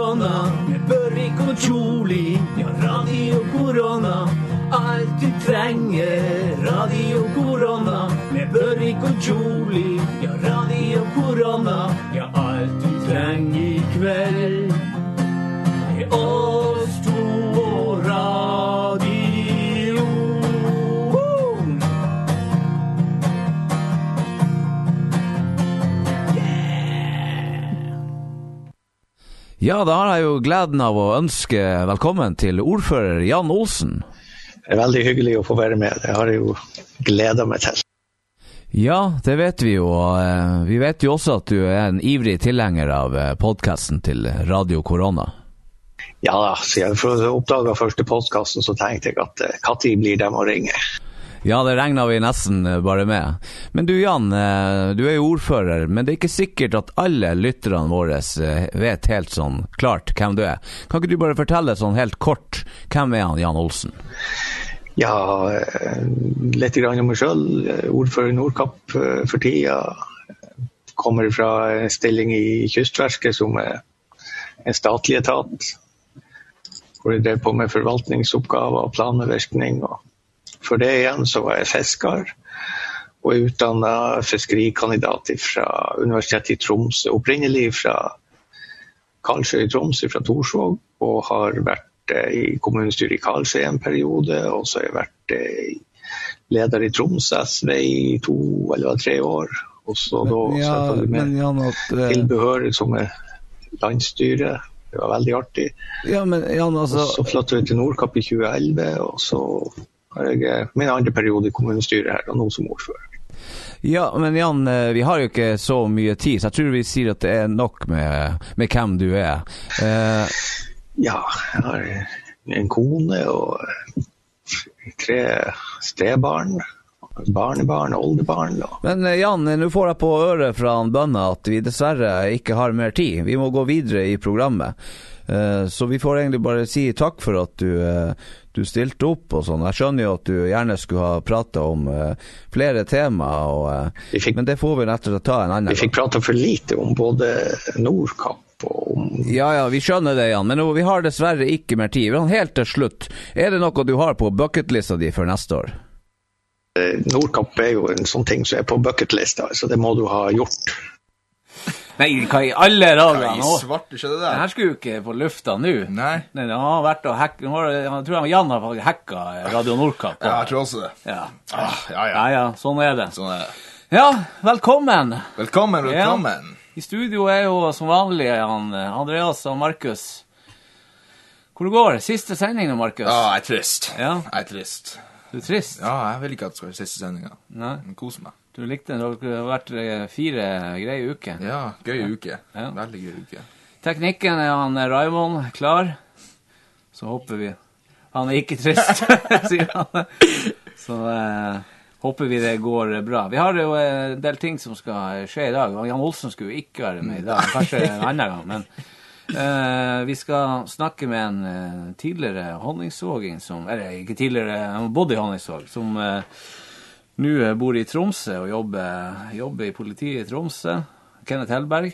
korona med Børrik og Jolie. Ja, radio korona, alt du trenger. Radio korona med Børrik og Jolie. Ja, radio korona, ja, alt du trenger i kveld. Oss to og radio. Ja, da har jeg jo gleden av å ønske velkommen til ordfører Jan Olsen. Det er veldig hyggelig å få være med. Det har jeg jo gledet meg til. Ja, det vet vi jo. Vi vet jo også at du er en ivrig tilhenger av podcasten til Radio Korona. Ja, så jeg for å oppdage første podcasten så tenkte jeg at Kati blir dem å ringe. Ja, det regner vi nesten bare med. Men du Jan, du er jo ordfører, men det er ikke sikkert at alle lytterne våre vet helt sånn klart hvem du er. Kan ikke du bare fortelle sånn helt kort, hvem er han Jan Olsen? Ja, litt grann om meg selv. Ordfører i Nordkapp for tida. Kommer fra en stilling i Kystverket som er en statlig etat. Hvor jeg drev på med forvaltningsoppgaver og planmedvirkning. Og for det igjen så var jeg fisker og utdannet fiskerikandidat fra Universitetet i Tromsø. Opprinnelig fra Karlsøy i Tromsø, fra Torsvåg, og har vært i kommunestyret i Karlsøy en periode, og så har jeg vært leder i Tromsø SV i 2 eller 3 år, og så da selvfølgelig med tilbehør som er landsstyret. Det var veldig artig. Ja, men Jan, altså... Og så flyttet jeg til Nordkapp i 2011, og så har jeg min andre periode i kommunestyret her, og nå som ordfører. Ja, men Jan, vi har jo ikke så mye tid, så jeg tror vi sier at det er nok med hvem du er. Ja, jeg har en kone og 3 stebarn, barnebarn og oldebarn. Men Jan, nå får jeg på øret fra bønna at vi dessverre ikke har mer tid. Vi må gå videre i programmet. Så vi får egentlig bare si takk for at du stilte opp og sånn. Jeg skjønner jo at du gjerne skulle ha pratet om flere temaer, men det får vi nettopp ta en annen. Vi fikk pratet for lite om både Nordkapp og om... Ja, vi skjønner det, Jan, men vi har dessverre ikke mer tid. Helt til slutt, er det noe du har på bucketlista di for neste år? Nordkapp er jo en sånn ting som er på bucketlista, så det må du ha gjort. Nei, hva i alle dager nå? Svarte ikke det der? Det her skulle jo ikke på lufta nå. Nei. Han har vært og hacket, jeg tror Jan har faktisk hacket Radio Nordkapp. Ja, jeg tror også det. Ja. Ja, sånn er det. Sånn er det. Ja, velkommen. Velkommen. Ja. I studio er jo som vanlig Andreas og Markus. Hvor det går? Siste sending nå, Markus? Ja, jeg er trist. Ja. Jeg er trist. Du er trist? Ja, jeg vil ikke at det skal være siste sendingen. Nei. Men kos meg. Du likte det, det har vært 4 greie uker. Ja, gøy uke. Ja. Veldig gøy uke. Teknikken er Raimond klar. Så håper vi. Han er ikke trist, sier han. Så håper vi det går bra. Vi har jo en del ting som skal skje i dag. Jan Olsen skulle jo ikke være med i dag, kanskje en annen gang, men... vi skal snakke med en tidligere honningsvåging eller ikke tidligere, han bodde i Honningsvåg, som nå bor i Tromsø og jobber i politiet i Tromsø. Kenneth Hellberg.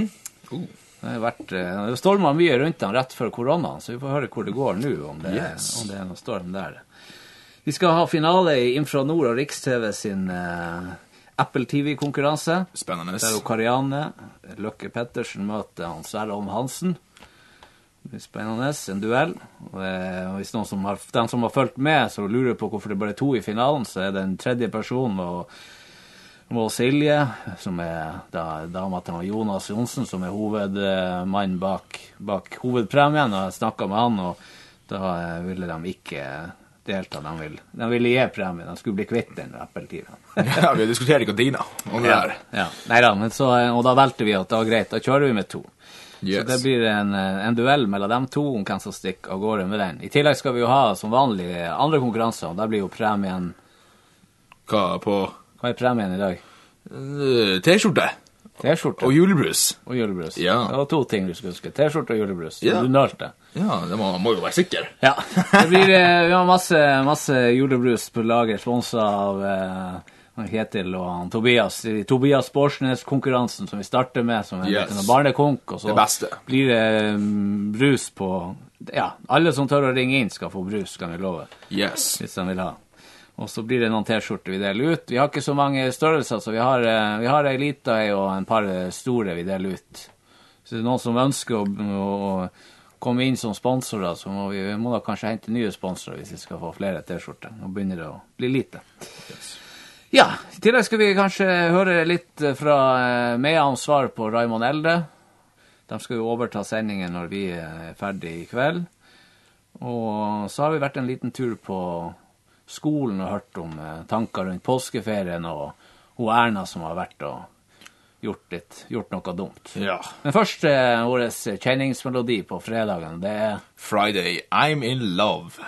Det har stormet mye rundt han rett før korona, så vi får høre hvor det går nå, om det er noe storm der. Vi skal ha finale i Infra Nord og Rikstv sin Apple TV-konkurranse. Spennende. Der Karianne, Løkke Pettersen møter Hans Erlend Hansen. Det blir spennende, en duell. Og hvis den som har følt med, så lurer på hvorfor det bare er 2 i finalen, så er det en tredje person, og Silje, som er dama til Jonas Jonsen, som er hovedmann bak hovedpremien, og jeg snakket med han, og da ville de ikke... delta, de ville gi premie, de skulle bli kvitt den Apple-tiden. Ja, vi diskuterer ikke dina om det her. Ja. Neida, men så, og da valgte vi at det var greit, da kjører vi med 2. Yes. Så det blir en duell mellom dem 2 om hvem som stikker av gårde med den. I tillegg skal vi jo ha som vanlig andre konkurranser, og da blir jo premien... Hva er premien i dag? T-skjorte. T-skjorte. Og julebrus. Ja. Det var 2 ting du skulle huske. T-skjorte og julebrus. Ja. Du nølte. Ja, det må jo være sikker. Ja. Det blir, vi har masse julebrus på lager, sponset av Kjetil og han Tobias, i Tobias Borsnes-konkurransen som vi starter med, som en barnekonk, og så det beste. Blir det brus på, ja, alle som tør å ringe inn skal få brus, kan vi love. Yes. Hvis de vil ha. Og så blir det noen t-skjorter vi deler ut. Vi har ikke så mange størrelser, så vi har en liten og en par store vi deler ut. Så det er noen som ønsker å komme inn som sponsorer, så må vi da kanskje hente nye sponsorer hvis vi skal få flere t-skjorter. Nå begynner det å bli lite. Yes. Ja, i tillegg skal vi kanskje høre litt fra Means svar på Raymond Elde. De skal jo overta sendingen når vi er ferdige i kveld. Og så har vi vært en liten tur på skolen og hørt om tanker rundt påskeferien og hun Erna som har vært og gjort noe dumt. Ja. Men først årets kjenningsmelodi på fredagen, det er Friday, I'm in love.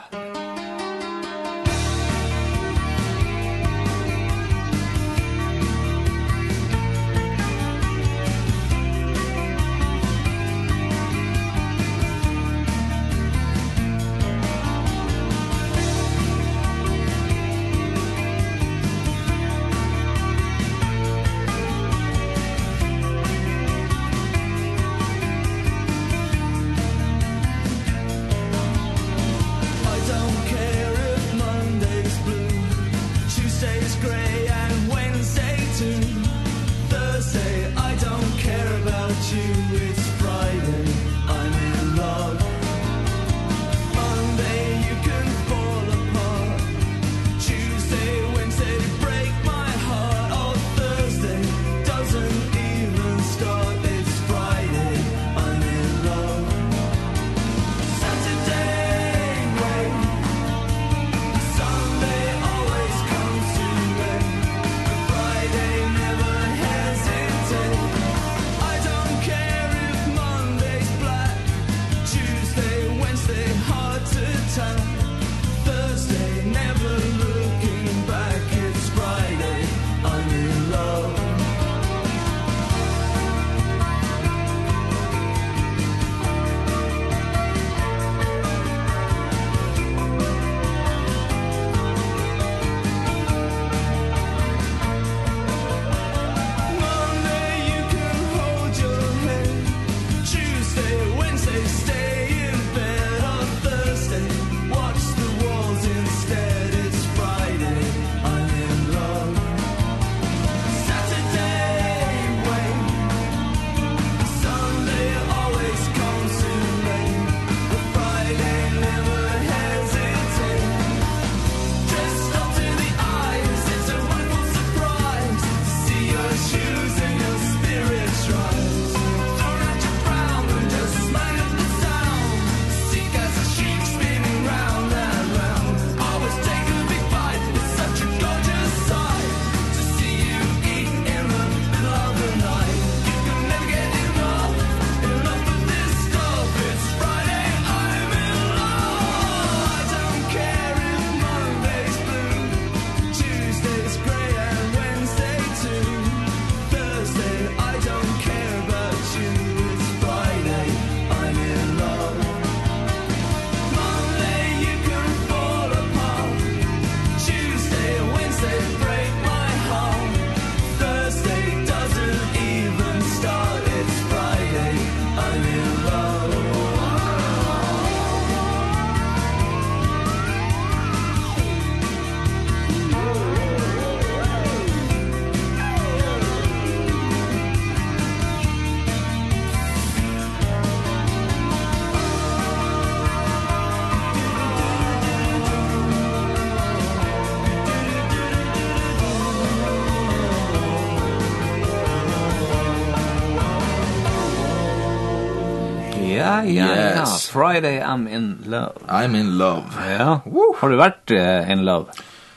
Ja. Yes. Friday, I'm in love. I'm in love. Ja. Har du vært in love?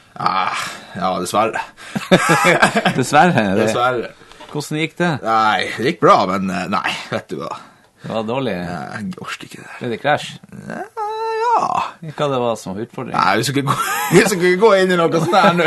Ja, dessverre. Dessverre? Dessverre. Hvordan gikk det? Nei, det gikk bra, men nei, vet du hva. Det var dårlig. Jeg orsker ikke det. Ble det krasj? Ja. Hva det var som var utfordring? Nei, vi skal ikke gå inn i noe sånt her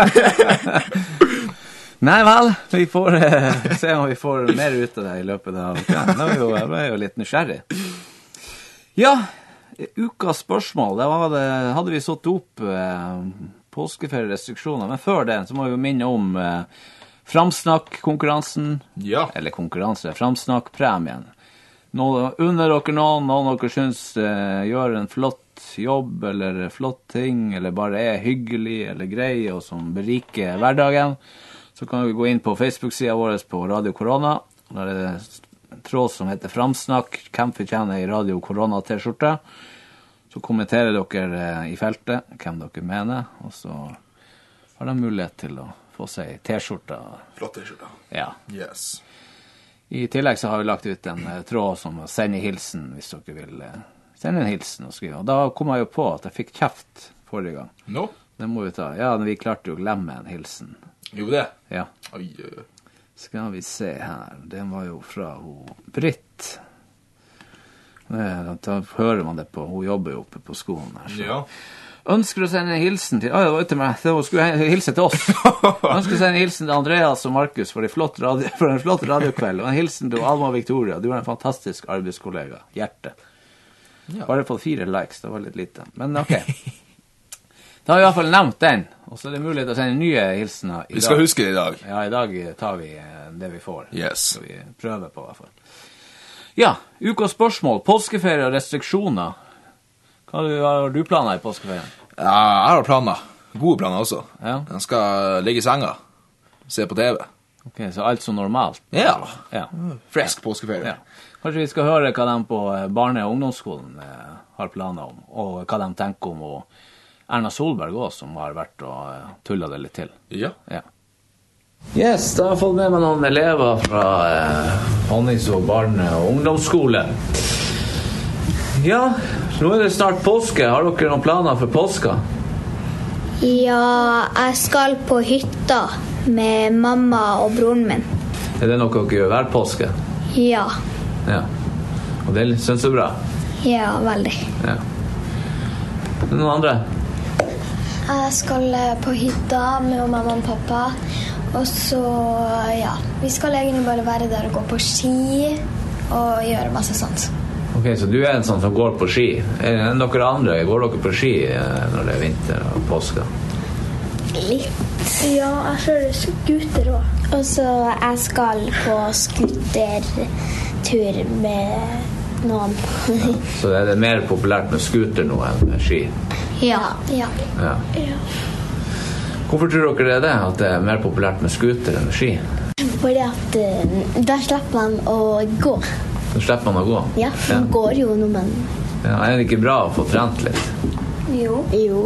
nå. Nei vel, vi får se om vi får mer ut av det i løpet av kvelden. Jeg ble jo litt nysgjerrig. Ja, ukas spørsmål, det hadde vi satt opp påskeferierestriksjoner. Men før det så må vi jo minne om Framsnakk-konkurransen. Ja. Eller konkurranse, Framsnakk-premien. Under dere noen dere synes gjør en flott jobb, eller flott ting, eller bare hyggelig, eller grei, og som beriker hverdagen, så kan vi gå inn på Facebook-siden vår på Radio Korona. Der det en tråd som heter Framsnakk, hvem fortjener i Radio Korona T-skjorte. Så kommenterer dere i feltet hvem dere mener, og så har de mulighet til å få seg T-skjorte. Flott T-skjorte. Ja. Yes. I tillegg så har vi lagt ut en tråd som sender hilsen, hvis dere vil sende en hilsen og skrive. Og da kom jeg jo på at jeg fikk kjeft forrige gang. Nå? Det må vi ta. Ja, vi klarte jo å glemme en hilsen. Jo, det. Ja. Oi. Skal vi se her. Den var jo fra Britt. Da hører man det på. Hun jobber jo oppe på skolen her. Så. Ja. Ønsker å sende en hilsen til... det var til meg. Det skulle hilse til oss. Ønsker å sende en hilsen til Andreas og Markus for en flott radiokveld. Og en hilsen til Alma og Victoria. Du er en fantastisk arbeidskollega. Hjerte. Ja. Bare fått 4 likes. Det var litt lite. Men ok. Da har vi i hvert fall nevnt den. Og så er det mulighet å sende nye hilsener i dag. Vi skal huske det i dag. Ja, i dag tar vi det vi får. Yes. Så vi prøver på i hvert fall. Ja, ukas spørsmål. Påskeferie og restriksjoner. Hva har du planer i påskeferien? Ja, jeg har planer. Gode planer også. Ja. Jeg skal ligge i senga. Se på TV. Ok, så alt så normalt? Ja. Ja. Fresk påskeferie. Ja. Kanskje vi skal høre hva de på barne- og ungdomsskolen har planer om, og hva de tenker om og Erna Solberg også, som har vært og tullet det litt til. Ja. Ja. Yes, da har jeg fått med meg noen elever fra Honningsvåg barne- og ungdomsskole. Ja, nå er det snart påske. Har dere noen planer for påska? Ja, jeg skal på hytta med mamma og broren min. Er det noe dere gjør hver påske? Ja. Ja. Og det synes du bra? Ja, veldig. Ja. Noen andre? Jeg skal på hytta med mamma og pappa. Og så, ja, vi skal egentlig bare være der og gå på ski og gjøre masse sånt. Ok, så du er en sånn som går på ski. Er det dere andre? Går dere på ski når det er vinter og påske? Litt. Ja, jeg kjører scooter også. Og så jeg skal på scootertur med noen. Så er det mer populært med scooter nå enn med ski? Ja. Ja. Ja. Hvorfor tror dere det er det? At det er mer populært med scooter enn med ski? Fordi at da slipper man å gå. Så slipper man å gå? Ja, man går jo når man... Ja, er det ikke bra å få trent litt? Jo.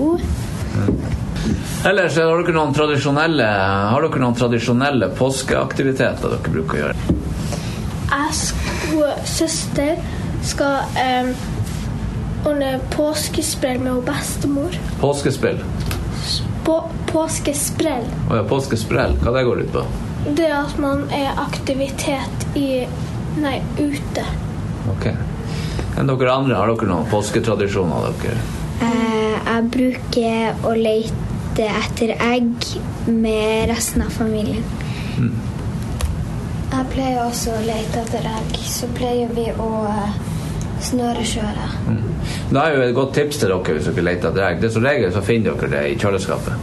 Ellers har dere noen tradisjonelle påskeaktiviteter dere bruker å gjøre? Jeg og søster skal ordne påskesprell med bestemor. Påskespill? Påskesprell. Ja, påskesprell. Hva det går ut på? Det er at man er aktivitet ute. Ok. Enn dere andre, har dere noen påsketradisjoner dere? Jeg bruker å lete etter egg med resten av familien. Jeg pleier også å lete etter egg. Så pleier vi å snøre kjøre. Da er jo et godt tips til dere hvis dere leter etter egg. Det er så regel så finner dere det i kjøleskapet.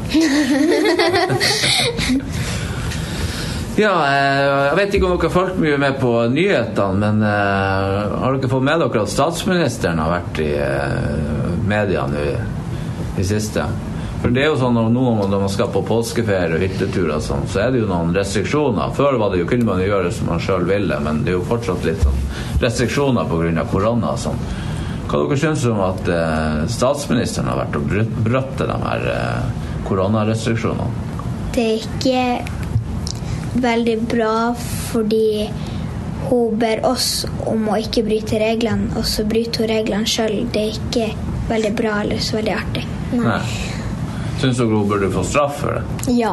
Ja, jeg vet ikke om dere har fulgt mye med på nyhetene, men har dere fått med dere at statsministeren har vært i media nå i siste? For det er jo sånn at nå når man skal på påskeferie og hyttetur og sånn, så er det jo noen restriksjoner. Før var det jo, kunne man jo gjøre som man selv ville, men det er jo fortsatt litt sånn restriksjoner på grunn av korona og sånn. Hva dere synes om at statsministeren har vært og brøtt de her koronarestriksjonene? Det er ikke veldig bra fordi hun ber oss om å ikke bryte reglene, og så bryter hun reglene selv. Det er ikke veldig bra eller så veldig artig. Nei. Synes dere hun burde få straff for det? Ja.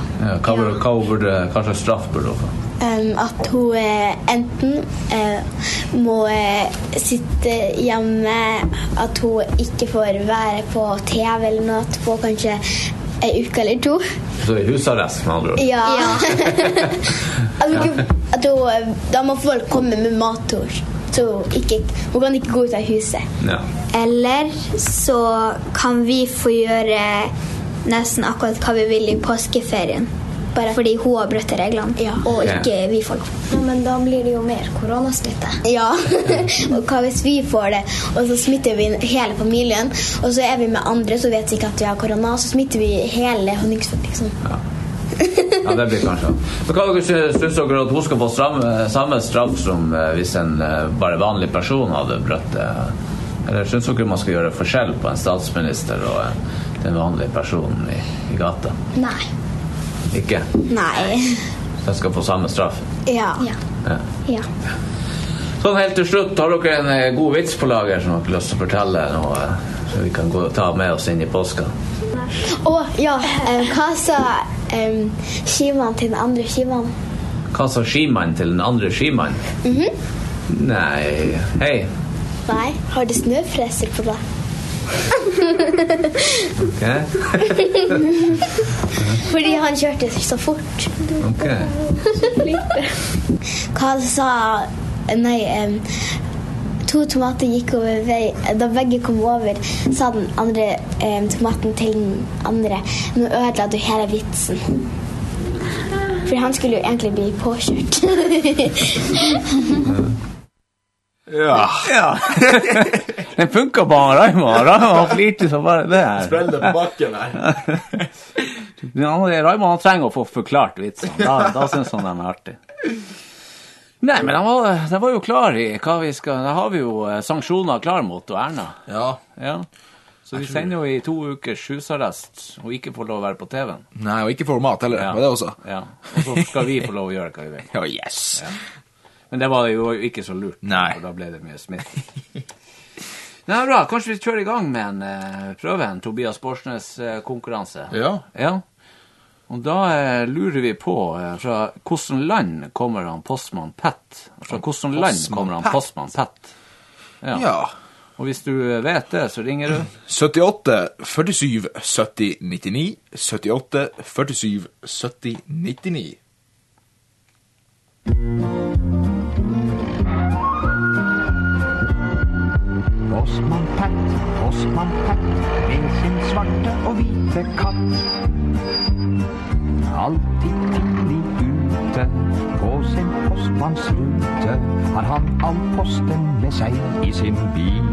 Hva slags straff burde hun få? At hun enten må sitte hjemme, at hun ikke får være på TV eller noe på kanskje en uke eller 2. Så i husarrest med andre ord? Ja. At hun, da må folk komme med matord. Så hun kan ikke gå ut av huset. Ja. Eller så kan vi få gjøre nesten akkurat hva vi vil i påskeferien. Bare fordi hun har brøtt reglene, og ikke vi får lov. Ja, men da blir det jo mer koronasmitte. Ja, og hva hvis vi får det, og så smitter vi hele familien, og så vi med andre, så vet vi ikke at vi har korona, så smitter vi hele Honningsvåg, liksom. Ja, det blir kanskje. Men hva synes dere at hun skal få samme straff som hvis en bare vanlig person hadde brøtt det? Eller synes dere man skal gjøre forskjell på en statsminister og den vanlige personen i gata? Nei. Ikke? Nei. Den skal få samme straff? Ja. Sånn helt til slutt, har dere en god vits på lager som dere har lyst til å fortelle nå, så vi kan ta med oss inn i påska? Hva sa skimannen til den andre skimannen? Hva sa skimannen til den andre skimannen? Nei, hei. Nei, har du snøfreser på deg? Ok. Fordi han kjørte så fort. Ok. Hva sa... Nei, 2 tomater gikk over vei. Da begge kom over, sa den andre tomaten til den andre, nå ødela du hele vitsen. For han skulle jo egentlig bli påkjørt. Ja. Den funker bare, Raimond. Raimond flirte så bare det her. Sprell det på bakken her. Raimond han trenger å få forklart vitsen. Da synes han den artig. Nei, men de var jo klar i hva vi skal... Da har vi jo sanksjoner klar mot og Erna. Ja. Så vi sender jo i 2 ukers husarrest og ikke får lov å være på TV-en. Nei, og ikke får mat heller, var det også? Ja, og så skal vi få lov å gjøre hva vi vil. Ja, yes. Ja. Men det var jo ikke så lurt. Nei. For da ble det mye smitt. Nei, bra. Kanskje vi kjører i gang med en prøve, en Tobias Borsnes konkurranse. Ja. Og da lurer vi på fra hvordan land kommer han postmann Pat? Fra hvordan land kommer han postmann Pat? Ja. Og hvis du vet det, så ringer du 78 47 70 99 78 47 70 99. Postmann Pat, med sin svarte og hvite katt. Alltid tidlig ute, på sin postmannsrute, har han all posten med seg i sin bil.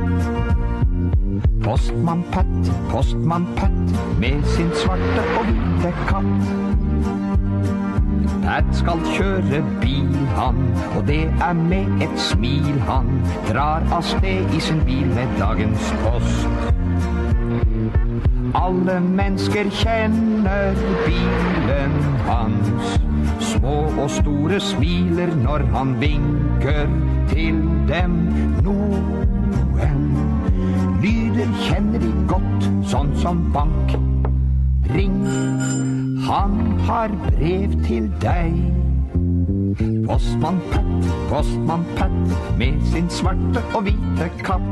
Postmann Pat, med sin svarte og hvite katt. Pat skal kjøre bil han, og det med et smil han drar av sted i sin bil med dagens post. Alle mennesker kjenner bilen hans, små og store smiler når han vinker til dem. Noen lyder kjenner de godt, sånn som bank, ring. Han har brev til deg. Postmann Pat, med sin svarte og hvite katt.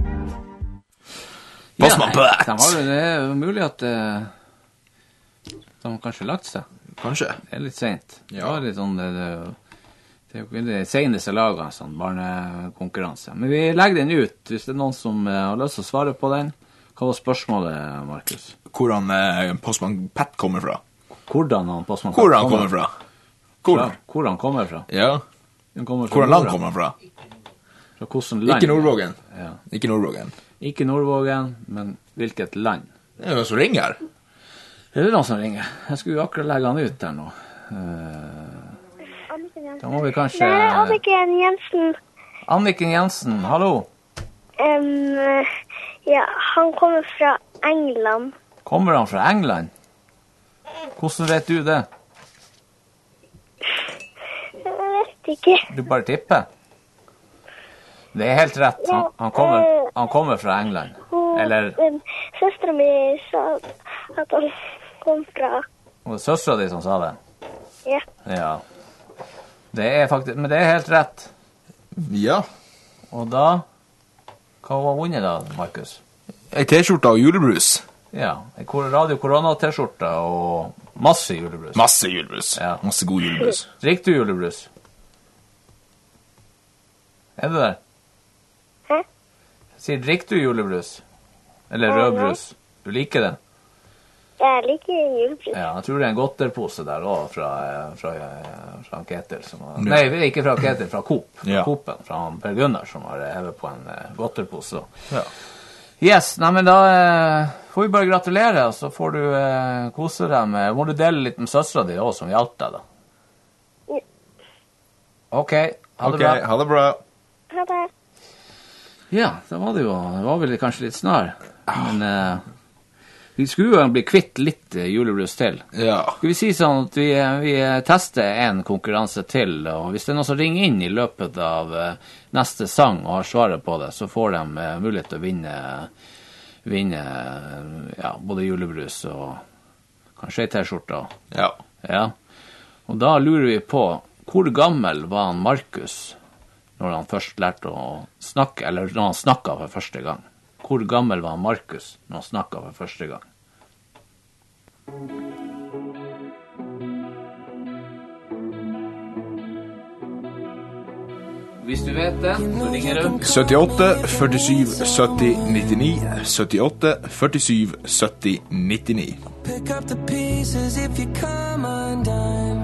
Postmann Pat! Det er jo mulig at de har kanskje lagt seg. Kanskje. Det er litt sent. Ja. Det var litt sånn, det er jo ikke det seneste laget, sånn barnekonkurranse. Men vi legger den ut, hvis det er noen som har lyst til å svare på den. Hva var spørsmålet, Markus? Hvordan postmann Pat kommer fra? Hvordan han postmann Hvor han kommer fra? Hvor han kommer fra? Ja. Hvordan land kommer han fra? Fra hvordan land? Ikke Nordvågen. Ja. Ikke Nordvågen. Ikke Nordvågen, men hvilket land? Det er jo noen som ringer. Det er noen som ringer. Jeg skulle jo akkurat legge han ut der nå. Da må vi kanskje... Det er Anniken Jensen. Anniken Jensen, hallo. Ja, han kommer fra England. Kommer han fra England? Hvordan vet du det? Jeg vet ikke. Du bare tipper? Det er helt rett. Han kommer fra England. Eller... Søsteren min sa at han kom fra... Og det søsteren din som sa det? Ja. Ja. Det er faktisk... Men det er helt rett. Ja. Og da... Hva var vunnet da, Markus? En t-skjorte og julebrus. Ja, en Radio Corona-t-skjorte og masse julebrus. Masse julebrus. Ja. Masse god julebrus. Drikker du julebrus? Er du der? Hæ? Sier, drikker du julebrus? Eller rødbrus? Du liker det? Jeg liker julebrus. Ja, jeg tror det en godterpose der også fra Ketil. Nei, ikke fra Ketil, fra Coop. Ja. Coopen, fra Per Gunnar, som har hevet på en godterpose. Ja. Yes, nei, men da får vi bare gratulere, og så får du kose deg med... Må du dele litt med søstra di også, som hjalp deg da? Ja. Ok, ha det bra. Ha det bra. Ha det. Ja, det var vel kanskje litt snar, men... Vi skulle jo bli kvitt litt julebrus til. Ja. Skal vi si sånn at vi tester en konkurranse til, og hvis det er noen som ringer inn i løpet av neste sang og har svaret på det, så får de mulighet til å vinne ja, både julebrus og kanskje en T-skjorte. Ja. Ja. Og da lurer vi på, hvor gammel var han Markus når han først lærte å snakke, eller når han snakket for første gang? Hvor gammel var Markus når han snakket for første gang? Hvis du vet det, så ringer du. 78 47 70 99 78 47 70 99. Pick up the pieces if you come undone.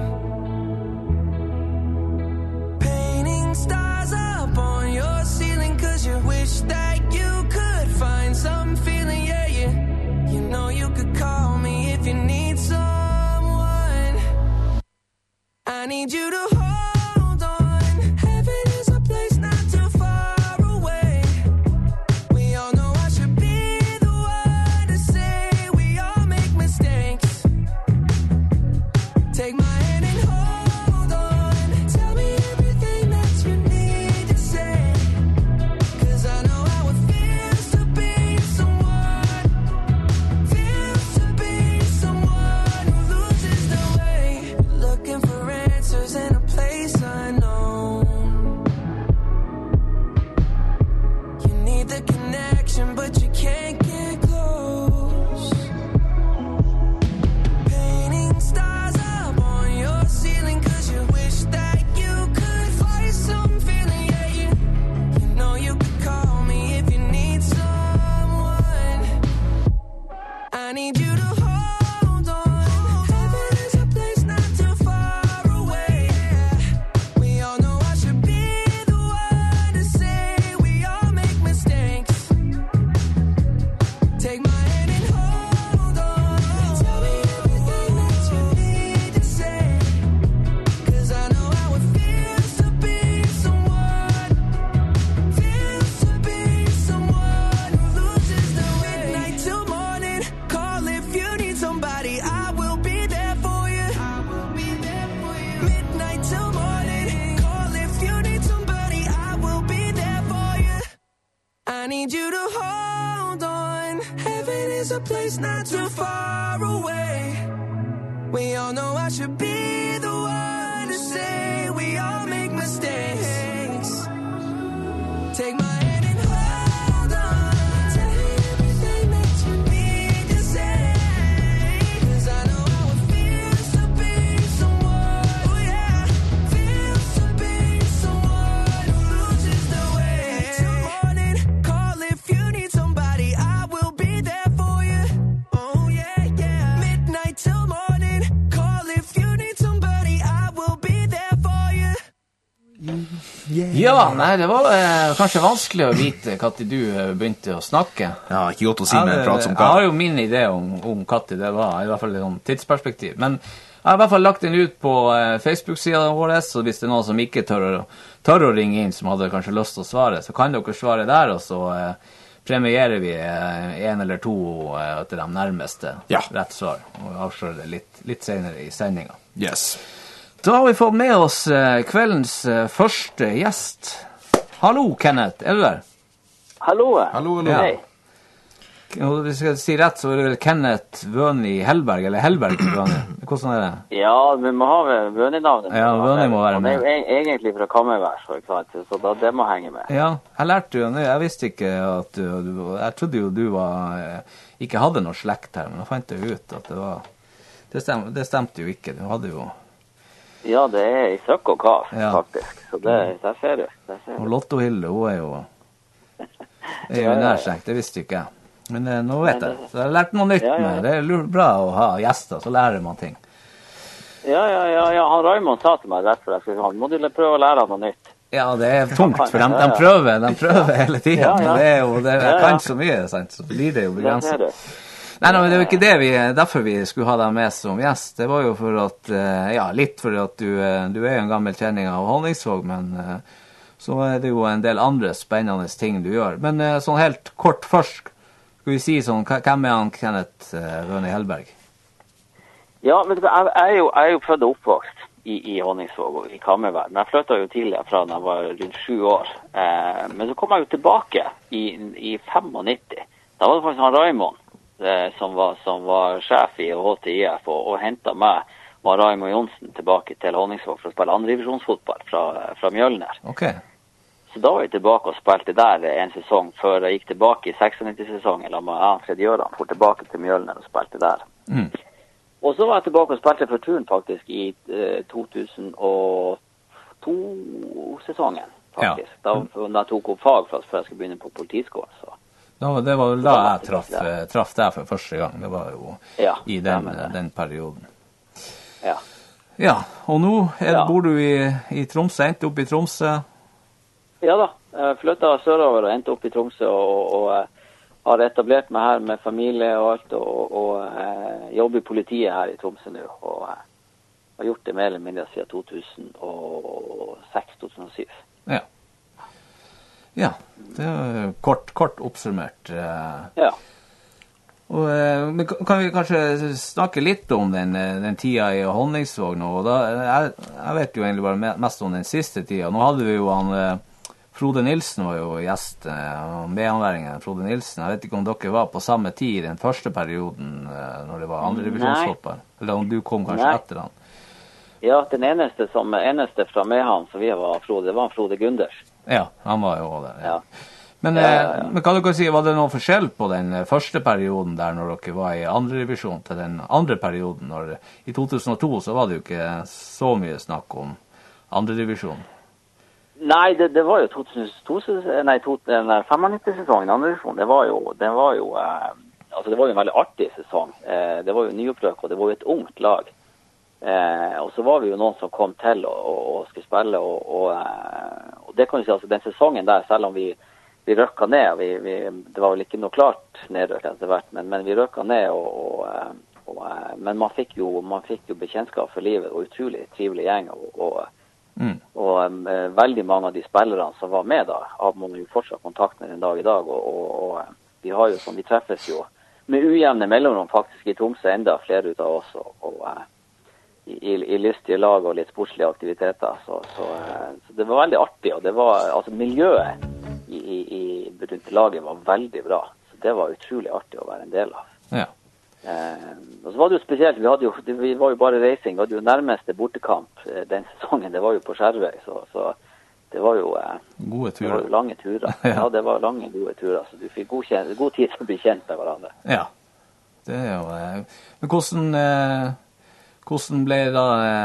Painting stars up on your ceiling 'cause you wish that you could find some feeling, yeah, yeah. You know you could call me if you need someone. I need you to hold on. Heaven is a place not too far away. We all know I should be the one to say we all make mistakes. Take my hand and hold on. Tell me everything that you need to say. 'Cause I know how it feels to be someone. Feels to be someone who loses their way. Looking for answers in a place unknown. You need the connection, but you can't get close. Painting stars up on your ceiling 'cause you wish that you could find some feeling, yeah, yeah. You know you could call me if you need someone. I need you to hold on. Heaven is a place not too far away. We all know I should be the one to say we all make mistakes. Take my hand and hold on. Tell me everything that you need to say. 'Cause I know how it feels to be someone. Feels to be someone who loses their way. Midnight till morning, call if you need somebody. I will be there for you. I will be there for you. Midnight till morning, call if you need somebody. I will be there for you. I need you to hold on. Heaven is a place not too far away. We all know I should be the one to say we all make mistakes. Take my hand and hold on. Tell me everything that you need to say. 'Cause I know how it feels to be someone. Oh yeah, feels to be someone who loses their way. Till morning, call if you need somebody. I will be there for you. Oh yeah, yeah. Midnight till morning, call if you need somebody. I will be there for you. Ja, nei, det var kanskje vanskelig å vite hva tid du begynte å snakke. Ja, ikke godt å si med en prat som Jeg har jo min idé om hva tid det var, i hvert fall et tidsperspektiv. Men jeg har i hvert fall lagt den ut på Facebook-siden vår, så hvis det er noen som ikke tør å ringe inn, som hadde kanskje lyst til å svare, så kan dere svare der, og så premierer vi en eller to til de nærmeste rett svar, og avslører det litt senere i sendingen. Yes. Da har vi fått med oss kveldens første gjest. Hallo, Kenneth, er du der? Hallo. Hallo. Ja. Hei. Og hvis jeg skal si rett, så er det vel Kenneth Vøni Hellberg, eller Hellberg Vøni. Hvordan er det? Ja, vi må ha Vøni-navnet. Ja, Vøni må være med. Det er jo egentlig fra Kammervær, så da det må henge med. Ja, jeg lærte jo, jeg visste ikke at jeg trodde jo du ikke hadde noe slekt her, men jeg fant jo ut at det stemte jo ikke, du hadde jo... Ja, det er i søkk og kav, faktisk, så der ser du. Og Lotto Hilde, hun er jo nær slekt, det visste ikke jeg. Men nå vet jeg. Så jeg har lært noe nytt med. Det bra å ha gjester, så lærer man ting. Ja. Han Raymond sa til meg rett før jeg skulle ha. Må du prøve å lære noe nytt? Ja, det tungt, for de prøver hele tiden. Men jeg kan så mye, sant? Så blir det jo begrenset. Nei, men det var ikke derfor vi skulle ha deg med som gjest. Det var jo for at, litt for at du er jo en gammel kjenning av Honningsvåg, men så er det jo en del andre spennende ting du gjør. Men sånn helt kort først, skal vi si sånn, hvem er han Kenneth Rønne Hellberg? Ja, men jeg er jo født og oppvokst i Honningsvåg og i Kammervær. Men jeg flyttet jo tidligere fra da jeg var rundt 7 år. Men så kom jeg jo tilbake i 95. Da var det faktisk han Raymond som var sjef i HTIF og hentet meg og Raymond Jonsen tilbake til Honningsvåg for å spille andredivisjonsfotball fra Mjølner. Ok. Så da var jeg tilbake og spilte der en sesong før jeg gikk tilbake i 96-sesongen eller med Fred Gjøran for tilbake til Mjølner og spilte der. Og så var jeg tilbake og spilte for turen faktisk i 2002-sesongen faktisk. Da jeg tok opp fag før jeg skulle begynne på politiskolen, så. Det var vel da jeg traff deg for første gang. Det var jo i den perioden. Ja, og nå bor du i Tromsø, endte opp i Tromsø. Ja da, jeg flyttet sørover og endte opp i Tromsø og har etablert meg her med familie og alt og jobber i politiet her i Tromsø nå og har gjort det mer eller mindre siden 2006-2007. Ja, det er kort oppsummert. Ja. Men kan vi kanskje snakke litt om den tida i Honningsvåg nå? Jeg vet jo egentlig bare mest om den siste tida. Nå hadde vi jo Frode Nilsen var jo gjest, medanværingen Frode Nilsen. Jeg vet ikke om dere var på samme tid i den første perioden når det var andredivisjonsfotball. Eller om du kom kanskje etter han. Ja, den eneste fra Mehamn som vi var Frode, det var Frode Gunders. Ja, han var jo der. Ja. Men kan dere si, var det noen forskjell på den første perioden der når dere var i andre divisjon til den andre perioden? I 2002 så var det jo ikke så mye snakk om andre divisjon. Nei, det var jo 95-sesongen, andre divisjon. Det var jo en veldig artig sesong. Det var jo nyopprykk, og det var jo et ungt lag. Og så var vi jo noen som kom til og skulle spille og det kan du si, altså den sesongen der, selv om vi røkket ned det var vel ikke noe klart nedrykk etter hvert, men vi røkket ned men man fikk jo bekjentskap for livet og utrolig trivelig gjeng og veldig mange av de spillerne som var med da har man jo fortsatt kontakt med den dag i dag og vi har jo vi treffes jo med ujevne mellomrom faktisk i Tromsø enda flere ut av oss og i lystige lag og litt sportslige aktiviteter, så det var veldig artig, og det var, altså miljøet rundt laget var veldig bra, så det var utrolig artig å være en del av. Ja. Og så var det jo spesielt, vi var jo bare reising, vi hadde jo nærmeste bortekamp den sesongen, det var jo på Skjervøy, så det var jo gode turer. Det var jo lange turer. Ja, det var lange, gode turer, så du fikk god tid til å bli kjent med hverandre. Ja, det er jo... Men hvordan ble da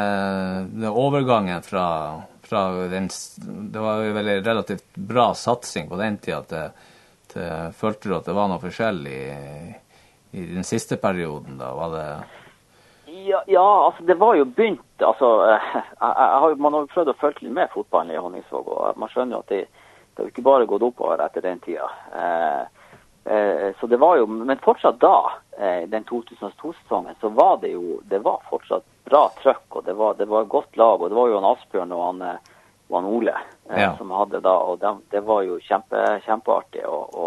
overgangen fra den, det var jo veldig relativt bra satsing på den tiden, følte du at det var noe forskjellig i den siste perioden da, var det? Ja, altså det var jo begynt, altså, man har jo prøvd å følge litt med fotballen i Honningsvåg, og man skjønner jo at det har jo ikke bare gått oppover etter den tiden. Så det var jo, men fortsatt da, den 2002-sesongen, så var det var fortsatt bra trøkk, og det var godt lag, og det var jo han Asbjørn og han Ole som hadde da, og det var jo kjempeartig,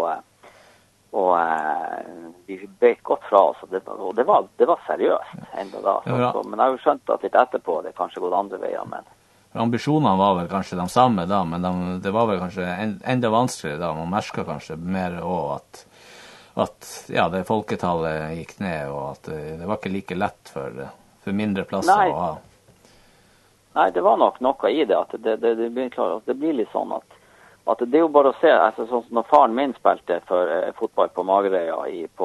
og vi ble godt fra oss, og det var seriøst enda da, men jeg har jo skjønt at litt etterpå det kanskje gått andre veier, men ambisjonene var vel kanskje de samme da, men det var vel kanskje enda vanskeligere da. Man merket kanskje mer også at det folketallet gikk ned, og at det var ikke like lett for mindre plasser å ha. Nei, det var nok noe i det, at det blir litt sånn at det er jo bare å se, altså sånn som når faren min spilte for fotball på Magerøya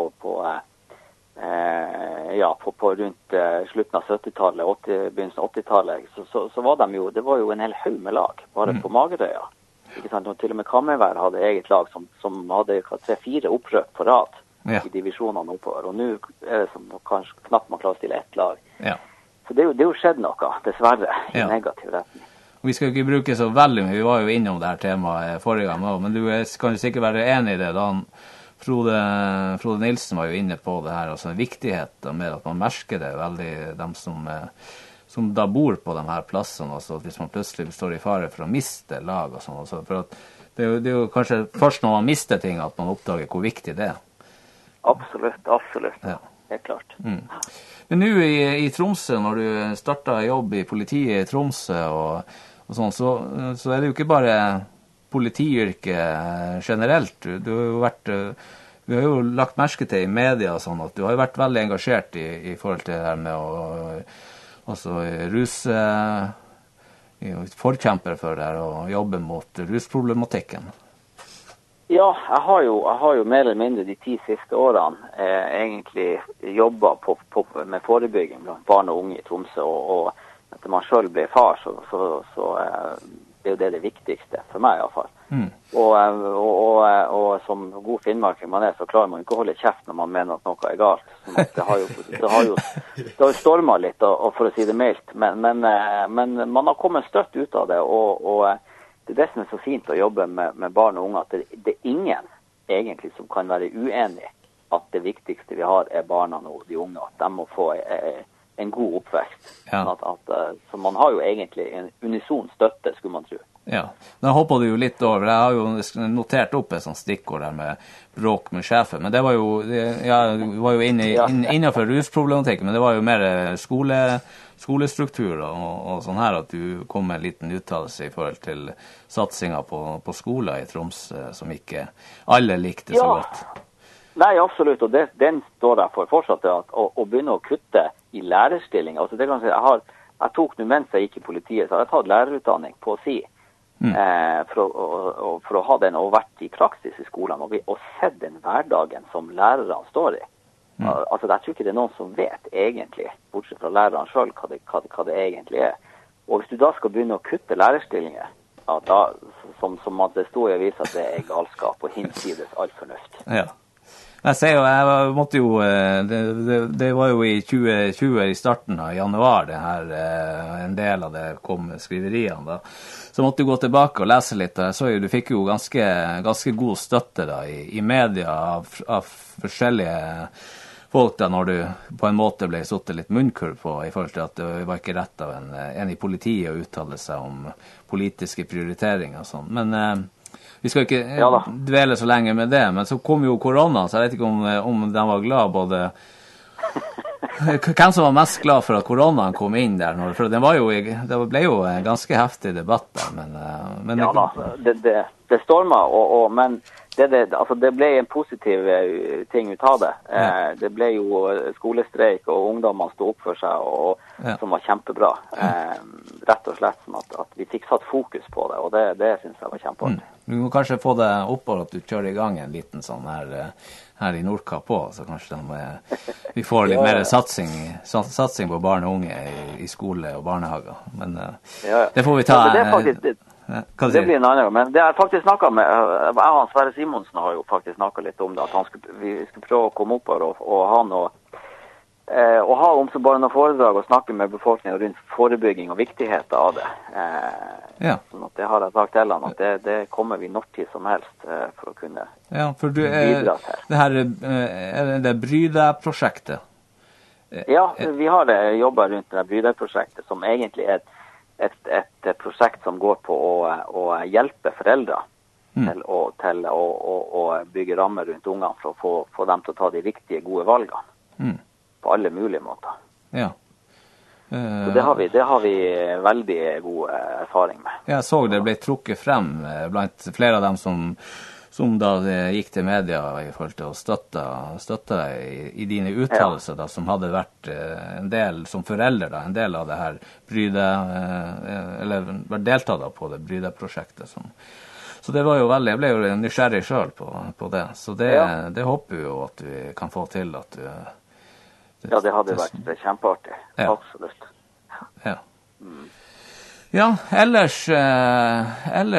på rundt slutten av 70-tallet, begynnelsen av 80-tallet, så var det var jo en hel haug med lag, bare på Magerøya. Ikke sant? Og til og med Kammervær hadde eget lag som hadde 3-4 opprøk på rad. i divisjonene oppover, og nå det som kanskje knapt man klarer å stille ett lag. Ja. Så det er jo skjedd noe, dessverre, i negativ retning. Vi skal ikke bruke så veldig mye, vi var jo innom det her temaet forrige gang også, men du kan jo sikkert være enig i det, da Frode Nilsen var jo inne på det her, altså viktigheten med at man merker det veldig, dem som da bor på de her plassene, altså hvis man plutselig står i fare for å miste lag og sånn, altså, for at det er jo kanskje først når man mister ting at man oppdager hvor viktig det er. Absolutt, ja. Helt klart. Men nå i Tromsø, når du startet jobb i politiet i Tromsø og sånn, så er det jo ikke bare politiyrket generelt. Du har jo vært, vi har jo lagt merke til i media og sånn, at du har jo vært veldig engasjert i forhold til det her med rus, forkjemper for det her, og jobbe mot rusproblematikken. Ja, jeg har jo mer eller mindre de 10 siste årene egentlig jobbet med forebygging blant barn og unge i Tromsø, og etter man selv ble far, så det er jo det viktigste for meg i hvert fall. Og som god finnmarker man så klarer man ikke å holde kjeft når man mener at noe er galt. Det har jo stormet litt, og for å si det mildt, men man har kommet støtt ut av det, og det er det som er så fint å jobbe med barn og unge, at det er ingen egentlig som kan være uenig at det viktigste vi har er barna og de unge, at de må få en god oppvekst. Ja. Så man har jo egentlig en unison støtte, skulle man tro. Ja, da hopper du jo litt over. Jeg har jo notert opp et sånt stikkord der med bråk med sjefen, men det var jo, vi var jo innenfor rusproblematikk, men det var jo mer skolestruktur og sånn her, at du kom med en liten uttalelse i forhold til satsingen på skoler i Tromsø, som ikke alle likte så godt. Nei, absolutt, og den står der for fortsatt å begynne å kutte i lærerstilling. Altså det kan jeg si, jeg tok nå mens jeg gikk i politiet, så har jeg tatt lærerutdanning på å si, for å ha den og vært i praksis i skolen, og sett den hverdagen som lærerne står i. Altså, jeg tror ikke det er noen som vet egentlig, bortsett fra lærerne selv, hva det egentlig er. Og hvis du da skal begynne å kutte lærerstillinger, som det stod i avisen, at det er galskap og hinsides all fornuft. Ja. Jeg måtte jo, det var jo i 2020 i starten av januar, en del av det kom skriveriene da. Så måtte du gå tilbake og lese litt, og jeg så jo, du fikk jo ganske god støtte da, i media av forskjellige folk da, når du på en måte ble satt litt munnkurv på, i forhold til at det var ikke rett av en i politiet å uttale seg om politiske prioriteringer og sånn. Men vi skal ikke dvele så lenge med det, men så kom jo korona, så jeg vet ikke om de var glad både... Hvem som var mest glad for at koronaen kom inn der? For det ble jo en ganske heftig debatt der, men ja da, det stormet, men det ble en positiv ting ut av det. Det ble jo skolestreik, og ungdommene stod opp for seg, som var kjempebra. Rett og slett som at vi fikk satt fokus på det, og det synes jeg var kjempeartig. Du må kanskje få det opp, og at du kjører i gang en liten sånn her i Nordkapp på, så kanskje vi får litt mer satsing på barn og unge i skole og barnehager. Men det får vi ta... Det blir en annen gang, men det er faktisk snakket med, Sverre Simonsen har jo faktisk snakket litt om det, at vi skulle prøve å komme opp her og ha noe, og ha om så bare noen foredrag og snakke med befolkningen rundt forebygging og viktigheten av det. Sånn at det har jeg sagt til han, at det kommer vi når tid som helst for å kunne bidra til. Det her, er det Bryda-prosjektet? Ja, vi har jobbet rundt det Bryda-prosjektet, som egentlig er et prosjekt som går på å hjelpe foreldre til å bygge rammer rundt ungene for å få dem til å ta de riktige, gode valgene på alle mulige måter. Ja. Så det har vi veldig god erfaring med. Jeg så det ble trukket frem blant flere av dem som da gikk til media i forhold til å støtte i dine uttalelser da, som hadde vært en del som forelder da, en del av det her eller vært deltatt på det Bryda-prosjektet. Så det var jo veldig, jeg ble jo nysgjerrig selv på det. Så det håper vi jo at vi kan få til at det hadde vært kjempeartig. Absolutt. Ja, ellers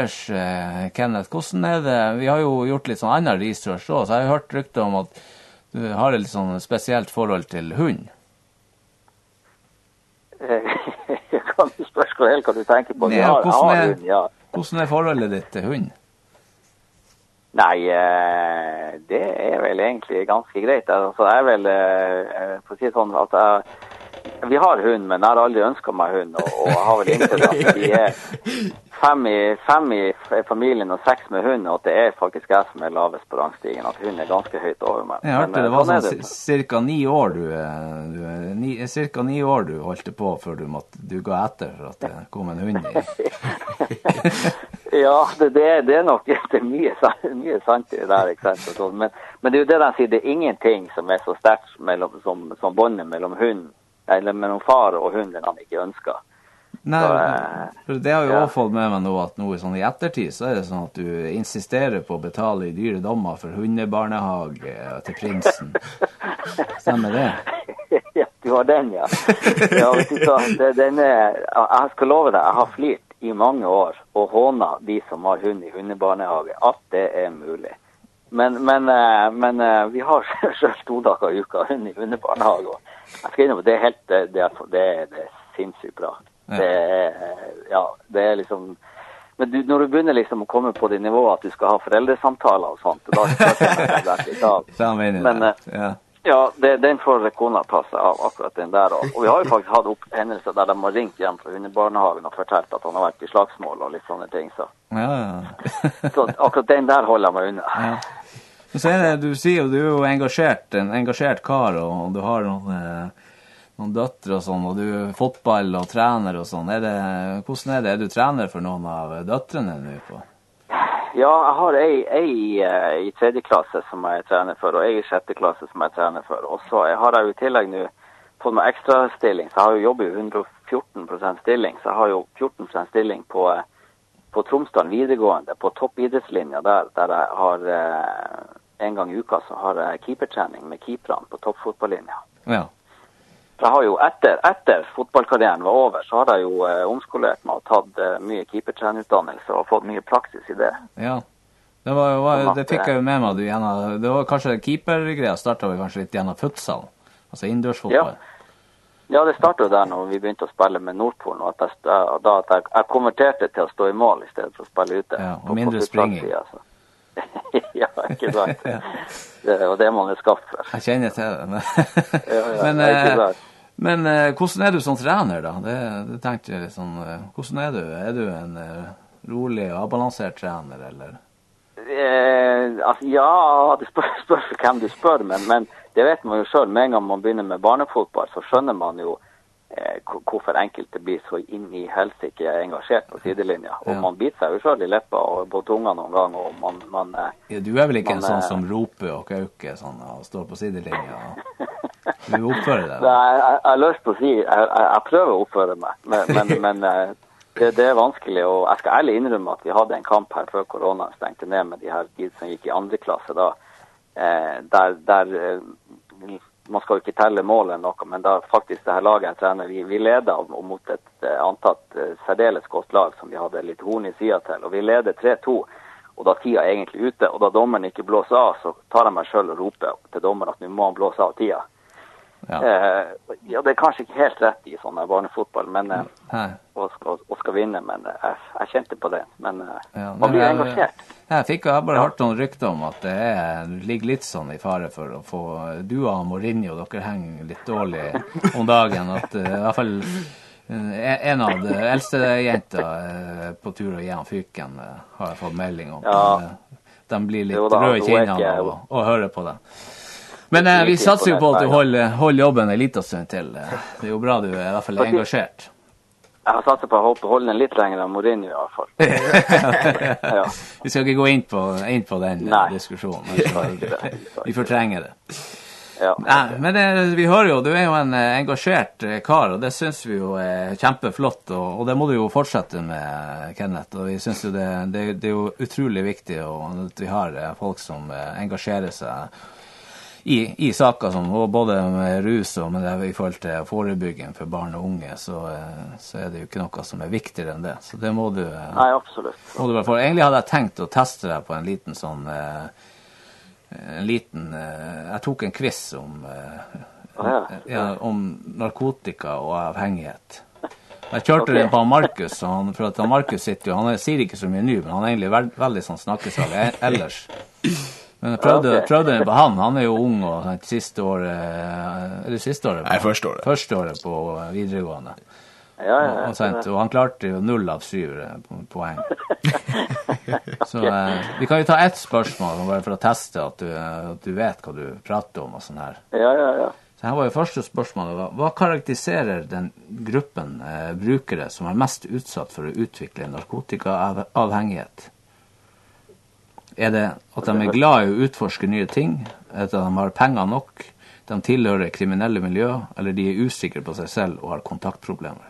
Kenneth, hvordan er det? Vi har jo gjort litt sånn annen research også, så jeg har hørt rykter om at Du har et litt sånn spesielt forhold til hund. Jeg kan jo spørre helt hva du tenker på. Nei, Jeg har hvordan hund, ja. Hvordan forholdet ditt til hund? Nei, det vel egentlig ganske greit. Altså, jeg vel, for å si det sånn, at vi har hund, men jeg har aldri ønsket meg hund, og jeg har vel innsett at vi fem i familien og 6 med hund, og at det faktisk jeg som lavest på rangstigen, at hund ganske høyt over meg. Jeg hørte det var sånn cirka 9 år cirka 9 år du holdt på før du ga etter for at det kom en hund i. Ja, det nok mye sant i det der, ikke sant? Men det jo det de sier, det ingenting som så sterkt som båndet mellom hund, eller mellom far og hund han ikke ønsker. Nei, for det har jo også fått med meg nå at nå sånn i ettertid så det sånn at du insisterer på å betale i dyre dommer for hundebarnehage til prinsen. Stemmer det? Ja, du har den, ja. Ja, vet du hva, jeg skal love deg, jeg har flirt i mange år og håna de som har hund i hundebarnehage, at det mulig. Men vi har selv 2 dager i uka hund i hundebarnehage. Jeg skal innom, det helt, det sinnssykt bra. Det liksom, men når du begynner liksom å komme på det nivået at du skal ha foreldresamtaler og sånt, da kjenner jeg litt av. Men den får kona ta seg av, akkurat den der. Og vi har jo faktisk hatt hendelser der de har ringt hjem fra hundebarnehagen og fortalt at han har vært i slagsmål og litt sånne ting. Så akkurat den der holder meg unna. Ja. Så du sier jo du jo en engasjert kar, og du har noen døtre og sånn, og du fotball og trener og sånn. Hvordan det? Du trener for noen av døtrene nå på? Ja, jeg har ei i 3. klasse som jeg trener for, og ei i 6. klasse som jeg trener for. Og så har jeg jo i tillegg nå fått meg ekstra stilling, så jeg har jo jobbet i 114% stilling, så jeg har jo 14% stilling på Tromsdalen videregående, på toppidrettslinja der jeg har en gang i uka så har jeg keepertrening med keeperne på toppfotballinja. Ja. Jeg har jo etter fotballkarrieren var over, så har jeg jo omskolert meg og tatt mye keepertrenerutdannelse og fått mye praksis i det. Ja, det fikk jeg jo med meg. Det var kanskje keepergreia startet vel kanskje litt gjennom futsal, altså innendørsfotball. Ja, det startet jo der når vi begynte å spille med Nordpolen, og at jeg konverterte til å stå i mål i stedet for å spille ute. Ja, og mindre springing. Altså. Ja, ikke sant. Det var det man skapt for. Jeg kjenner til det. Men hvordan du som trener da? Det tenkte jeg litt sånn, hvordan du? Du en rolig og avbalansert trener, eller? Ja, det spørs for hvem du spør, men det vet man jo selv. Med en gang man begynner med barnefotball, så skjønner man jo hvorfor enkelte blir så inn i helsike engasjert på sidelinja. Og man biter seg jo selv i leppa og på tunga noen gang, og man ja, du vel ikke en sånn som roper og kauker sånn, og står på sidelinja? Du oppfører deg? Nei, jeg har lyst til å si, jeg prøver å oppføre meg, men det vanskelig, og jeg skal ærlig innrømme at vi hadde en kamp her før korona stengte ned med de her som gikk i 2. klasse da, der man skal jo ikke telle mål eller noe, men da faktisk det her laget jeg trener, vi leder mot et antatt særdeles godt lag som vi hadde litt horn i siden til, og vi leder 3-2, og da tida er egentlig ute, og da dommeren ikke blåser av, så tar jeg meg selv og roper til dommeren at nå må han blåse av tida. Ja, det er kanskje ikke helt rett i sånn barnefotball, men og skal vinne, men jeg kjente på det, men man blir engasjert. Jeg har bare hørt noen rykter om at det ligger litt sånn i fare for å få du og Mourinho, dere henger litt dårlig om dagen, at i hvert fall en av de eldste jenter på tur å gi han fyken har jeg fått melding om. De blir litt røde i kinnene og hører på det. Men vi satser jo på at du holder jobben en liten stund til. Det er jo bra du i hvert fall engasjert. Jeg har satset på å holde den litt lenger enn Mourinho i hvert fall. Vi skal ikke gå inn på den diskusjonen. Vi fortrenger det. Men vi hører jo, du er jo en engasjert kar, og det synes vi jo er kjempeflott, og det må du jo fortsette med, Kenneth. Og vi synes jo det er jo utrolig viktig at vi har folk som engasjerer seg i saker som både med rus og med det i forhold til forebygging for barn og unge, så er det jo ikke noe som er viktigere enn det. Så det må du... Nei, absolutt. Egentlig hadde jeg tenkt å teste deg på en liten sånn en liten... jeg tok en quiz om narkotika og avhengighet. Jeg kjørte den på Markus, for at Markus sitter jo, han sier ikke så mye ny, men han er egentlig veldig sånn snakkesalig ellers. Men jeg prøvde den på han er jo ung, og siste året... Nei, første året på videregående. Og han klarte jo 0 av 7 poeng. Så vi kan jo ta ett spørsmål, bare for å teste at du vet hva du prater om og sånn her. Ja. Så her var jo første spørsmålet. Hva karakteriserer den gruppen brukere som er mest utsatt for å utvikle narkotikaavhengighet? Er det at de er glad i å utforske nye ting, at de har penger nok, de tilhører kriminelle miljø, eller de er usikre på seg selv og har kontaktproblemer?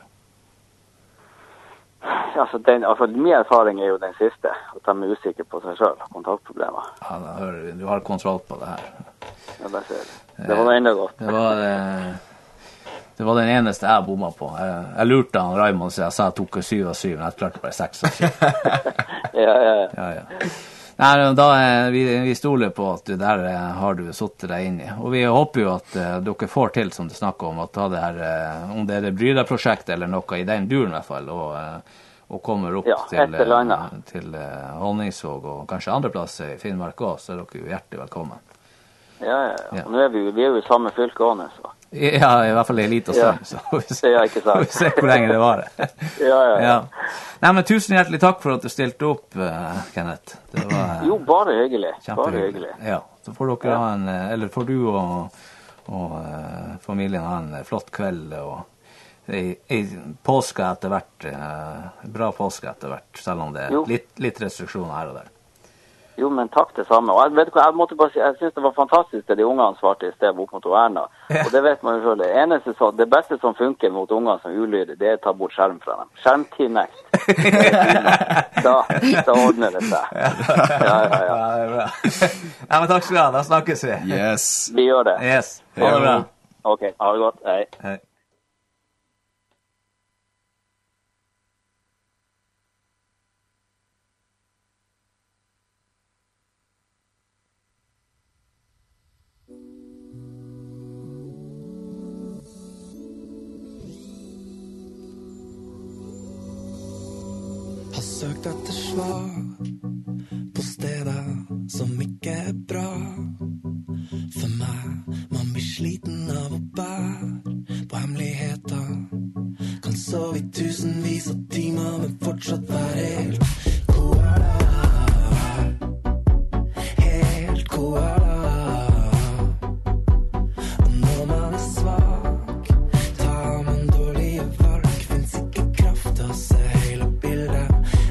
Min erfaring er jo den siste, at de er usikre på seg selv, kontaktproblemer. Ja, da hører vi. Du har kontroll på det her. Ja, det ser jeg. Det var enda godt. Det var den eneste jeg bommet på. Jeg lurte han Raimond, så jeg sa jeg tok 7 av 7, men jeg klarte bare 6 av 7. Ja. Nei, vi stoler på at der har du suttet deg inn i. Og vi håper jo at dere får til, som du snakker om, at ta det her, om det er det Bryda-prosjektet eller noe i den duren i hvert fall, og kommer opp til Honningsvåg og kanskje andre plasser i Finnmark også, så er dere jo hjertelig velkommen. Ja. Nå er vi jo i samme fylke også, så. Ja, i hvert fall i lite og stund, så vi ser hvor lenge det var. Ja. Nei, men tusen hjertelig takk for at du stilte opp, Kenneth. Det var, jo, bare hyggelig. Kjempehyggelig. Ja, så får dere ha eller får du og familien ha en flott kveld, og i påske etter hvert, bra påske etter hvert, selv om det er litt restriksjoner her og der. Jo, men takk det samme. Og vet du hva, jeg måtte bare si, jeg synes det var fantastisk det de ungene svarte i sted bort mot Erna. Og det vet man jo selv. Det beste som funker mot ungene som ulyder, det er å ta bort skjerm fra dem. Skjermtidnekt. Da ordner det seg. Ja, det er bra. Ja, men takk skal du ha. Da snakkes vi. Yes. Vi gjør det. Yes. Ha det bra. Ok, ha det godt. Hei. Har søkt etter svar på steder som ikke er bra. For meg, man blir sliten av å bære på hemmeligheter. Kan sove i tusenvis av timer, men fortsatt være helt koala. Helt koala. Og når man er svak, tar man dårlige valg. Finnes ikke kraft til å se hele bildet.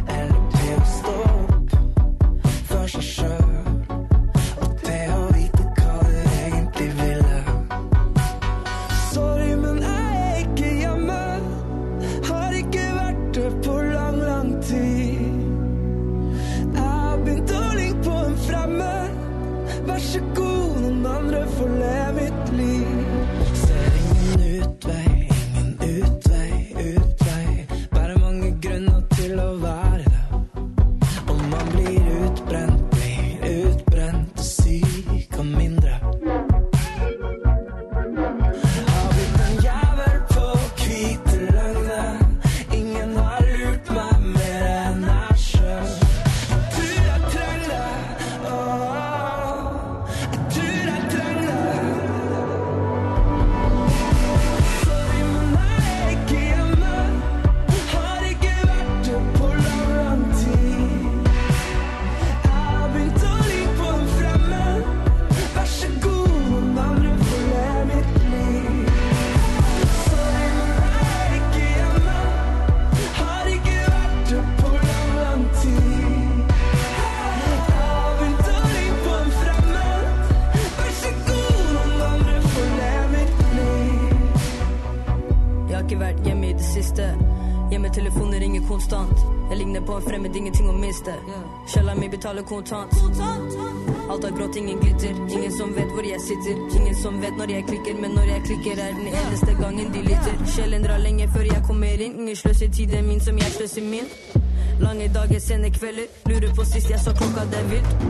Kontant. Alt har grått, ingen glitter. Ingen som vet hvor jeg sitter. Ingen som vet når jeg klikker, men når jeg klikker er den eneste gangen de lytter. Sjelen drar lenge før jeg kommer inn. Ingen sløser tiden min som jeg sløser min. Lange dager, sene kvelder. Lurer på sist jeg så klokka det vilt.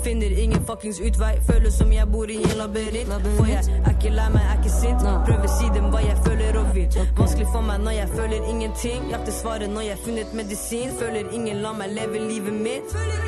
Finner ingen fuckings utvei. Føler som jeg bor i en labyrint. For jeg ikke lei meg, ikke sint. Prøver si dem hva jeg føler og vil. Vanskelig for meg når jeg føler ingenting. Jakter svaret når jeg funnet medisin. Føler ingen la meg leve livet mitt.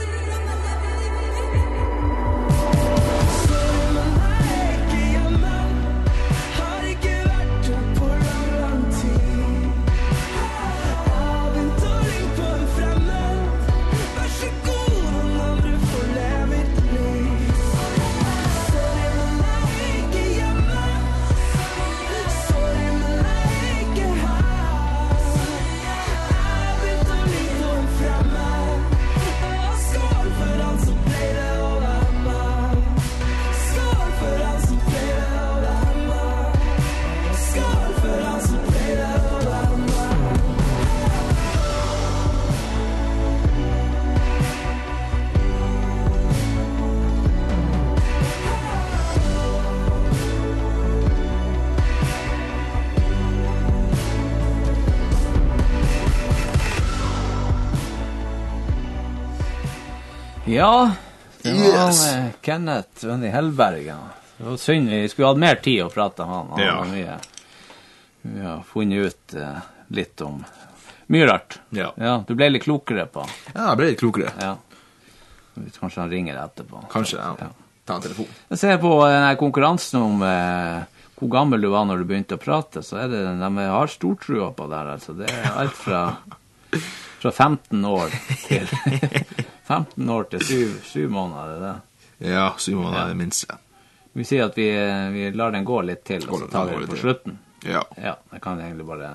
Ja, det var han, Kenneth Venni Hellberg. Ja. Det var synd, vi skulle hatt mer tid å prate om han. Han var mye. Vi har funnet ut litt om mye rart. Ja, du ble litt klokere på. Ja, jeg ble litt klokere. Ja. Kanskje han ringer etterpå. Kanskje, ja. Ta en telefon. Jeg ser på denne konkurransen om hvor gammel du var når du begynte å prate, så er det, de har stor trua på det her. Altså. Det er alt fra 15 år til 15 år til 7 måneder, er det? Ja, 7 måneder er det minst. Vi sier at vi lar den gå litt til, og så tar vi det på slutten. Ja. Ja, det kan egentlig bare...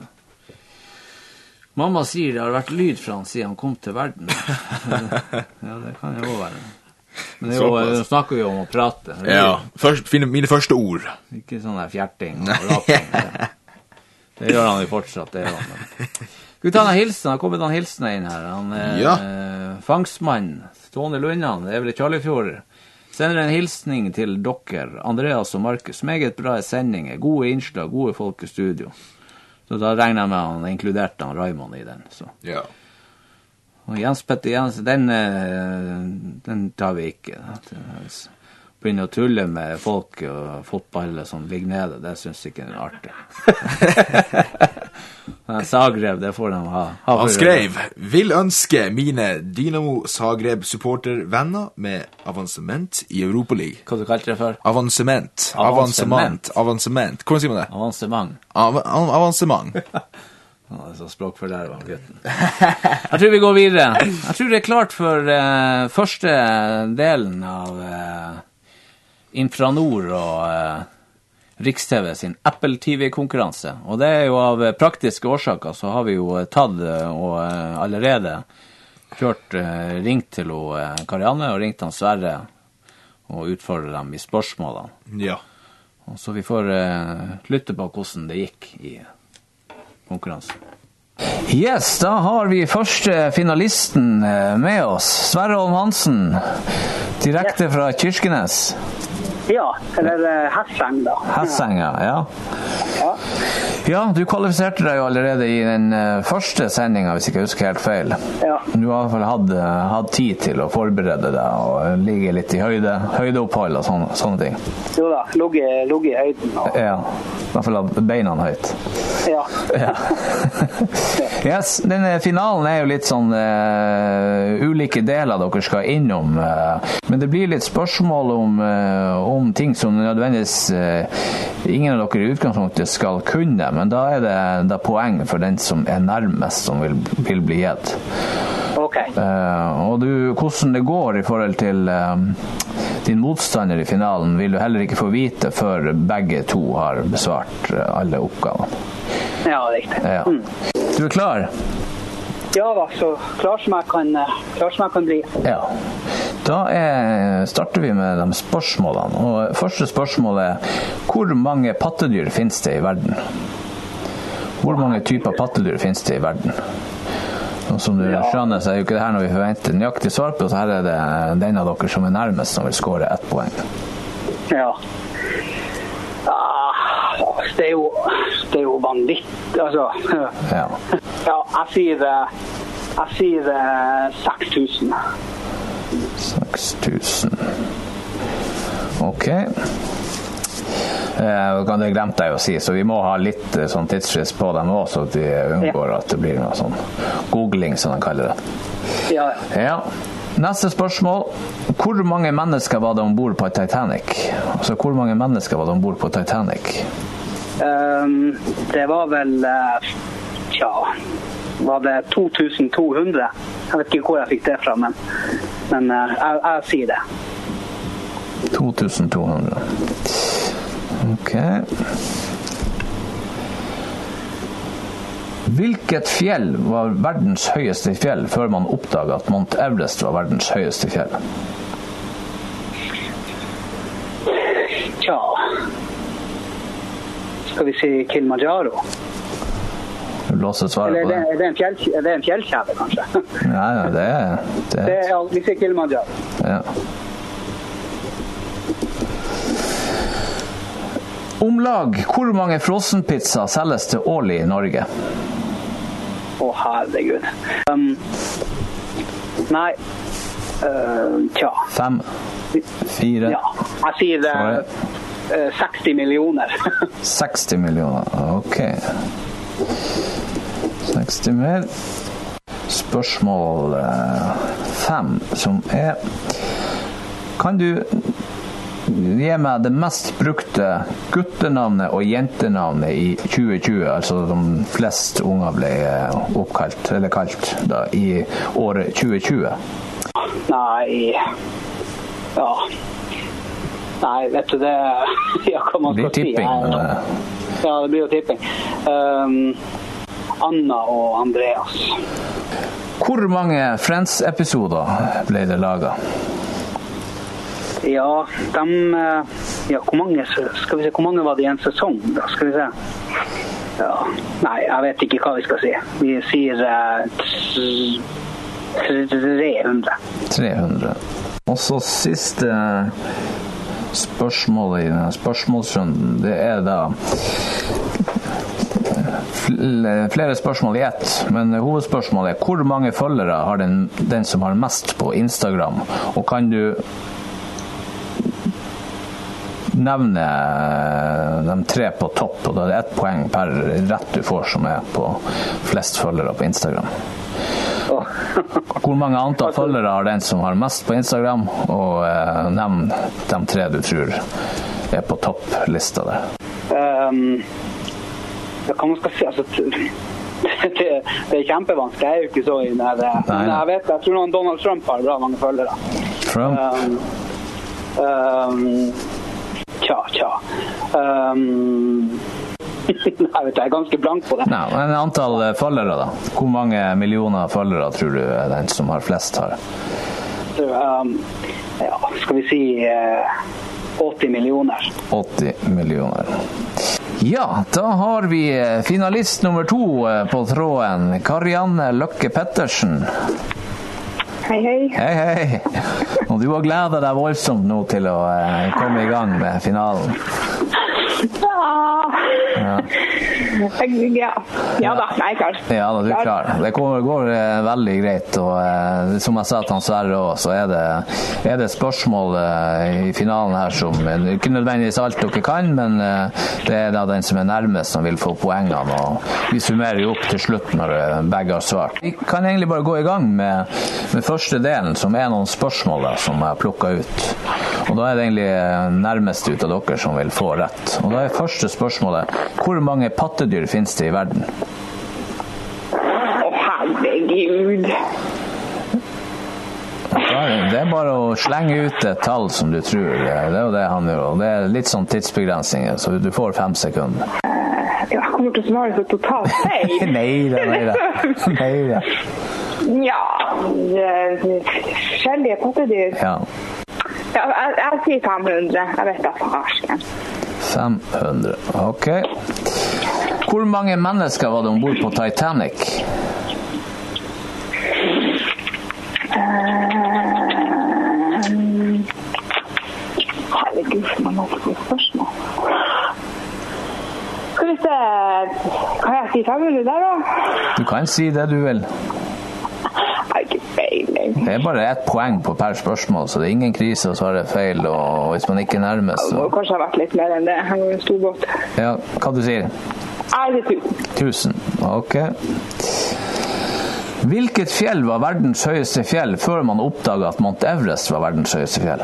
Mamma sier det har vært lyd fra han siden han kom til verden. Ja, det kan jo også være. Men det er jo, nå snakker vi om å prate. Ja, mine første ord. Ikke sånn der fjerting og raping. Det gjør han jo fortsatt, det gjør han. Skal vi ta en hilsen? Det har kommet en hilsen inn her. Han fangstmann, Stående Lundan, det er vel i Kjærligfjord. Sender en hilsning til dere, Andreas og Markus. Meget bra sendinger, gode innslag, gode folk i studio. Så da regner jeg med han inkluderte han Raymond i den. Så. Ja. Og Jens Petter Jensen, den tar vi ikke. Begynner å tulle med folk og fotball som ligger nede, det synes ikke er artig. Zagreb, det får de ha. Han skrev, vil ønske mine Dynamo Zagreb-supportervenner med avansement i Europa League. Hva du kalte det for? Avansement. Hvordan sier man det? Avansement. Det er så språk for der, gutten. Jeg tror vi går videre. Jeg tror det er klart for første delen av Infranord og Riks-TV sin Apple TV-konkurranse. Og det er jo av praktiske årsaker, så har vi jo tatt og allerede ringt til Karianne og ringt han Sverre og utfordret dem i spørsmålene. Ja. Og så vi får lytte på hvordan det gikk i konkurransen. Yes, da har vi første finalisten med oss, Sverre Holm Hansen, direkte fra Kirkenes. Ja, eller Hesseng da. Hesseng, ja. Ja, du kvalifiserte deg jo allerede i den første sendingen, hvis ikke jeg husker helt feil. Ja. Du har i hvert fall hatt tid til å forberede deg og ligge litt i høydeopphold og sånne ting. Jo da, ligge i høyden. Og... Ja, i hvert fall beina høyt. Ja. Yes, denne finalen er jo litt sånn ulike deler dere skal innom, men det blir litt spørsmål om ting som nødvendigvis ingen av dere i utgangspunktet skal kunne, men da er det poeng for den som er nærmest som vil bli gitt. Ok. Og hvordan det går i forhold til din motstander i finalen vil du heller ikke få vite før begge to har besvart alle oppgavene. Ja, riktig. Ja. Du er klar? Ja da, så klar som jeg kan bli. Ja. Da starter vi med de spørsmålene. Og første spørsmål er, hvor mange pattedyr finnes det i verden? Hvor mange typer pattedyr finnes det i verden? Og som du skjønner, så er jo ikke det her når vi forventer nøyaktig svar på, så her er det den av dere som er nærmest som vil skåre 1 poeng. Ja. Det er jo vanvitt, altså. Ja. Ja, jeg sier 6000. 6000. Ok. Det glemte jeg å si, så vi må ha litt sånn tidsfrist på dem også, så at de unngår at det blir noe sånn googling, som de kaller det. Ja. Neste spørsmål. Hvor mange mennesker var det ombord på Titanic? Altså, hvor mange mennesker var det ombord på Titanic? Det var vel, var det 2200? Jeg vet ikke hvor jeg fikk det fra, men jeg sier det. 2200. Ok. Hvilket fjell var verdens høyeste fjell før man oppdaget at Mount Everest var verdens høyeste fjell? Skal vi si Kilimanjaro? Låser svaret på det. Er det en fjellkjede, kanskje? Ja, det er... Vi sier Kilimanjaro. Ja. Omlag, hvor mange frossenpizza selges til årlig i Norge? Herregud. Nei. 5, 4... Ja, jeg sier 60 millioner. 60 millioner, ok. 60 mer. Spørsmål 5, som er... Kan du gi meg det mest brukte guttenavnet og jentenavnet i 2020, altså de flest unger ble oppkalt, eller kalt, da, i året 2020? Nei, vet du det, hva man skal si? Ja, det blir jo tipping. Anna og Andreas. Hvor mange Friends-episoder ble det laget? Ja, hvor mange, skal vi se, hvor mange var det i en sesong da, skal vi se. Ja, nei, jeg vet ikke hva vi skal si. Vi sier 300. 300. Og så siste spørsmålet i denne spørsmålsrunden, det er da flere spørsmål i ett, men hovedspørsmålet er hvor mange følgere har den som har mest på Instagram, og kan du nevne de 3 på topp, og da er det 1 poeng per rett du får som er på flest følgere på Instagram. Hvor mange antall følgere har den som har mest på Instagram, og nevn de 3 du tror er på topplista der. Hva man skal si, altså det er kjempevanskelig, jeg er jo ikke så inne her. Men jeg tror noen Donald Trump har bra mange følgere. Trump? Jeg er ganske blank på det. Nei, men antall følgere da? Hvor mange millioner følgere tror du den som har flest har? Skal vi si 80 millioner. 80 millioner. Ja, da har vi finalist nummer 2 på tråden, Karianne Løkke Pettersen. Hei, hei. Hei, hei. Og du har gledet deg voldsomt nå til å komme i gang med finalen. Ja da, jeg er klar. Ja da, du er klar. Det går veldig greit, og som jeg sa til han Sverre også, så er det spørsmål i finalen her som ikke nødvendigvis alt dere kan, men det er da den som er nærmest som vil få poengene, og vi summerer jo opp til slutt når begge har svart. Vi kan egentlig bare gå i gang med første delen, som er noen spørsmål da, som jeg har plukket ut. Og da er det egentlig nærmest ut av dere som vil få rett. Og da er første spørsmålet, hvor mange pattedyr finnes det i verden? Herregud. Det er bare å slenge ut et tall som du tror. Det er jo det han gjør. Og det er litt sånn tidsbegrensninger, så du får 5 sekunder. Jeg kommer til å svare så totalt feil. Neida. Ja, forskjellige pattedyr. Ja. Jeg sier 500. Jeg vet da farsken. 500, ok. Hvor mange mennesker var det ombord på Titanic? Herregud, man må få spørsmål. Skal vi se, kan jeg si 500 der da? Du kan si det du vil. Jeg har ikke feil. egentlig. Det bare ett poeng på per spørsmål, så det ingen krise å svare feil, og hvis man ikke er nærmest, Det må kanskje ha vært litt mer enn det. Han var en stor båt. Ja, hva du sier? Det 1000. Ok. Hvilket fjell var verdens høyeste fjell før man oppdaget at Mount Everest var verdens høyeste fjell?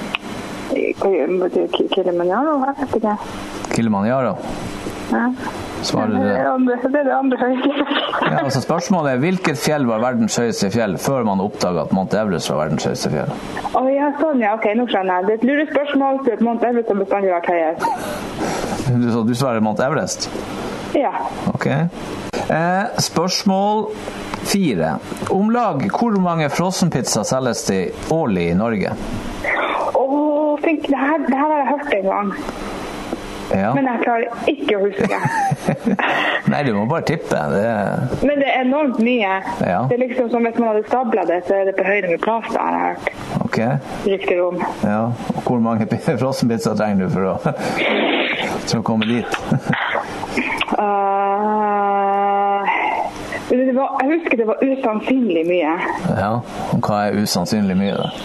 Kilimanjaro, jeg vet ikke. Kilimanjaro? Ja. Svarer Det er det andre høyeste. Ja, altså spørsmålet er, hvilket fjell var verdens høyeste fjell før man oppdaget at Mount Everest var verdens høyeste fjell? Ja, sånn, ja. Ok, nå skjønner jeg. Det er et lurespørsmål, så Mount Everest har bestandig vært høyest. Du svarer Mount Everest? Ja. Ok. Spørsmål 4. Omlag hvor mange frossenpizza selges det årlig i Norge? Fink, det her har jeg hørt en gang. Ja. Men jeg klarer ikke å huske. Nei, du må bare tippe. Men det er enormt mye. Ja. Det er liksom som hvis man hadde stablet det, så er det på høyde med plass, da, har jeg hørt. Ok. Riktig rom. Ja, og hvor mange frossenpizza trenger du for å komme dit? Jeg husker det var usannsynlig mye. Ja, og hva er usannsynlig mye da?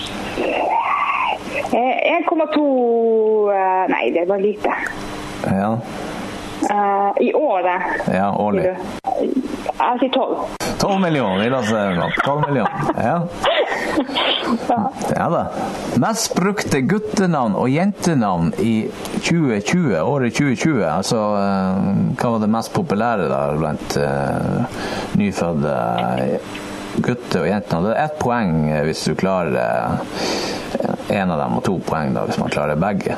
1,2 Nei, det var lite. Ja. I året. Ja, årlig. Jeg sier 12. 12 millioner, vil jeg si. 12 millioner, ja. Ja da. Mest brukte guttenavn og jentenavn i 2020, året 2020. Altså, hva var det mest populære da blant nyfødde gutte og jentenavn? Det er 1 poeng hvis du klarer en av dem, og 2 poeng da hvis man klarer begge.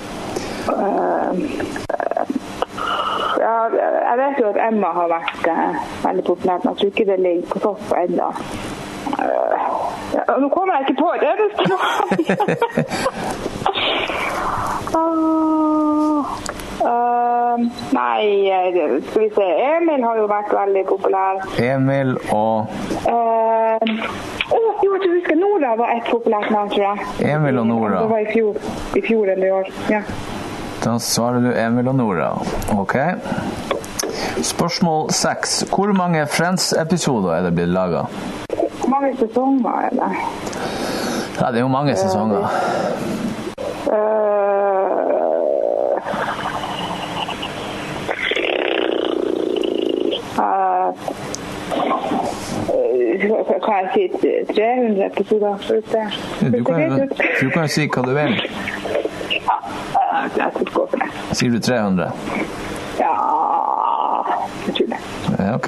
Jeg vet jo at Emma har vært veldig populært, men jeg tror ikke det ligger på topp enda. Nå kommer jeg ikke på det. Nei, skal vi se. Emil har jo vært veldig populær. Emil og... jo, jeg husker Nora var et populært navn, tror jeg. Emil og Nora. Det var i fjor eller i år, ja. Da svarer du Emil og Nora. Ok. Spørsmål 6. Hvor mange Friends-episoder er det blitt laget? Hvor mange sesonger er det? Ja, det er jo mange sesonger. Kan jeg si 300 episoder? Du kan jo si hva du vil. Jeg skal gå for det. Sier du 300? Ja, jeg tror det. Ja, ok.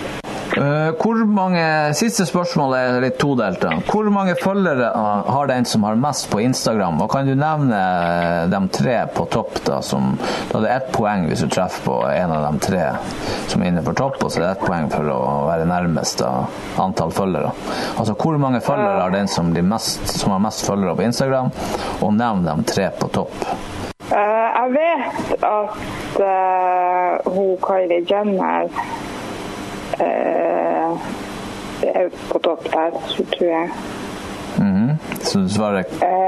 Siste spørsmål er litt todelt. Hvor mange følgere har den som har mest på Instagram? Og kan du nevne de 3 på topp da er det 1 poeng hvis du treffer på en av de 3 som er inne på topp, og så er det 1 poeng for å være nærmest da, antall følgere. Altså hvor mange følgere har den som har mest følgere på Instagram, og nevn de 3 på topp? Jeg vet at Kylie Jenner er på topp der, så tror jeg. Så du svarer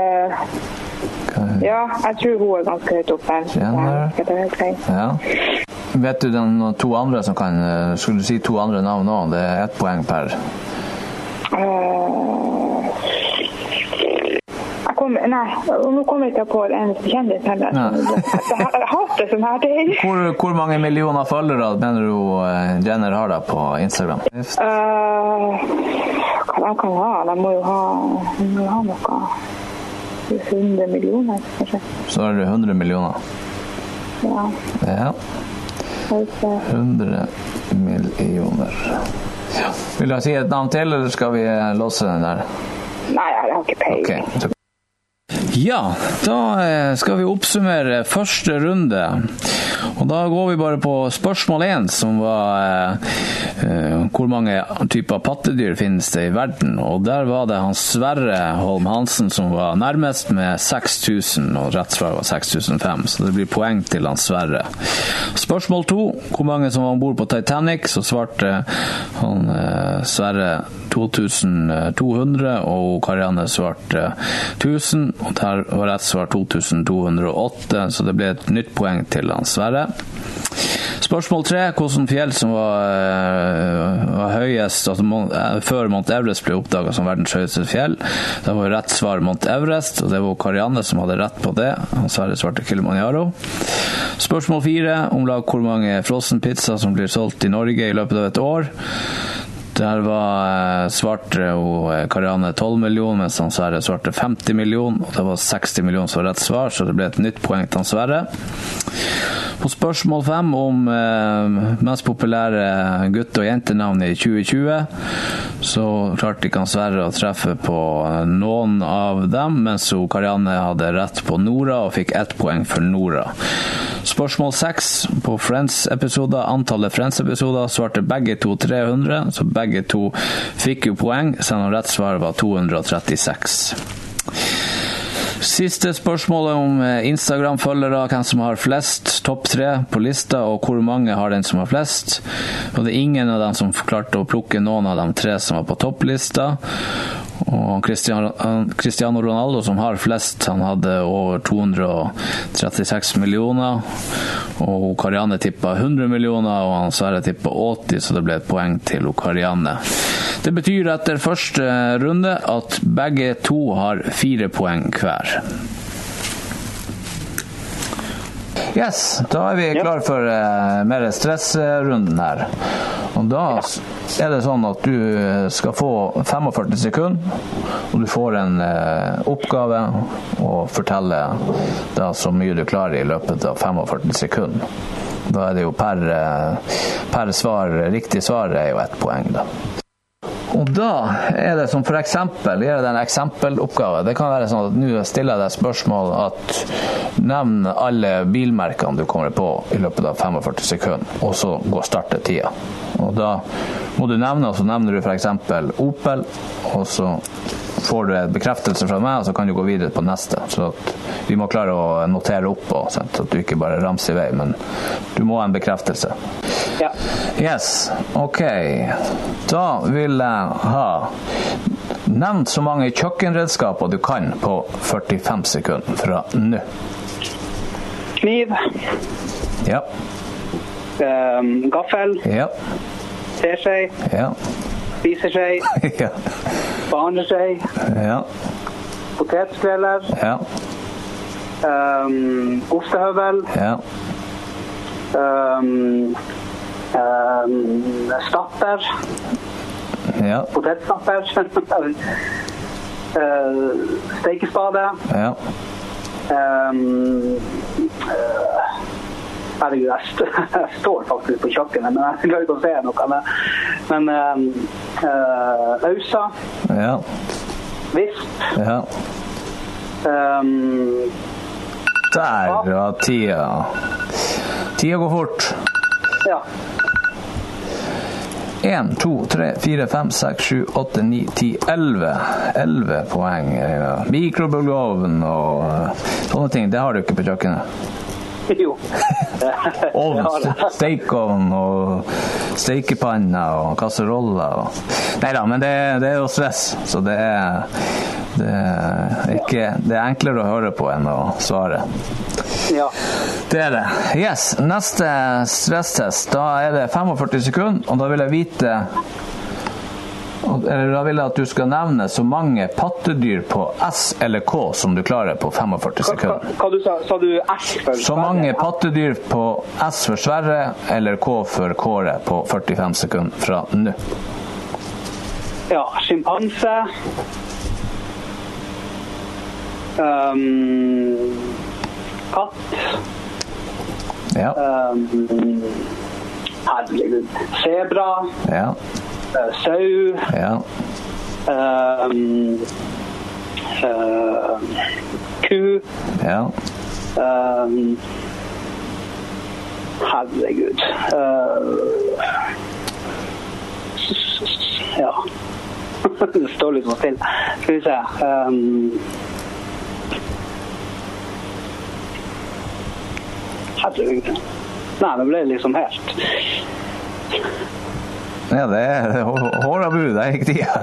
ja, jeg tror hun er ganske høyt opp der. Jenner. Ja. Vet du de 2 andre som kan skulle du si 2 andre navn nå? Det er 1 poeng per. Nå kommer jeg ikke på en kjendis heller. Jeg hater sånn her ting. Hvor mange millioner følgere mener du Jenner har da på Instagram? Hva de kan ha? De må jo ha noe 100 millioner, kanskje. Så er det 100 millioner? Ja. Ja. 100 millioner. Ja. Vil du si et navn til, eller skal vi låse den der? Nei, jeg har ikke peiling. Okay. Ja, da skal vi oppsummere første runde. Og da går vi bare på spørsmål 1, som var hvor mange typer pattedyr finnes det i verden. Og der var det han Sverre Holm Hansen som var nærmest med 6000, og rett svar var 6005. Så det blir poeng til han Sverre. Spørsmål 2, hvor mange som var ombord på Titanic, så svarte han Sverre 2200, og Karianne svarte 1000. Og Der var rett svar 2208, så det ble et nytt poeng til han Sverre. Spørsmål 3, hvordan fjell som var høyest, altså før Mount Everest ble oppdaget som verdens høyeste fjell. Det var rett svar Mount Everest, og det var Karianne som hadde rett på det. Han Sverre svarte Kilimanjaro. Spørsmål 4, om lag hvor mange frossenpizza som blir solgt i Norge i løpet av et år. Der var svarte Karianne 12 millioner, mens han Sverre svarte 50 millioner, og det var 60 millioner som var rett svar, så det ble et nytt poeng til han Sverre. På spørsmål 5 om mest populære gutte- og jentenavn i 2020, så klarte ikke han Sverre å treffe på noen av dem, mens Karianne hadde rett på Nora og fikk 1 poeng for Nora. Spørsmål 6 på Friends-episoder, antallet Friends-episoder, svarte begge to 300, så begge to fikk jo poeng, selv om rett svar var 236. Siste spørsmålet om Instagram-følgere, hvem som har flest, topp 3 på lista, og hvor mange har den som har flest. Og det er ingen av dem som klarte å plukke noen av de 3 som var på topplista. Og Cristiano Ronaldo som har flest, han hadde over 236 millioner, og Karianne tippet 100 millioner, og han Sverre tippet 80, så det ble et poeng til Karianne. Det betyr etter første runde at begge to har 4 poeng hver. Yes, da er vi klar for mer stressrunden her. Og da er det sånn at du skal få 45 sekunder, og du får en oppgave å fortelle da så mye du klarer i løpet av 45 sekunder. Da er det jo per svar, riktig svar er jo 1 poeng da. Og da er det som for eksempel, gjør det en eksempeloppgave. Det kan være sånn at nå stiller jeg deg spørsmål at nevn alle bilmerkene du kommer på i løpet av 45 sekunder, og så går startet tida. Og da må du nevne, og så nevner du for eksempel Opel, og så får du en bekreftelse fra meg, og så kan du gå videre på neste. Så at vi må klare å notere opp, og sånn, at du ikke bare ramser i vei, men du må ha en bekreftelse. Ja. Yes, ok. Da vil jeg ha nevnt så mange kjøkkenredskaper du kan på 45 sekunder fra nå. Kniv. Ja. Gaffel. Ja. Teskje. Ja. Spiseskje. Ja. Barneskje. Ja. Potetskreller. Ja. Ostehøvel. Ja. Stapper. Ja. Potetstapper. Stekespade. Ja. Herregud, jeg står faktisk på kjøkkenet, men jeg klarer ikke å se noe. Men ausa. Ja. Visp. Ja. Der var tida. Tida går fort. Ja. 1, 2, 3, 4, 5, 6, 7, 8, 9, 10, 11. 11 poeng. Mikrobølgeovn og sånne ting, det har du ikke på kjøkkenet. Jo. Ovn, stekeovn og stekepanna og kasseroller og... Neida, men det er jo stress, så det er enklere å høre på enn å svare. Ja. Det er det. Yes, neste stresstest, da er det 45 sekunder, og da vil jeg vite... Eller da vil jeg at du skal nevne så mange pattedyr på S eller K som du klarer på 45 sekunder. Hva du sa du S for Sverre? Så mange pattedyr på S for Sverre eller K for Kåre på 45 sekunder fra nå. Ja, skimpanse. Katt. Ja. Herregud. Zebra. Ja. Sau. Ja. Ku. Ja. Herregud. Ja. Det står litt sånn til. Skal vi se. Herregud. Nei, det ble liksom helt... Ja, det er hårabu, det er ikke tida.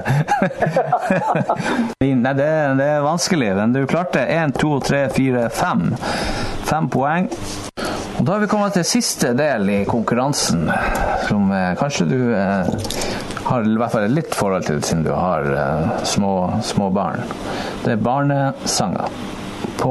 Nei, det er vanskelig, men du klarte 1, 2, 3, 4, 5. 5 poeng. Og da har vi kommet til siste del i konkurransen, som kanskje du har i hvert fall litt forhold til siden du har små barn. Det er barnesanger på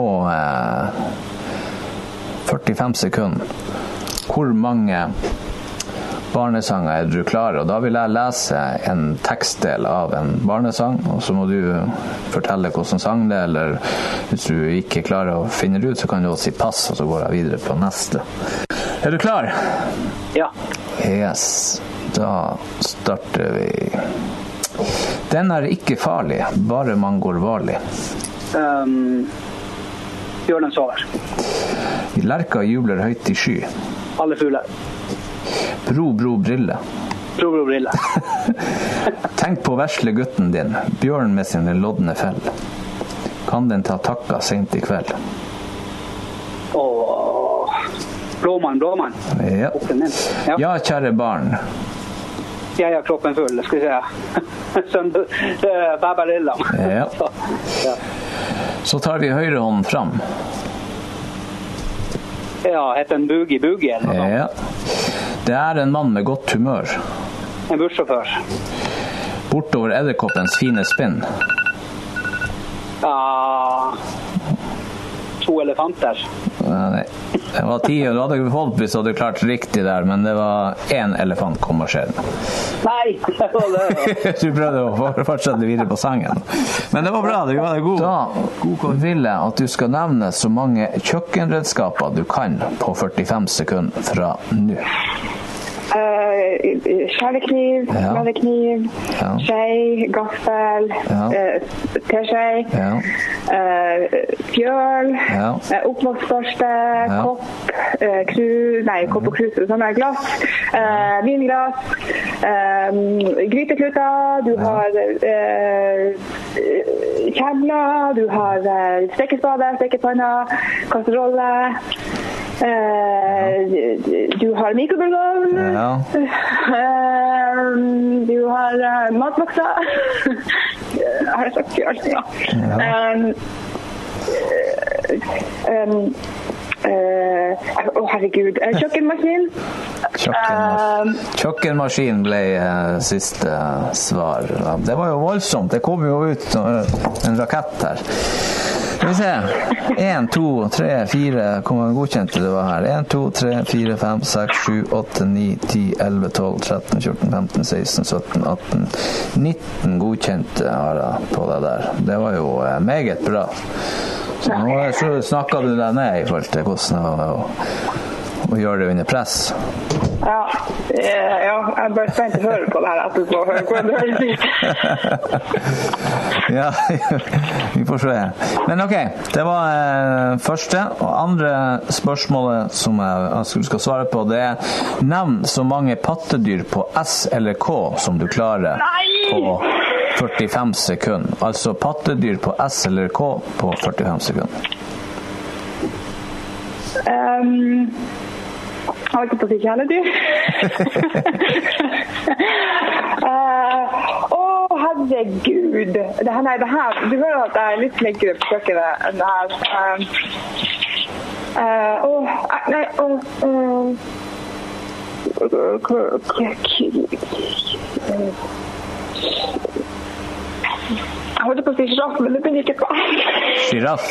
45 sekunder. Hvor mange barnesanger er du klar? Og da vil jeg lese en tekstdel av en barnesang, og så må du fortelle hvordan sang det, eller hvis du ikke klarer å finne det ut, så kan du også si pass, og så går jeg videre på neste. Er du klar? Ja. Yes. Da starter vi. Den er ikke farlig, bare man går varlig. Bjørnen sover. Lerka jubler høyt i sky. Alle fugler. Bro, brille. Bro, brille. Tenk på vesle gutten din, bjørn med sine lodne fell. Kan den ta takka sent i kveld? Blåmann. Ja. Ja, kjære barn. Jeg har kroppen full, skal vi se. Baba Lilla. Ja. Så tar vi høyre hånden fram. Ja, heter en Boogie eller noe sånt. Ja. Det er en mann med godt humør. En bussjåfør. Bortover edderkoppens fine spinn. Ja, 2 elefanter. Nei, det var 10, du hadde fått hvis du hadde klart riktig der, men det var 1 elefant kom marsjerende. Nei, det var det. Du prøvde å fortsette videre på sangen. Men det var bra, du var god. Da vil jeg at du skal nevne så mange kjøkkenredskaper du kan på 45 sekunder fra nå. Skjærekniv, smadrekniv, skei, gaffel, teskei, fjøl, oppvaskbørste, kopp og krus, sånne glass, vinglass, grytekluter, du har kjemler, du har stekespade, stekepanna, kasserolle, du har mikrobølgeovn, du har matbokser. Har jeg sagt fjøl? Ja. Herregud. Kjøkkenmaskin. Kjøkkenmaskin ble siste svar. Det var jo voldsomt. Det kom jo ut en rakett her. Skal vi se. 1, 2, 3, 4, hvor mange godkjente det var her? 1, 2, 3, 4, 5, 6, 7, 8, 9, 10, 11, 12, 13, 14, 15, 16, 17, 18, 19 godkjente har jeg på det der. Det var jo meget bra. Så nå snakket du deg ned i forhold til hvordan å gjøre det under press. Ja, jeg er bare spent å høre på det her etterpå. Hvordan det høres ut. Ja, vi får se. Men ok, det var første. Og andre spørsmålet som jeg skal svare på, det er nevn så mange pattedyr på S eller K som du klarer på 45 sekunder. Altså pattedyr på S eller K på 45 sekunder. Jeg har ikke på å si kjæledyr. Herregud. Det her, du hører at jeg er litt flinkere på kjøkkenet enn det her. Jeg holder på å si giraff, men det begynner ikke på. Giraff?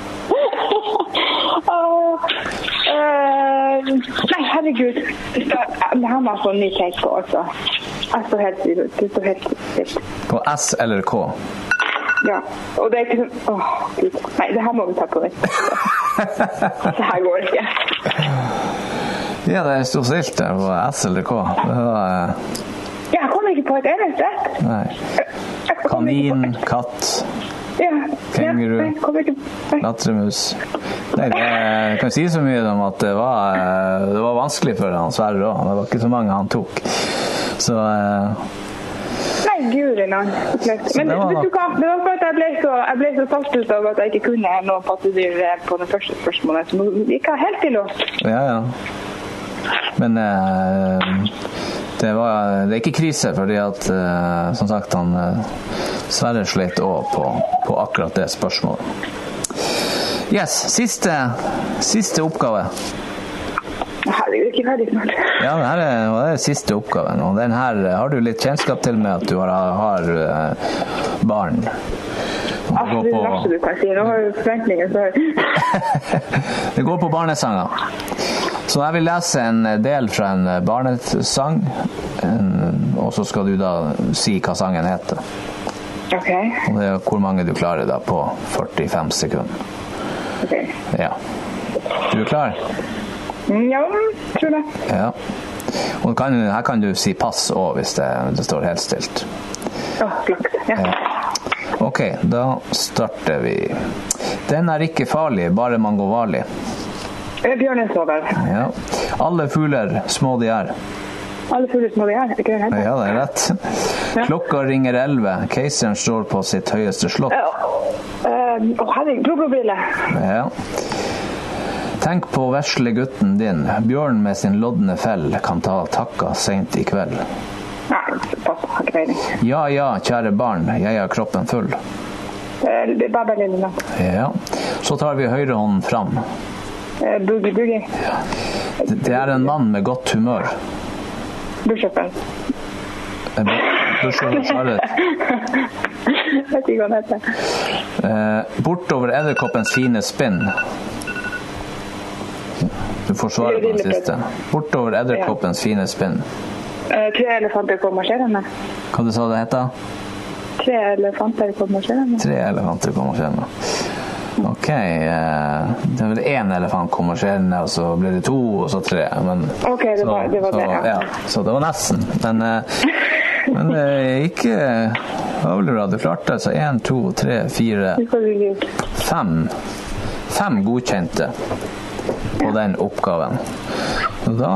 Nei, herregud. Det her må jeg få en ny take på også. Jeg står helt stilt. På S eller K? Ja, og det er ikke sånn... Gud. Nei, det her må vi ta på nytt. Det her går ikke. Ja, det stod stilt der på S eller K. Det var... Ja, jeg kommer ikke på et eneste rett. Nei. Kanin, katt... Kenguru, latremus. Nei, jeg kan si så mye om at det var vanskelig for han Sverre også. Det var ikke så mange han tok. Så... Nei, guri nå. Men vet du hva? Det var for at jeg ble så fast ut av at jeg ikke kunne noe pattedyr på det første spørsmålet. Så gikk jeg helt til å... Ja. Men Det er ikke krise, fordi at, som sagt, han Sverre sleit også på akkurat det spørsmålet. Yes, siste oppgave. Herregud, ikke ferdig snart. Ja, det er siste oppgaven, og den her har du litt kjennskap til med at du har barn. Altså, det verste du kan si. Nå har du forventninger, så... Det går på barnesanger. Så jeg vil lese en del fra en barnesang, og så skal du da si hva sangen heter. Ok. Og det er hvor mange du klarer da på 45 sekunder. Ok. Ja. Du klar? Ja, tror det. Ja. Og her kan du si pass også hvis det står helt stilt. Flaks. Ja. Ok, da starter vi. Den er ikke farlig, bare man går varlig. Bjørnen sover. Ja. Alle fugler, små de er. Alle fugler små de er, ikke det helt? Ja, det er rett. Klokka ringer 11, keiseren står på sitt høyeste slott. Herregud, blå-blå-brille. Ja. Tenk på vesle gutten din. Bjørn med sin lodne fell kan ta takka sent i kveld. Nei, pass, har ikke peiling. Ja, kjære barn, jeg har kroppen full. Babelille. Ja. Så tar vi høyre hånden fram. Boogie. Det er en mann med godt humør. Bussjåfør. Bussjåfør svaret. Jeg vet ikke hva det heter. Bortover edderkoppens fine spinn. Du får svare på den siste. Bortover edderkoppens fine spinn. 3 elefanter kom marsjerende. Hva du sa det heter? 3 elefanter kom marsjerende. 3 elefanter kom marsjerende. Ok, det var 1 elefant kom marsjerende, og så ble det 2, og så 3. Men, ok, det var det, ja. Så det var nesten. Men ikke... Hva vil du ha? Du klarte altså 1, 2, 3, 4, 5 godkjente på den oppgaven. Og da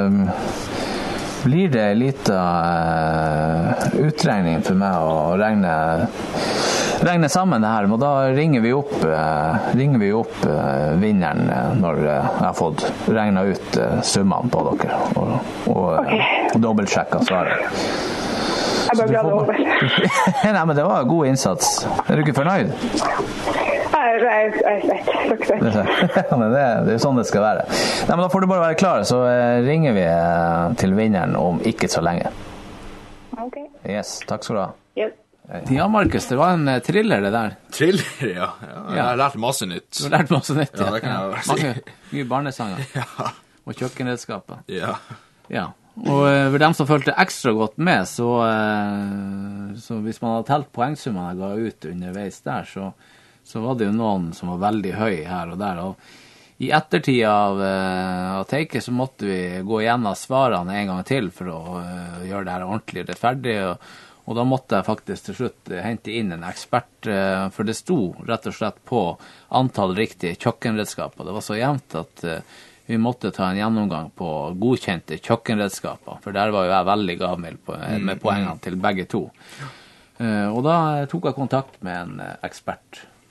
blir det litt utregning for meg å regne sammen det her, og da ringer vi opp vinneren når jeg har fått regnet ut summene på dere og dobbeltsjekket svaret. Jeg bare glad over. Nei, men det var god innsats. Er du ikke fornøyd? Jeg er svett. Det er sånn det skal være. Nei, men da får du bare være klar, så ringer vi til vinneren om ikke så lenge. Ok. Yes, takk skal du ha. Yes. Ja, Markus, det var en thriller det der. Thriller, ja. Jeg har lært masse nytt. Du har lært masse nytt, ja. Ja, det kan jeg si. Mye barnesanger. Ja. Og kjøkkenredskaper. Ja. Ja. Og for dem som følte ekstra godt med, så hvis man hadde telt poengsummene jeg ga ut underveis der, så var det jo noen som var veldig høy her og der. Og i ettertid av taket så måtte vi gå igjennom svarene en gang til for å gjøre det her ordentlig rettferdig. Og da måtte jeg faktisk til slutt hente inn en ekspert, for det sto rett og slett på antall riktige kjøkkenredskaper. Det var så jevnt at vi måtte ta en gjennomgang på godkjente kjøkkenredskaper, for der var jo jeg veldig gavmild med poengene til begge to. Og da tok jeg kontakt med en ekspert.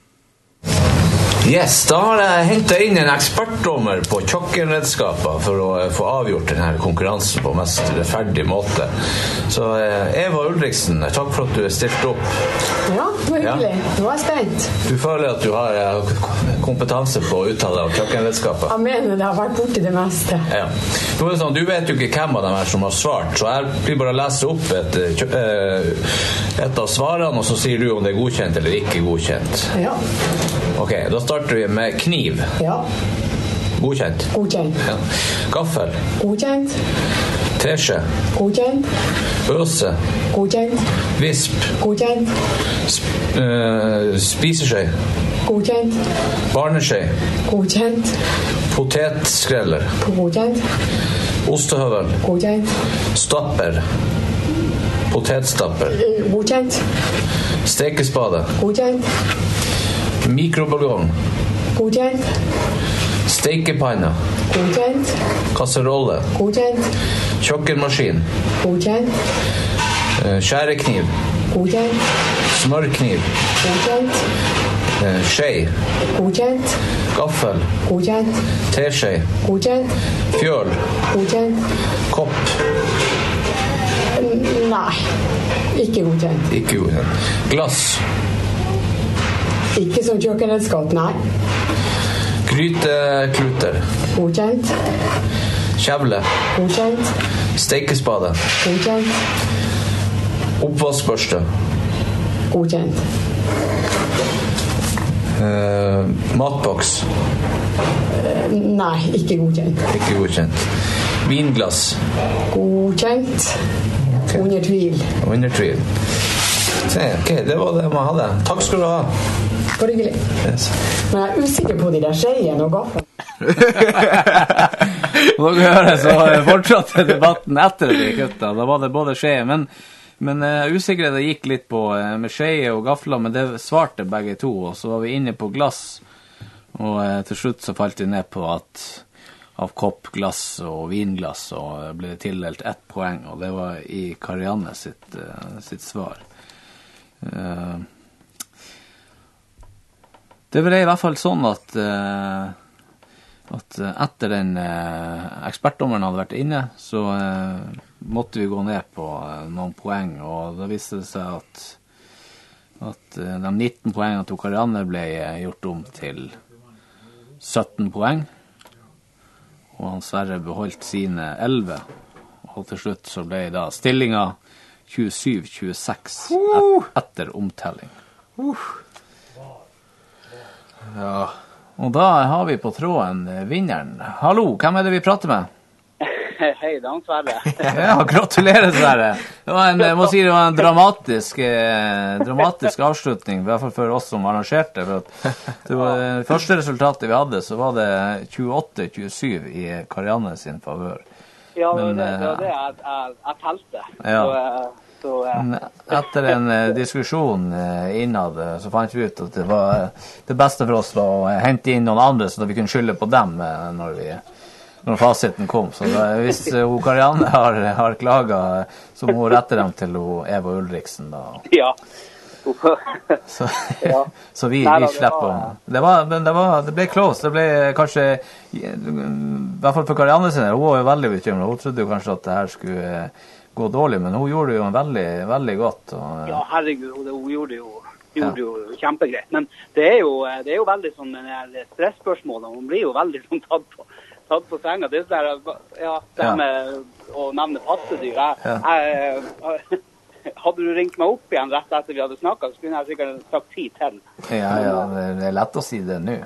Yes, da har jeg hentet inn en ekspertdommer på kjøkkenredskaper for å få avgjort denne konkurransen på mest rettferdig måte. Så Eva Ulriksen, takk for at du stilt opp. Ja, det var hyggelig. Nå er jeg spent. Du føler at du har kompetanse på å uttale av kjøkkenredskaper? Jeg mener det har vært borti det meste. Ja. Nå er det sånn, du vet jo ikke hvem av dem er som har svart, så jeg blir bare å lese opp et av svarene, og så sier du om det er godkjent eller ikke godkjent. Ja. Ok, da starter vi med kniv. Ja. Godkjent. Godkjent. Ja. Gaffel. Godkjent. Teskje. Godkjent. Øse. Godkjent. Visp. Godkjent. Spiseskje. Godkjent. Barneskje. Godkjent. Potetskreller. Godkjent. Ostehøvel. Godkjent. Stapper. Potetstapper. Godkjent. Stekespade. Godkjent. Mikrobølgeovn. Godkjent. Stekepanne. Godkjent. Kasserolle. Godkjent. Kjøkkenmaskin. Godkjent. Skjærekniv. Godkjent. Smørkniv. Godkjent. Skje. Godkjent. Gaffel. Godkjent. Teskje. Godkjent. Fjøl. Godkjent. Kopp. Nei, ikke godkjent. Ikke godkjent. Glass. Ikke som kjøkkenredskap, nei. Grytekluter. Godkjent. Kjevle. Godkjent. Steikespade. Godkjent. Oppvaskbørste. Godkjent. Matboks. Nei, ikke godkjent. Ikke godkjent. Vinglass. Godkjent. Under tvil. Under tvil. Se, ok, det var det man hadde. Takk skal du ha. Bare hyggelig. Yes. Men jeg er usikker på de der skjeien og gaffelen. Og dere hører så fortsatte debatten etter det i kutta. Da var det både skje, men usikre det gikk litt på med skje og gafler, men det svarte begge to, og så var vi inne på glass, og til slutt så falt vi ned på at av kopp, glass og vinglass, og ble tildelt 1 poeng, og det var i Karianne sitt svar. Det ble i hvert fall sånn at etter den ekspertdommeren hadde vært inne, så måtte vi gå ned på noen poeng, og da viste det seg at de 19 poengene til Karianne ble gjort om til 17 poeng, og han Sverre beholdt sine 11, og til slutt så ble da stillingen 27-26 etter omtelling. Ja. Og da har vi på tråden vinneren. Hallo, hvem er det vi prater med? Hei, det er han Sverre. Ja, gratulerer Sverre. Jeg må si det var en dramatisk avslutning, i hvert fall for oss som arrangerte. For at det var det første resultatet vi hadde, så var det 28-27 i Karianne sin favør. Ja, men, det var det jeg telte. Ja. Etter en diskusjon innad, så fant vi ut at det beste for oss var å hente inn noen andre, så vi kunne skylde på dem når fasiten kom. Så hvis Karianne har klaget, så må hun rette dem til Eva Ulriksen da. Ja. Så vi slipper. Det ble close. Det ble kanskje, i hvert fall for Karianne sin, hun var jo veldig bekymret. Hun trodde jo kanskje at det her skulle gå dårlig, men hun gjorde det jo veldig, veldig godt. Ja, herregud, hun gjorde det jo kjempegreit. Men det er jo veldig sånn med stressspørsmålet. Hun blir jo veldig sånn tatt på senga. Det er det med å nevne pattedyr. Hadde du ringt meg opp igjen rett etter vi hadde snakket, så kunne jeg sikkert sagt 10 til. Ja, det er lett å si det nå.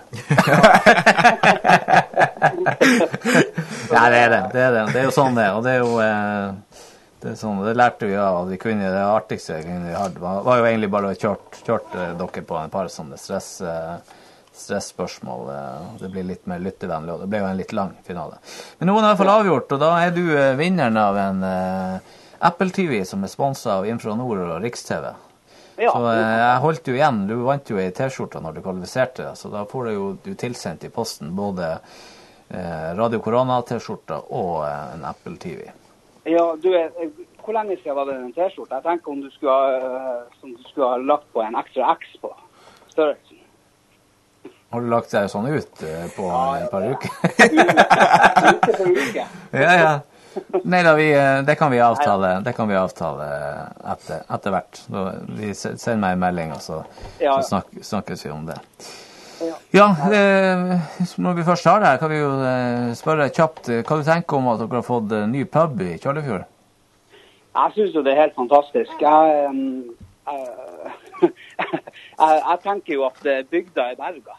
Ja, det er det. Det er jo sånn det, og det er jo det lærte vi av, at vi kunne, det artigste vi hadde, var jo egentlig bare å kjørt dere på en par sånne stressspørsmål. Det blir litt mer lyttevennlig, og det ble jo en litt lang finale. Men nå er det i hvert fall avgjort, og da er du vinneren av en Apple TV som er sponset av Infra Nord og Riks-TV. Ja. Så jeg holdt jo igjen, du vant jo i T-skjorta når du kvalifiserte, så da får du tilsendt i posten både Radio Corona T-skjorta og en Apple TV. Ja, hvor lenge siden var det en T-skjorte? Jeg tenker om du skulle ha lagt på en ekstra X på størrelsen. Har du lagt deg sånn ut på et par uker? Uke for uke. Ja. Nei da, det kan vi avtale etter hvert. Vi sender meg en melding, og så snakkes vi om det. Ja, når vi først har det her, kan vi jo spørre kjapt, hva du tenker om at dere har fått ny pub i Kjøllefjord? Jeg synes jo det er helt fantastisk. Jeg tenker jo at bygda er berga.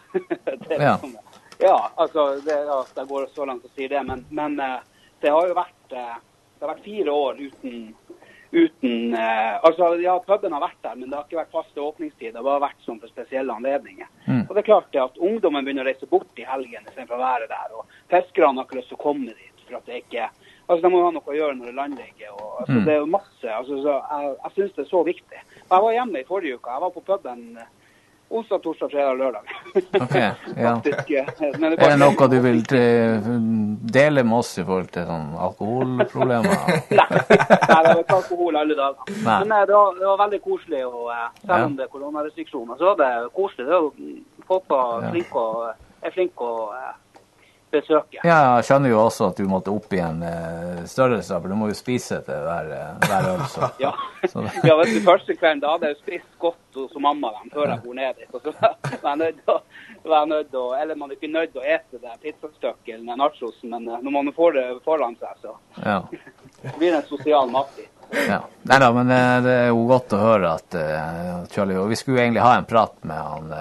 Altså, jeg går så langt å si det, men det har jo vært 4 år uten altså, ja, puben har vært der, men det har ikke vært faste åpningstid. Det har bare vært sånn for spesielle anledninger. Og det er klart det at ungdommen begynner å reise bort i helgen i stedet for å være der, og fiskerne har ikke lyst til å komme dit, for at det ikke, altså de må ha noe å gjøre når det landligger, og altså, det er jo masse, altså, så jeg synes det er så viktig. Og jeg var hjemme i forrige uke, jeg var på puben onsdag, torsdag, fredag og lørdag. Ok, ja. Er det noe du vil dele med oss i forhold til sånn alkoholproblemer? Nei, det var ikke alkohol alle dager. Men det var veldig koselig, og selv om det er koronarestriksjoner, så var det koselig. Det var folk er flinke besøket. Ja, jeg skjønner jo også at du måtte opp i en størrelse, for du må jo spise til hver øl. Så. Ja. Ja, vet du, første kvelden da hadde jeg jo spist godt hos mamma dem, før jeg går ned dit. Og så var jeg nødt til, eller man er ikke nødt til å ete det pizzastykket eller den nachosen, men når man får det foran seg, så blir det en sosial matbit. Ja. Neida, men det er jo godt å høre at Charlie, og vi skulle jo egentlig ha en prat med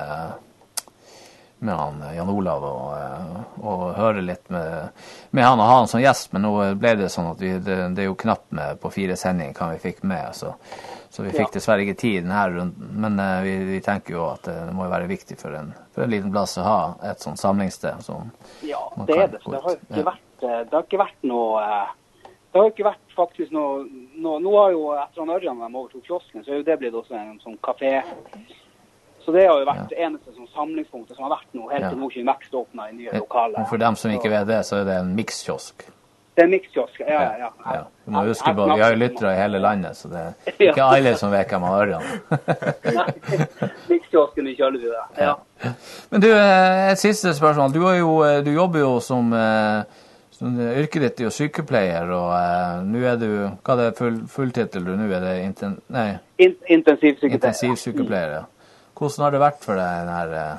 han Jan Olav og høre litt med han og ha han som gjest, men nå ble det sånn at det er jo knapt med på 4 sendinger kan vi fikk med, så vi fikk dessverre ikke tid i denne runden, men vi tenker jo at det må være viktig for en liten plass å ha et sånt samlingssted som ja, det er det, for det har ikke vært noe det har ikke vært faktisk noe nå har jo etter han Ørjan de overtog kiosken, så er jo det blitt også en sånn kafé. Så det har jo vært det eneste sånn samlingspunktet som har vært noe helt til nå ikke vekst åpnet i nye lokaler. Og for dem som ikke vet det, så er det en mixkiosk. Det er en mixkiosk, ja. Du må huske på, vi har jo lyttere i hele landet, så det er ikke alle som vet hvem han Ørjan. Nei, mixkiosken i Kjølvi, ja. Men du, et siste spørsmål. Du jobber jo som yrket ditt er jo sykepleier, og nå er du, hva er det fulltitel du nå? Er det intensivsykepleier, ja. Hvordan har det vært for deg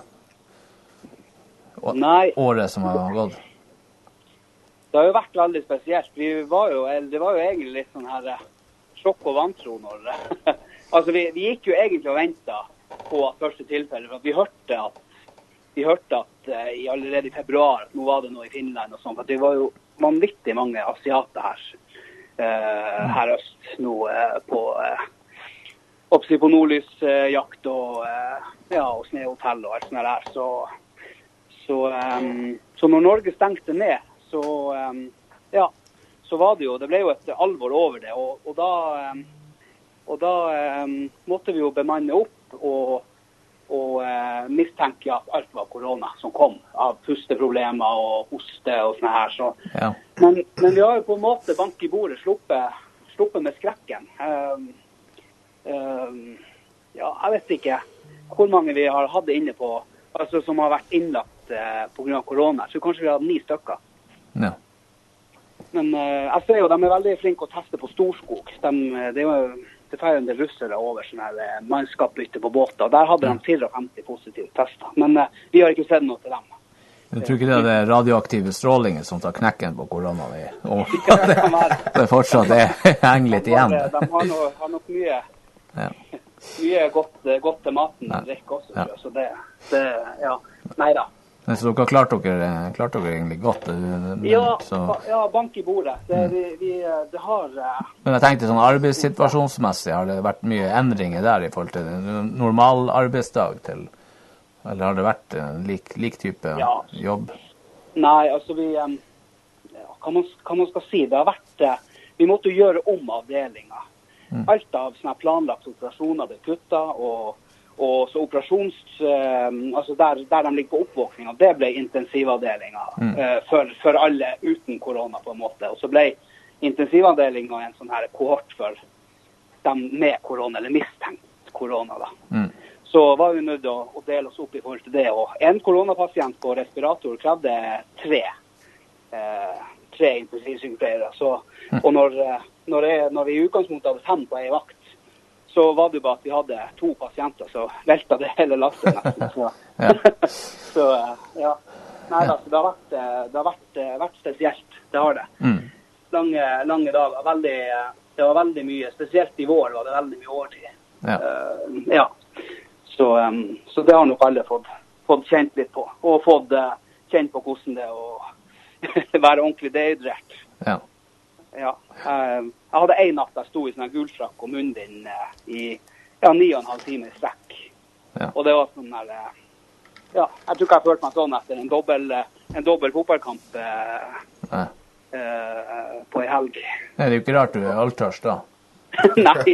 denne året som har gått? Det har jo vært veldig spesielt. Det var jo egentlig litt sånn her sjokk og vantro når altså vi gikk jo egentlig og ventet på første tilfelle, for vi hørte at allerede i februar at nå var det noe i Finland og sånt, for det var jo vanvittig mange asiater her øst nå på nordlysjakt og snehotell og alt sånt der. Så når Norge stengte ned, så var det jo, det ble jo et alvor over det, og da måtte vi jo bemanne opp og mistenke at alt var korona som kom av pusteproblemer og hoste og sånne her. Så. Ja. Men vi har jo på en måte bank i bordet sluppet med skrekken. Jeg vet ikke hvor mange vi har hatt inne på, altså som har vært innlagt på grunn av korona. Så kanskje vi hadde 9 stykker. Ja. Men jeg ser jo, de er veldig flinke å teste på Storskog. Det får en del russere over sånn her mannskapbytte på båter, og der hadde de 54 positive tester. Men vi har ikke sett noe til dem. Jeg tror ikke det er radioaktive strålinger som tar knekken på korona. Det fortsatt henger litt igjen. De har nok mye godt til maten og drikke også, så neida. Så dere har klart dere egentlig godt? Ja, bank i bordet. Det har... Men jeg tenkte sånn arbeidssituasjonsmessig, har det vært mye endringer der i forhold til normal arbeidsdag til, eller har det vært en lik type jobb? Nei, altså hva man skal si, det har vært, vi måtte gjøre om avdelinger. Alt av sånne planlagte operasjoner ble kuttet, og så altså der de ligger på oppvåkning, det ble intensivavdelinger for alle uten korona på en måte. Og så ble intensivavdelinger en sånn her kohort for dem med korona, eller mistenkt korona da. Så var vi nødt til å dele oss opp i forhold til det, og en koronapasient på respirator krevde 3 intensivsykepleiere. Og når vi i utgangspunktet hadde 5 på en vakt, så var det jo bare at vi hadde 2 pasienter, så veltet det hele lastet nesten. Nei, altså, det har vært spesielt, det har det. Lange dager, det var veldig mye, spesielt i vår var det veldig mye overtid. Så det har nok alle fått kjent litt på, og fått kjent på hvordan det er å være ordentlig dehydrert. Ja, jeg hadde en natt jeg sto i sånn gulfrakk og munnbind i 9,5 timer i strekk. Og det var sånn der, jeg tror ikke jeg følte meg sånn etter en dobbel fotballkamp på en helg. Det er jo ikke rart du er halvtørst da. Nei,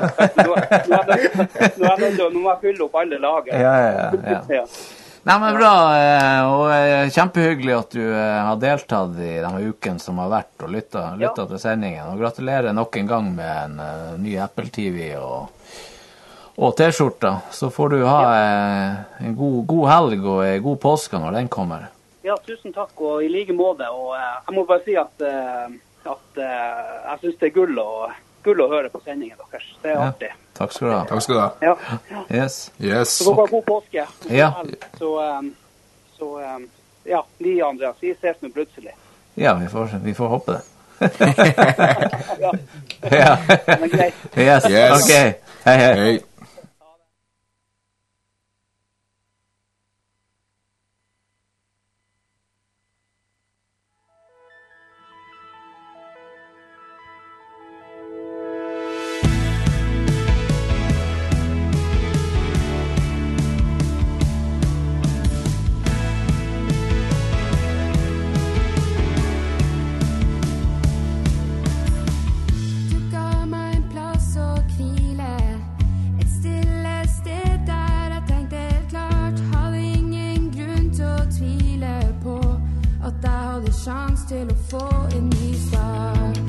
nå må jeg fylle opp alle lager. Ja. Nei, men bra, og kjempehyggelig at du har deltatt i denne uken som har vært og lyttet til sendingen. Og gratulerer nok en gang med en ny Apple TV og T-skjorta. Så får du ha en god helg og en god påske når den kommer. Ja, tusen takk, og i like måte. Og jeg må bare si at jeg synes det er gull å høre på sendingen deres. Det er artig. Takk skal du ha. Takk skal du ha. Ja. Yes. Så dere har god påske. Ja. Så ja, vi Andreas, vi ses med plutselig. Ja, vi får håpe det. Ja. Ja. Men greit. Yes. Ok. Hei. Du ga meg en plass å hvile, et stille sted der jeg tenkte helt klart. Hadde ingen grunn til å tvile på at jeg hadde sjans til å få en ny start.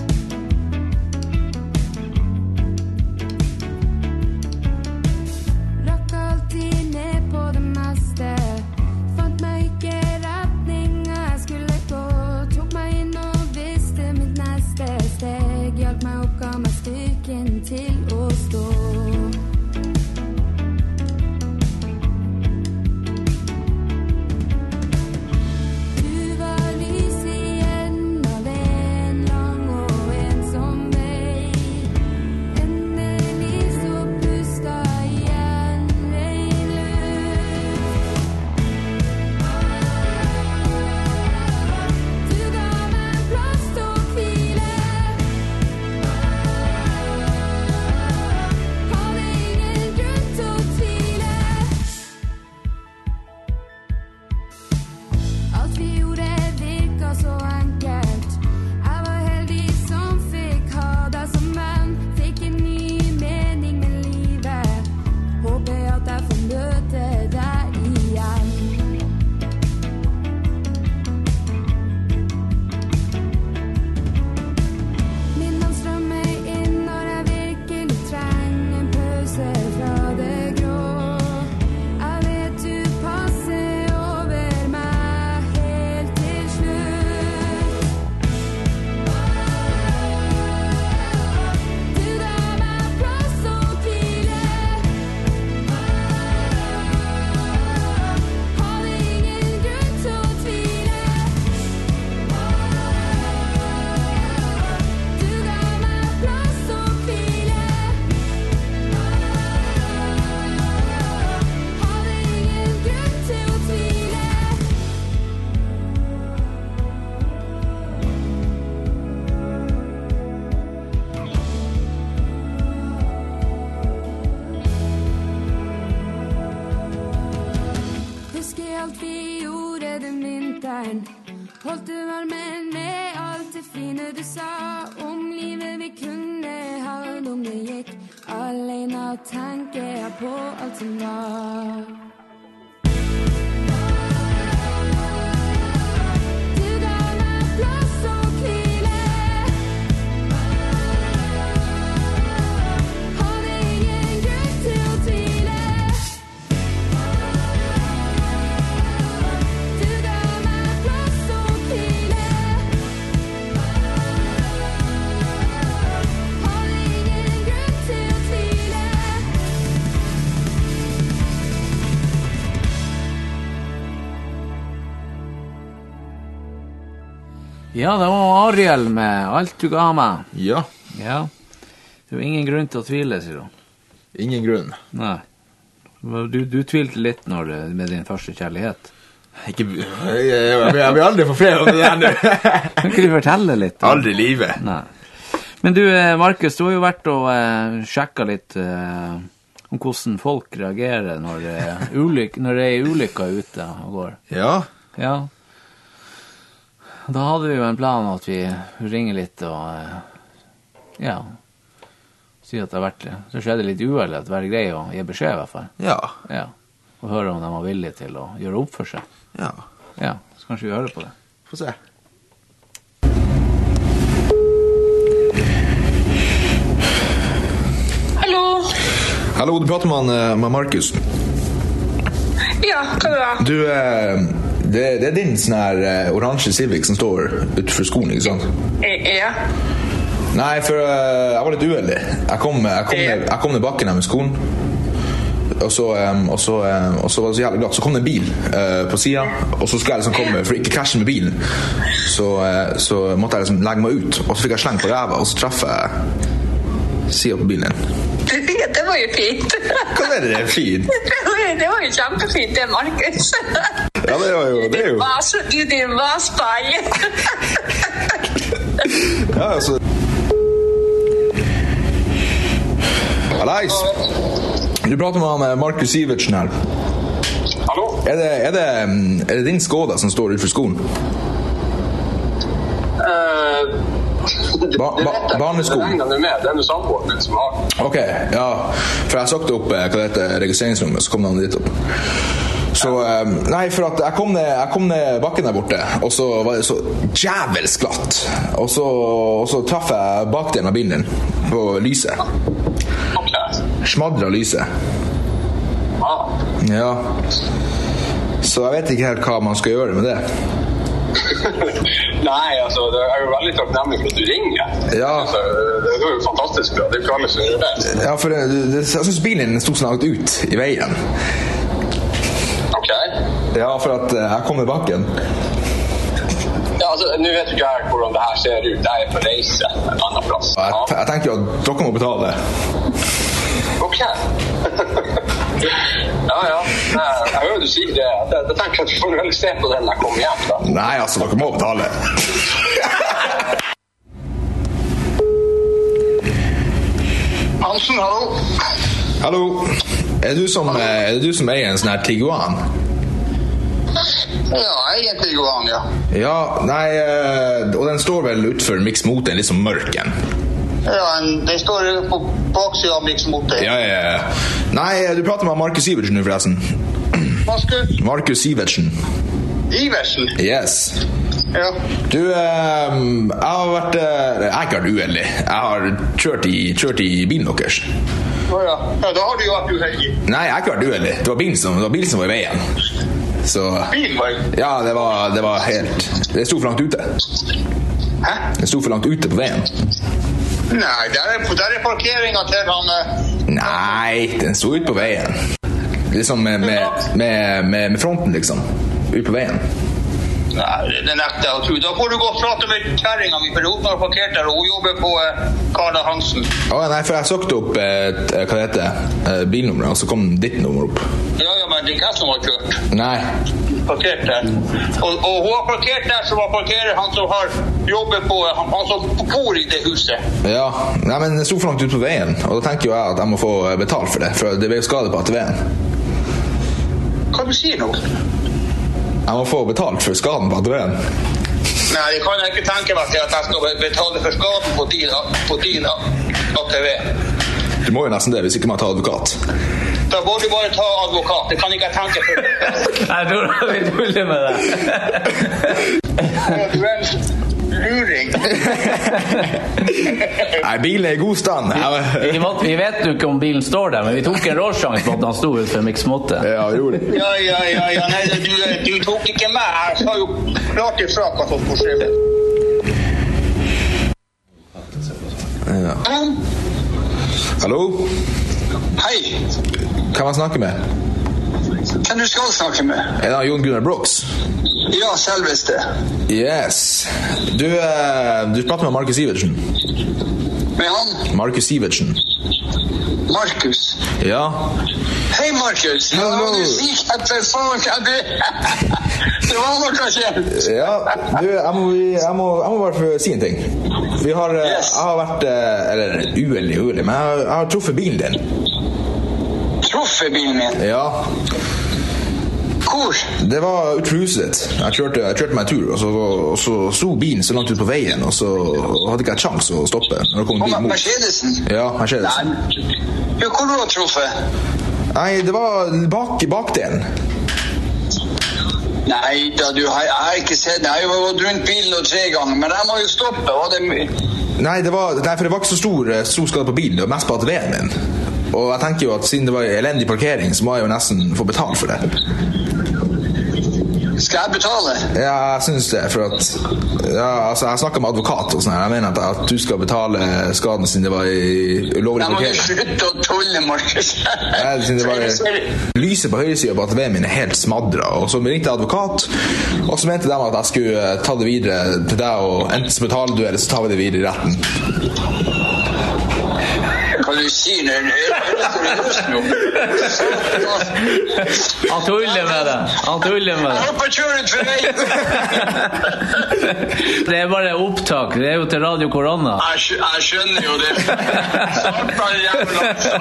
Rakk alltid ned på det meste, fant meg ikke retning jeg skulle gå. Tok meg inn og visste mitt neste steg, hjalp meg opp, ga meg styrken til å stå. Du var lys i enden av en lang og ensom vei. Endelig så pusta igjen ren luft. Du ga meg en plass til å hvile, hadde ingen grunn til å tvile. Alt vi gjorde virket så enkelt. Jeg var heldig som fikk ha deg som venn. Fikk en ny mening med livet. Håper at jeg får møte deg igjen. Minnene strømmer inn når jeg virkelig trenger en pause fra det grå. Jeg vet du passer over meg helt til slutt. Du ga meg plass å hvile, hadde ingen grunn til å tvile. Du ga meg plass å hvile, hadde ingen grunn til å tvile. Husker alt vi gjorde den vinteren. Holdt du varmen med alt det fine du sa om livet vi kunne ha om det gikk. Alene tenker jeg på alt som var. Du ga meg plass å hvile, hadde ingen grunn til å tvile. Du ga meg plass å hvile, hadde ingen grunn til å tvile. Ja, det var Ariel med Alt du ga meg. Ja. Ja. Det var ingen grunn til å tvile, sier du. Ingen grunn. Nei. Du tvilte litt med din første kjærlighet. Ikke... Jeg vil aldri få flere om det der nå. Kan ikke du fortelle litt? Aldri i livet. Nei. Men du, Markus, du har jo vært og sjekket litt om hvordan folk reagerer når det er ulykker ute og går. Ja. Ja. Da hadde vi jo en plan at vi ringer litt og ja, si at det skjedde litt uhell, at det var grei å gi beskjed i hvert fall. Ja. Ja. Og høre om de var villige til å gjøre opp for seg. Ja. Ja, så kanskje vi hører på det. Få se. Hallo. Hallo, du prater med Markus. Ja, hva er det da? Du, Det din sånn her oransje Civic som står utenfor skolen, ikke sant? Ja. Nei, for jeg var litt uheldig. Jeg kom ned bakken her med skolen, og så var det så jævlig glatt. Så kom det en bil på siden, og så skulle jeg liksom komme, for ikke krasje med bilen. Så måtte jeg liksom legge meg ut, og så fikk jeg sleng på ræva, og så traff jeg siden på bilen din. Det var jo fint. Hva er det fint? Det var jo kjempefint, det, Markus. Ja, det var jo... Du din vasspall. Ja, altså... Hallais! Du prater med Markus Sivertsen her. Hallo? Er det din Skoda som står utenfor skolen? Barneskolen. Det regner med, det noe samboeren min som har. Ok, ja. For jeg søkte opp hva det heter registreringsrommet, så kom han dit opp. Så, nei, for at jeg kom ned bakken der borte, og så var det så jævels glatt. Og så traff jeg bakdelen av bilen din på lyset. Smadret lyset. Ja. Så jeg vet ikke helt hva man skal gjøre med det. Nei, altså, det jo veldig takknemlig for at du ringer. Ja. Altså, det jo fantastisk bra, det ikke alle som gjør det. Ja, for jeg synes bilen din stod så langt ut i veien. Ok. Ja, for at jeg kom i bakken. Ja, altså, nå vet du ikke her hvordan det her ser ut. Jeg på reise en annen plass. Jeg tenker jo at dere må betale. Ok. Ja. Jeg hører du sier det. Jeg tenker at du får vel se på den når jeg kommer hjem, da. Nei, altså, dere må betale. Hansen, hallo. Hallo. Er det du som eier en sånn her Tiguan? Ja, jeg er en Tiguan, ja. Ja, nei, og den står vel utenfor Mix Mote, en litt sånn mørken. Ja, den står på baksiden av Mix Mote. Ja. Nei, du prater med Markus Sivertsen nå, forresten. Hva skal du? Markus Sivertsen. Iversen? Yes. Ja. Du, jeg har vært... Jeg har ikke vært uheldig. Jeg har kjørt i bilen deres. Ja, da har du jo vært uheldig. Nei, jeg har ikke vært uheldig. Det var bilen som var i veien. Så... Bilen var i? Ja, det var helt... Det stod for langt ute. Hæ? Det stod for langt ute på veien. Nei, der er parkeringen til han... Nei, den stod ut på veien. Liksom med fronten, liksom. Ut på veien. Nei, det nekter jeg å tro. Da får du gå og prate med kjæringen min, for hun har parkert der, og hun jobber på Karla Hansen. Nei, for jeg søkte opp, hva det heter, bilnummeret, og så kom ditt nummer opp. Ja, men det er ikke jeg som har kjørt. Nei. Parkert der. Og hun har parkert der som har parkeret han som har jobbet på, han som bor i det huset. Ja, nei, men det stod for langt ut på veien, og da tenker jo jeg at jeg må få betalt for det, for det ble jo skade på ATV-en. Hva du sier nå? Jeg må få betalt for skaden på ATV-en. Nei, det kan jeg ikke tenke meg til at jeg skal betale for skaden på din ATV. Du må jo nesten det, hvis ikke man tar advokat. Da må du bare ta advokat, det kan ikke jeg tenke for. Nei, da har vi dårlig med det. Du en luring. Nei, bilen i god stand. Vi vet jo ikke om bilen står der, men vi tok en råsjans på at han stod ut for Mix Mote. Ja, vi gjorde det. Ja, nei, du tok ikke meg. Jeg sa jo klart ifra hva som får skje. Ja. Hallo? Hei. Kan man snakke med? Hvem du skal snakke med? Er det Jon Gunnar Brooks? Ja, selveste. Yes. Du prater med Markus Sivertsen. Med han? Markus Sivertsen. Markus? Ja. Hei, Markus. Hallo. Du sier at det faen kan du... Det var noe kjent. Ja, du, jeg må bare få si en ting. Jeg har vært, eller uheldig, men jeg har truffet bilen din. Truffet bilen min? Ja. Hvor? Det var ut fra huset ditt. Jeg kjørte meg en tur, og så sto bilen så langt ut på veien, og så hadde ikke jeg sjans å stoppe. Når det kom en bil mot. Mercedesen? Ja, Mercedesen. Ja, hvor har du truffet? Nei, det var bakdelen. Nei da, jeg har ikke sett det. Jeg har jo gått rundt bilen 3 ganger, men jeg må jo stoppe. Nei, for det var ikke så stor skade på bilen, det var mest på ATV-en min. Og jeg tenker jo at siden det var elendig parkering, så må jeg jo nesten få betalt for det. Skal Skal jeg betale? Ja, jeg synes det, for at altså, jeg snakket med advokat og sånn her. Jeg mener at du skal betale skaden siden det var i ulovlig Da må du parkering. slutte å tulle, Markus. Siden det var lyset på høyre siden på ATV-en min helt smadret. Og så ringte jeg advokat, og så mente de at jeg skulle ta det videre til deg, og enten så betaler du, eller så tar vi det videre i retten. Hva du sier når det seriøst nå? Han tuller med det. Jeg håper å kjøre ut for deg. Det er bare opptak. Det er jo til Radio Korona. Jeg skjønner jo det. Starta jævla.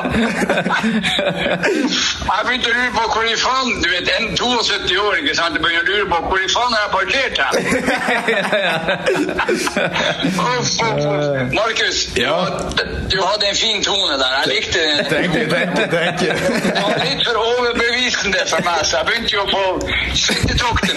Jeg begynte å lure på hvor i faen, du vet, en 72 år, ikke sant? Jeg begynte å lure på hvor i faen har jeg parkert her? Markus, du hadde en fin tone der. Jeg likte det. Thank you. Det var litt for overbevisende for meg, så jeg begynte jo på svettetokten.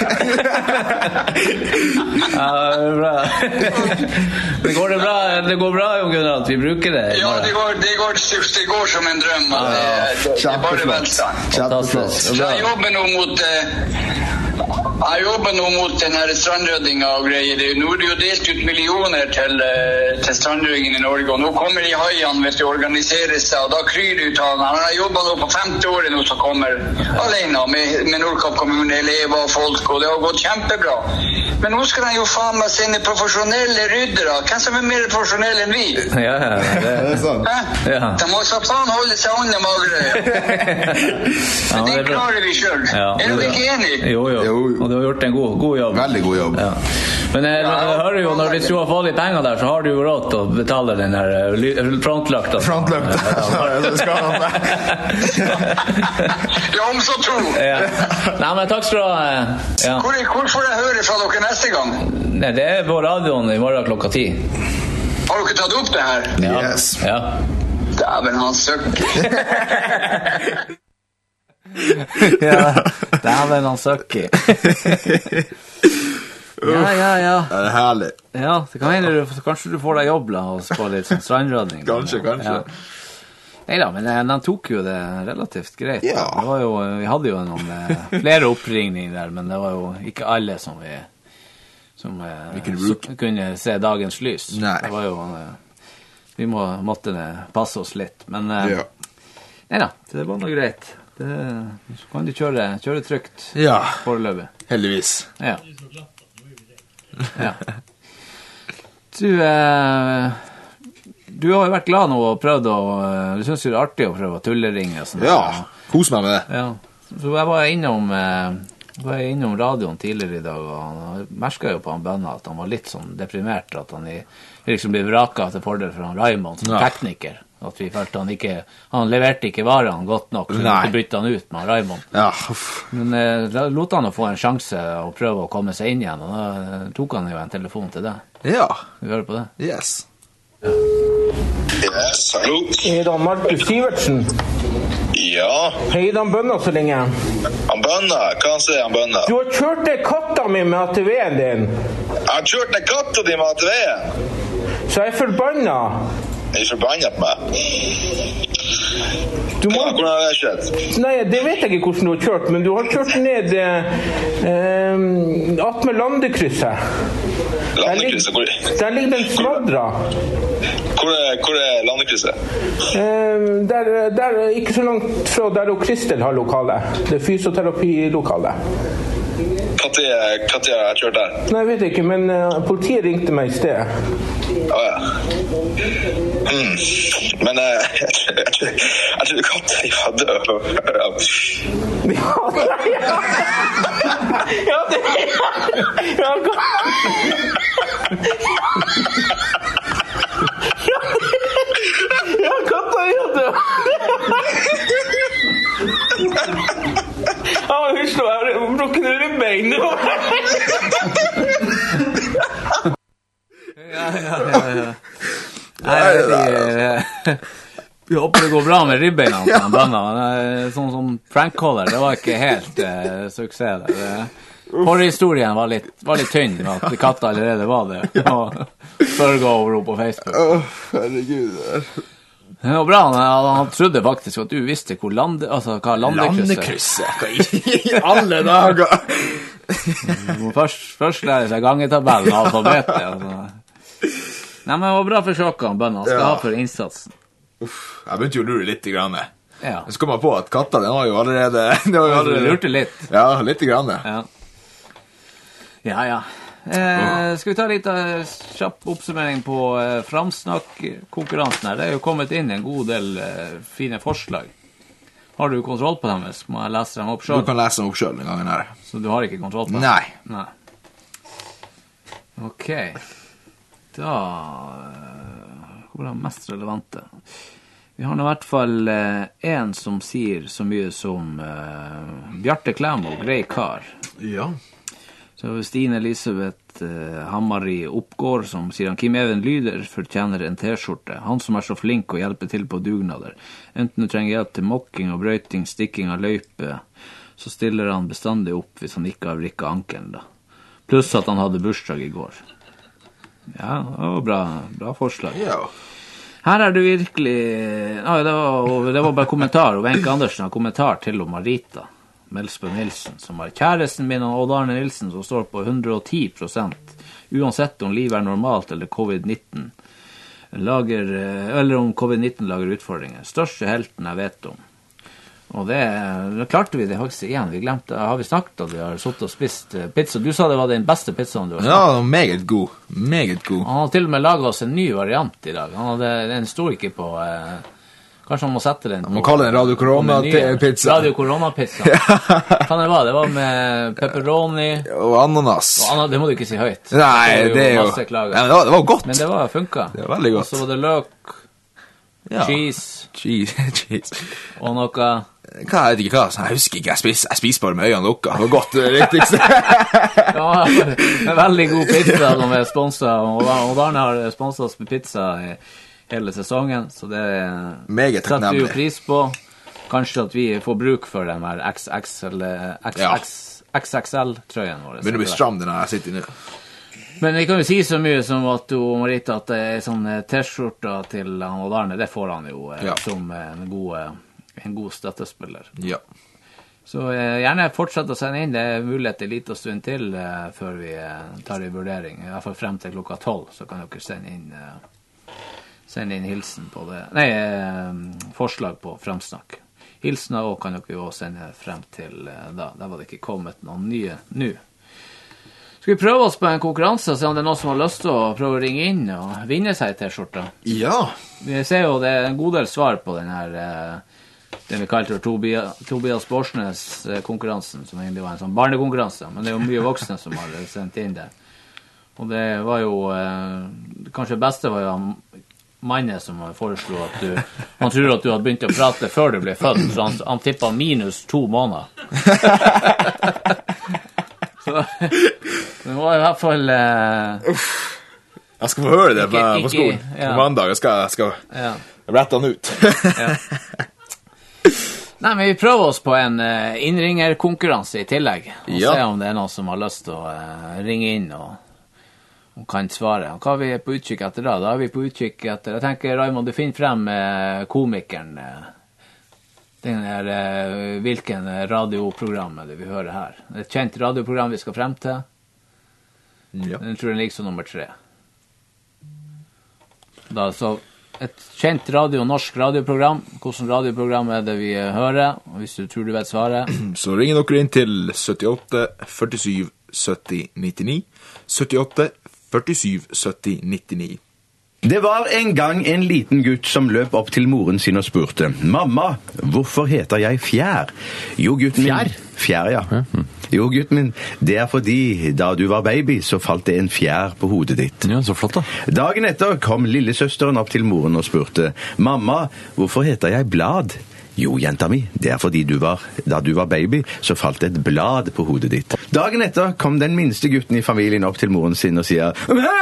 Ja, det er bra. Det går bra, Jon Gunnar, at vi bruker det. Ja, det går som en drøm. Det er bare velstand. Fantastisk. Så jeg jobber nå mot den her strandrøddinga og greier. Nå er det jo delt ut millioner til strandryddingen i Norge, og nå kommer de haiene, vet du, organiserer seg, og da kryr det ut av han. Han har jobbet nå på 50 år nå, som kommer alene med Nordkapp kommune, elever og folk, og det har gått kjempebra. Men nå skal de jo faen meg sende profesjonelle ryddere. Hvem som er mer profesjonelle enn vi? Ja, det er sant. Ja. De må så faen holde seg under Magerøya. Men det klarer vi selv. Er du ikke enig? Jo. Og du har gjort en god jobb. Veldig god jobb. Ja. Men jeg hører jo, når vi skulle ha fått litt penger der, så har du jo råd til å betale den her frontløkta. Ja, det skal han. Ja, om så tro. Ja. Nei, men takk skal du ha. Ja. Hvor får jeg høre fra dere neste gang? Nei, det er på radioen i morgen klokka 10. Har dere tatt opp det her? Yes. Ja. Dæven, han søkker. Ja, dæven, han søkker. Ja. Det er herlig. Ja, det kan hende kanskje du får deg jobb la oss på litt sånn strandrødning. Kanskje. Ja. Neida, men de tok jo det relativt greit. Ja. Det var jo, vi hadde jo noen flere oppringninger der, men det var jo ikke alle som kunne se dagens lys. Nei. Det var jo, vi måtte passe oss litt, men neida, det var noe greit. Så kan du kjøre trygt foreløpig. Heldigvis. Ja. Du har jo vært glad nå og prøvd du synes jo det er artig å prøve å tulleringe og sånt. Ja, kos meg med det. Ja. Så jeg var innom radioen tidligere i dag, og han merket jo på han Bønna at han var litt sånn deprimert, at han liksom ble vraket til fordel for han Raimond som tekniker. At vi følte han leverte ikke varene godt nok, så vi bytte han ut med Raimond. Ja. Men da lot han å få en sjanse å prøve å komme seg inn igjen, og da tok han jo en telefon til deg. Ja. Vi hører på det. Yes. Yes, hallo. Er det Markus Sivertsen? Ja. Hei, han Bønna så lenge. Han Bønna? Hva han sier han Bønna? Du har kjørt ned katta mi med ATV-en din. Jeg har kjørt ned katta di med ATV-en? Så jeg er forbanna. Er du forbannet på meg? Hvordan har det skjedd? Nei, det vet jeg ikke hvordan du har kjørt, men du har kjørt ned attmed landekrysset. Landekrysset? Der ligger den smadra. Hvor er landekrysset? Der ikke så langt fra der Kristel har lokale. Det er fysioterapilokale. Hva tid har jeg kjørt der? Nei, jeg vet ikke, men politiet ringte meg i sted. Ja. Men jeg tror katten var død. Ja, det Ja, katta er død. Ja, husk nå, jeg har brukt ribbein nå. Ja. Vi håper det går bra med ribbeina til han Bønna. Sånn som Frank Caller, det var ikke helt suksess der. Forhistorien var litt tynn med at katta allerede var det. Og sørget over henne på Facebook. Herregud. Det var bra, han trodde faktisk at du visste hva landekrysset. Landekrysset? I alle dager. Du må først lære seg gangetabellen og alfabetet. Altså. Nei, men det var bra forsøk han bønnen. Han skal ha for innsatsen. Jeg begynte jo å lure litt grann. Ja. Så kom jeg på at katta, den var jo allerede... Du lurte litt. Ja, litt grann. Ja. Skal vi ta litt kjapp oppsummering på framsnakk-konkurransen her? Det er jo kommet inn en god del fine forslag. Har du kontroll på dem? Må jeg lese dem opp selv? Du kan lese dem opp selv den gangen her. Så du har ikke kontroll på dem? Nei. Ok. Da... Hvor er det mest relevante? Vi har nå i hvert fall en som sier så mye som Bjarte Klæmo, grei kar. Ja. Så Stine Elisabeth Hammari Oppgård som sier han Kim Even Lyder fortjener en t-skjorte. Han som så flink å hjelpe til på dugnader. Enten du trenger hjelp til mokking og brøyting, stikking av løype, så stiller han bestandig opp hvis han ikke har vrikket ankelen da. Pluss at han hadde bursdag i går. Ja, det var bra forslag. Ja. Her det virkelig... det var bare kommentar, og Wenche Andersen har kommentar til om Marita Melsbø Nilsen, som har kjæresten min og Odd Arne Nilsen, som står på 110%, uansett om livet normalt eller covid-19 eller om covid-19 lager utfordringer. Største helten jeg vet om. Og det klarte vi det faktisk igjen. Vi glemte, har vi snakket at vi har suttet og spist pizza? Du sa det var den beste pizzaen du har smakt. Ja, meget god. Han har til og med laget oss en ny variant i dag. Den stod ikke på... Kanskje han må sette den på... Han må kalle den Radio Corona-pizza. Radio Corona-pizza. Kan det være? Det var med pepperoni... Og ananas. Det må du ikke si høyt. Nei, det er jo... Ja, det var godt. Men det var funket. Det var veldig godt. Og så var det løk, cheese. Og noe... Jeg vet ikke hva, jeg husker ikke, jeg spiser bare med øynene lukket. Det var godt, det riktigste. Ja, en veldig god pizza som sponset, og Arne har sponset oss med pizza i hele sesongen, så det setter vi jo pris på. Kanskje at vi får bruk for den her XXL-trøyen vår. Men det blir stram den jeg sitter i nå. Men vi kan jo si så mye som at Marita, at det sånn t-skjorta til Odd Arne, det får han jo som en god støttespiller. Ja. Så gjerne fortsett å sende inn. Det mulighet en liten stund til før vi tar i vurdering. I hvert fall frem til klokka 12, så kan dere sende inn hilsen på det. Nei, forslag på fremsnakk. Hilsener også kan dere jo sende frem til da. Der var det ikke kommet noen nye nå. Skal vi prøve oss på en konkurranse og se om det noen som har lyst til å prøve å ringe inn og vinne seg t-skjorta? Ja. Vi ser jo det en god del svar på den her... det vi kalte Tobias Borsnes konkurransen, som egentlig var en sånn barnekonkurranse, men det er jo mye voksne som har sendt inn det. Og det var jo, kanskje beste var jo mannen som foreslo at han tror at du hadde begynt å prate før du ble født, så han tippet -2 måneder. Så det var i hvert fall... Jeg skal få høre det på skolen på mandag, jeg skal rette han ut. Ja. Nei, men vi prøver oss på en innringerkonkurranse i tillegg, og se om det er noen som har lyst til å ringe inn og kan svare. Og hva er vi på utkikk etter da? Da er vi på utkikk etter, jeg tenker, Raymond, du finner frem komikeren, hvilken radioprogram er det vi hører her? Det er et kjent radioprogram vi skal frem til. Ja. Jeg tror den ligger som nummer 3. Da, så... Et kjent norsk radioprogram. Hvordan radioprogram er det vi hører? Og hvis du tror du vet svaret... Så ringer dere inn til 78 47 70 99. 78 47 70 99. Det var en gang en liten gutt som løp opp til moren sin og spurte: «Mamma, hvorfor heter jeg Fjær?» «Jo, gutten min...» Fjær, ja. «Jo, gutten min, det er fordi da du var baby, så falt det en fjær på hodet ditt.» Ja, så flott da. Dagen etter kom lillesøsteren opp til moren og spurte: «Mamma, hvorfor heter jeg Blad?» «Jo, jenta mi, det er fordi da du var baby, så falt et blad på hodet ditt.» Dagen etter kom den minste gutten i familien opp til moren sin og sier: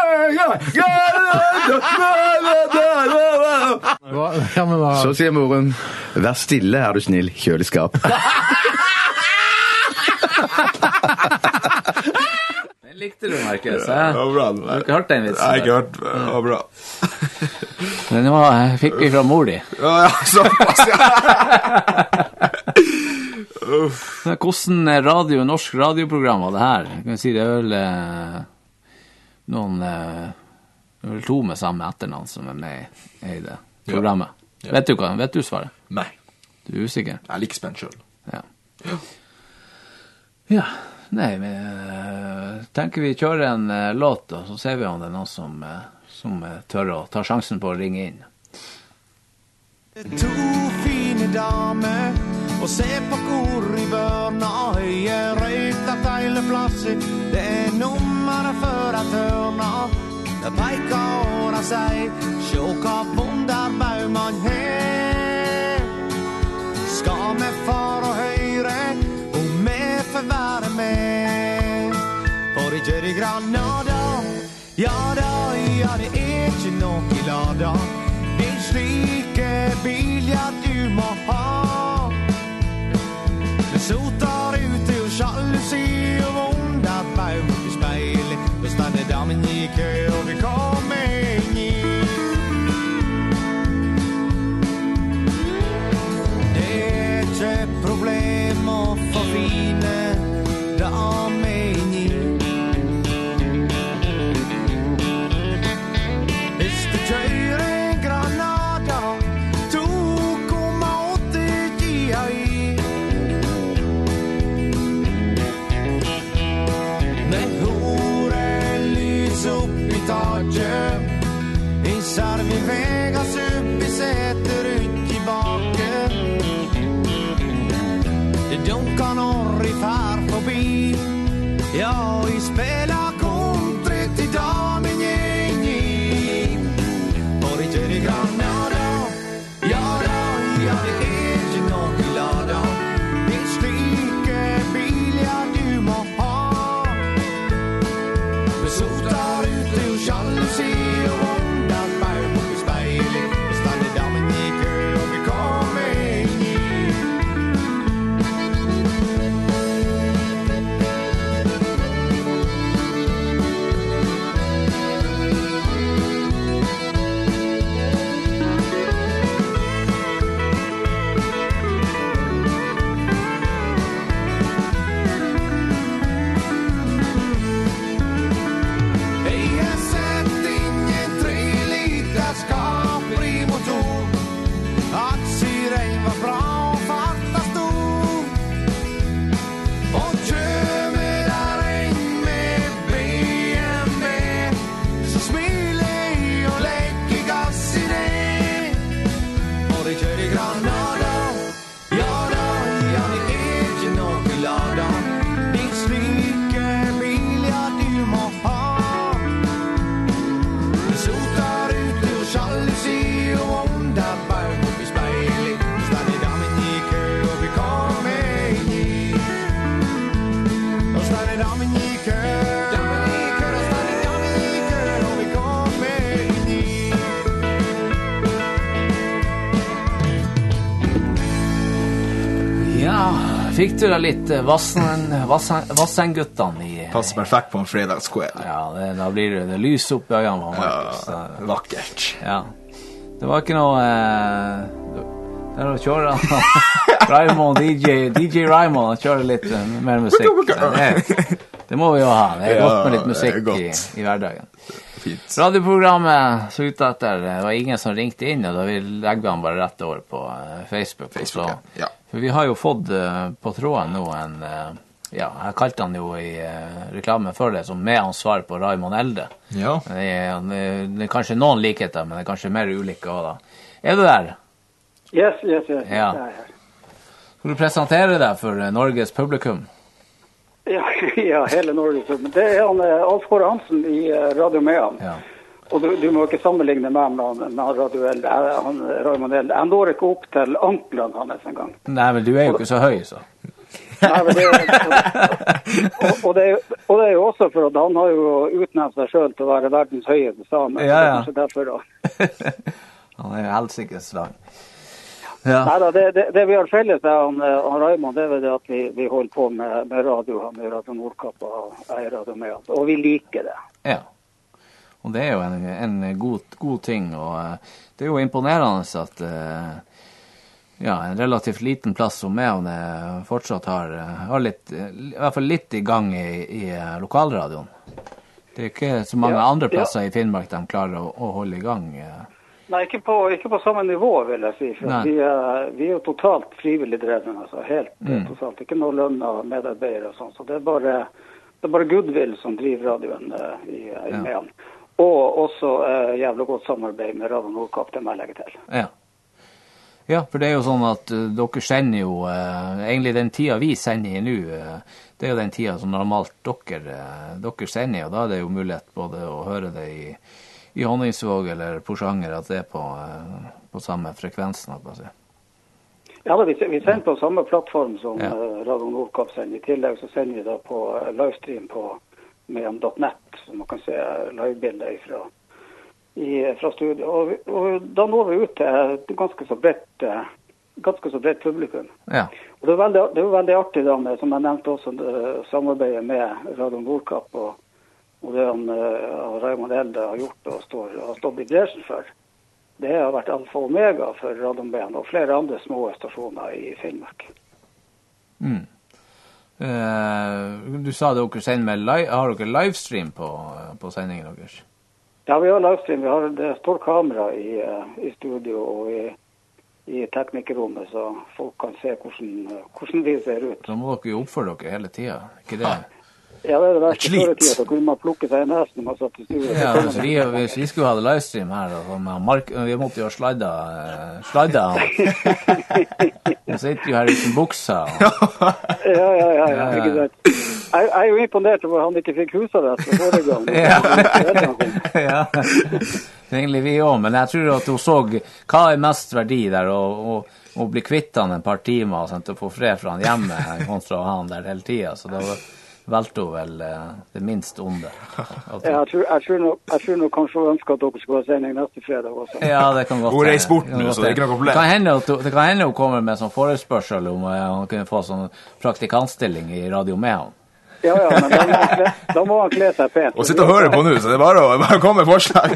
Så sier moren: «Vær stille, er du snill, kjøleskap.» Den likte du, Markus. Ja, det var bra. Du har ikke hørt den vitsen? Jeg har ikke hørt, det var bra. Den fikk vi fra mor di. Ja, såpass, ja. Hvordan norsk radioprogram var det her? Jeg kan si det vel noen det vel 2 med samme etternavn som med i det programmet. Ja. Vet du svaret? Nei. Du usikker? Jeg liker spent selv. Ja, nei, men tenker vi kjører en låt, og så ser vi om det noen som tør å ta sjansen på å ringe inn. 2 fine damer og se på hvor i børna høye røyta feile plasser. Det nummere for at hørna det peker åra seg. Sjå hva wunderbau man her. Skal vi fara høyre og vi får være med. For i Jerry Granada, ja da, det ikke nok i lada. Din slike bil, ja du må ha. Det sotar ut og sjalusi og wunderbau mot i speilet. Då stannar damen i kø og vi kommer inn i. Det ikke problem å få fine damer inn i. Hvis du kjører Granada 2,8 GI med horelys opp i taket. En sarvi vegas upp i säter ut i baken. Det dunkar norr i fär förbi. Ja, i spela country till damen gäng. Och det gör det Granada. Ja, det är ju nog i lada. Din slike bil, ja du må ha. Det sotar ut och jalusi och wunderbau mot i speilet. Det stannar damen i kø och vi kommer inn i. Jeg har sett ingen 3 liters Capri-motor. Aksieregn var bra og farta stor. Og kjører der en med BMW. Så smiler jeg og legger gass i det. Og det kjører i Granada. Ja da, det er ikke nok i lada. Din slike bil, ja du må ha. Det sotar ut og jalusi og wunderbau mot i speilet. Stannar damen i kø og vi kommer inn i. Og stannar damen i kø, stannar damen i kø og vi kommer inn i. Ja, fikk du da litt Vassendguttene i... Passer perfekt på en fredagskveld. Ja, da blir det lys opp i øynene på Markus. Vakkert. Ja. Det var ikke noe... det er å kjøre Raimond, DJ Raimond, han kjører litt mer musikk. Det må vi jo ha. Det er godt med litt musikk i hverdagen. Fint. Radioprogrammet så ut etter, det var ingen som ringte inn, og da vi legger han bare rett over på Facebook. Ja. For vi har jo fått på tråden nå en... ja, jeg kalte han jo i reklamen før det som medansvar på Raimond Elde. Ja. Det er kanskje noen likheter, men det er kanskje mer ulike også da. Er du der? Yes. Ja. Skal du presentere deg for Norges publikum? Ja, hele Norge. Det er han Alf Kåre Hansen i Radio Mea. Ja. Og du må ikke sammenligne meg med Radio Elde, Raimond Elde. Han når ikke opp til ankelen hans en gang. Nei, men du er jo ikke så høy, så. Nei, men det er jo også for at han har jo utnevnt seg selv til å være verdens høyeste same. Ja. Kanskje derfor da. Han er jo helsikes lang. Ja. Neida, det vi har felles han Raimond, det er det at vi holder på med radio, han er Radio Nordkapp og jeg er Radio Mea, og vi liker det. Ja, og det er jo en god ting, og det er jo imponerende at ja, en relativt liten plass som Mehamn fortsatt har litt, i hvert fall litt i gang i lokalradioen. Det er ikke så mange andre plasser i Finnmark de klarer å holde i gang. Nei, ikke på samme nivå, vil jeg si. For vi er jo totalt frivillig drevet, altså helt totalt. Ikke noe lønn av medarbeidere og sånn. Så det er bare goodwill som driver radioen i Mehamn. Og også jævlig godt samarbeid med Radio Nordkapp, det må jeg legge til. Ja, for det er jo sånn at dere sender jo, egentlig den tida vi sender i nå, det er jo den tida som normalt dere sender, og da er det jo mulighet både å høre det i Honningsvåg eller Porsanger, at det er på samme frekvensen, på å si. Ja, vi sender på samme plattform som Radio Nordkapp sender. I tillegg så sender vi da på livestream på mehamn.net, så man kan se livebilder fra studio. Og da når vi ut til et ganske så bredt publikum. Ja. Og det er jo veldig artig da med, som jeg nevnte også, samarbeidet med Radio Nordkapp og det Raymond Elde har gjort og har stått i bresjen for. Det har vært alfa og omega for Radio Mehamn og flere andre små stasjoner i Finnmark. Du sa dere sender har dere livestream på sendingen deres? Ja, vi har livestream. Det står kamera i studio og i teknikerrommet, så folk kan se hvordan vi ser ut. Da må dere jo oppføre dere hele tiden, ikke det? Ja, det er det verste føretida, da kunne man plukke seg i nesen når man satt i studio. Ja, altså, hvis vi skulle ha det livestream her, vi måtte jo ha sladda han. Jeg sitter jo her uten buksa. Ja, ikke sant. Jeg er jo imponert over han ikke fikk husarrest for forrige gang. Ja, egentlig vi også, men jeg tror at hun så hva er mest verdi der, å bli kvitt han en par timer, og få fred fra han hjemme, kontra å ha han der hele tiden, så det valgte hun vel det minst onde. Jeg tror nok kanskje hun ønsker at dere skulle ha sending neste fredag også. Ja, det kan godt. Hun er i sporten nå, så det er ikke noe problem. Det kan hende hun kommer med sånn forespørsel om hun kunne få sånn praktikantstilling i Radio Mehamn. Ja, men da må han kle seg pent. Og sitte og høre på nå, så det er bare å komme med forslag.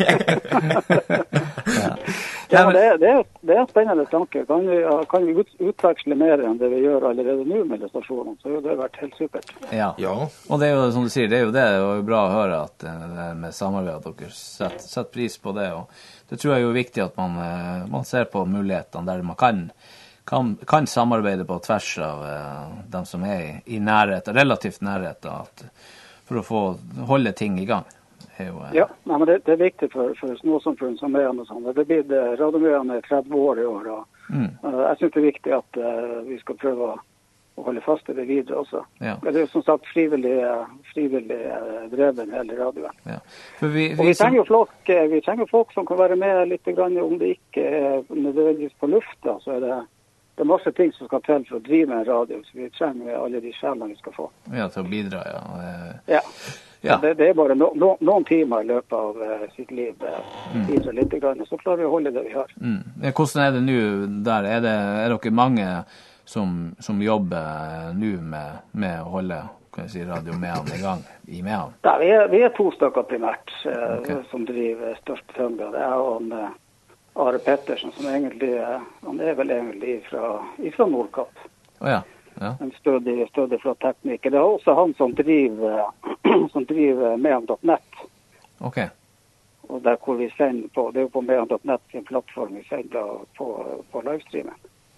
Ja, men det er en spennende tanke. Kan vi utveksle mer enn det vi gjør allerede nå med stasjonen, så har det vært helt supert. Ja, og det er jo, som du sier, det er jo bra å høre at det med samarbeid, at dere setter pris på det, og det tror jeg er jo viktig at man ser på mulighetene der man kan samarbeide på tvers av dem som er i nærhet, relativt nærhet, for å holde ting i gang. Ja, men det er viktig for småsamfunn som Mehamn og sånn. Det blir Radio Mehamn 30 år i år, og jeg synes det er viktig at vi skal prøve å holde fast i det videre også. Ja. Det er jo som sagt frivillig dreven hele radioen. Ja. Og vi trenger jo folk som kan være med litt grann, om det ikke er nødvendigvis på lufta, så er det masse ting som skal til for å drive en radio, så vi trenger alle de sjelene vi skal få. Ja, til å bidra, Ja. Ja. Det er bare noen timer i løpet av sitt liv, bidra litt grann, så klarer vi å holde det vi har. Hvordan er det nå der? Er dere mange som jobber nå med å holde Radio Mehamn i gang i Mehamn? Ja, vi er 2 stykker primært som driver størst Trøndelag. Det er jo Are Pettersen, som han er vel egentlig fra Nordkapp. Ja. En stødig flott tekniker. Det er også han som driver mehamn.net. Ok. Og der hvor vi sender på, det er jo på mehamn.net sin plattform vi sender på livestreamen.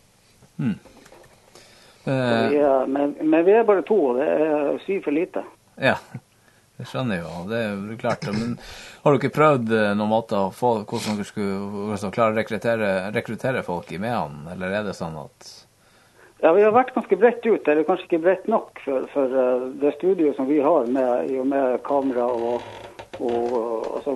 Men vi er bare 2, og det er 7 for lite. Ja, det skjønner jeg jo. Det er jo klart. Men har du ikke prøvd noen måte hvordan dere skulle klare å rekruttere folk i Mehamn, eller er det sånn at... Ja, vi har vært ganske bredt ut, eller kanskje ikke bredt nok for det studioet som vi har med kamera og altså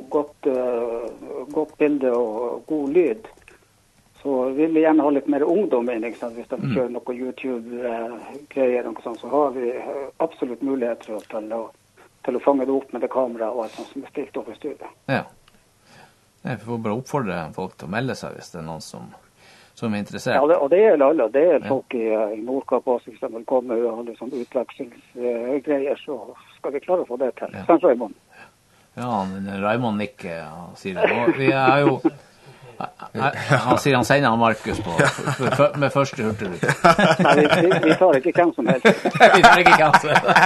godt bilde og god lyd. Så vil vi gjerne ha litt mer ungdom inn, ikke sant? Hvis de kjører noe YouTube-greier og sånn, så har vi absolutt muligheter til å fange det opp med det kamera og alt sånt som er stilt opp i studiet. Ja. Jeg får bare oppfordre folk til å melde seg hvis det er noen som er interessert. Ja, og det gjelder alle. Det gjelder folk i Nordkapp også, hvis de vil komme og ha litt sånn utvekslingsgreier, så skal vi klare å få det til. Sen Raymond. Ja, men Raymond nikker og sier det. Og vi er jo... Han sier han sender Markus med første hurtigrute. Nei, vi tar ikke hvem som helst. Vi tar ikke hvem som helst.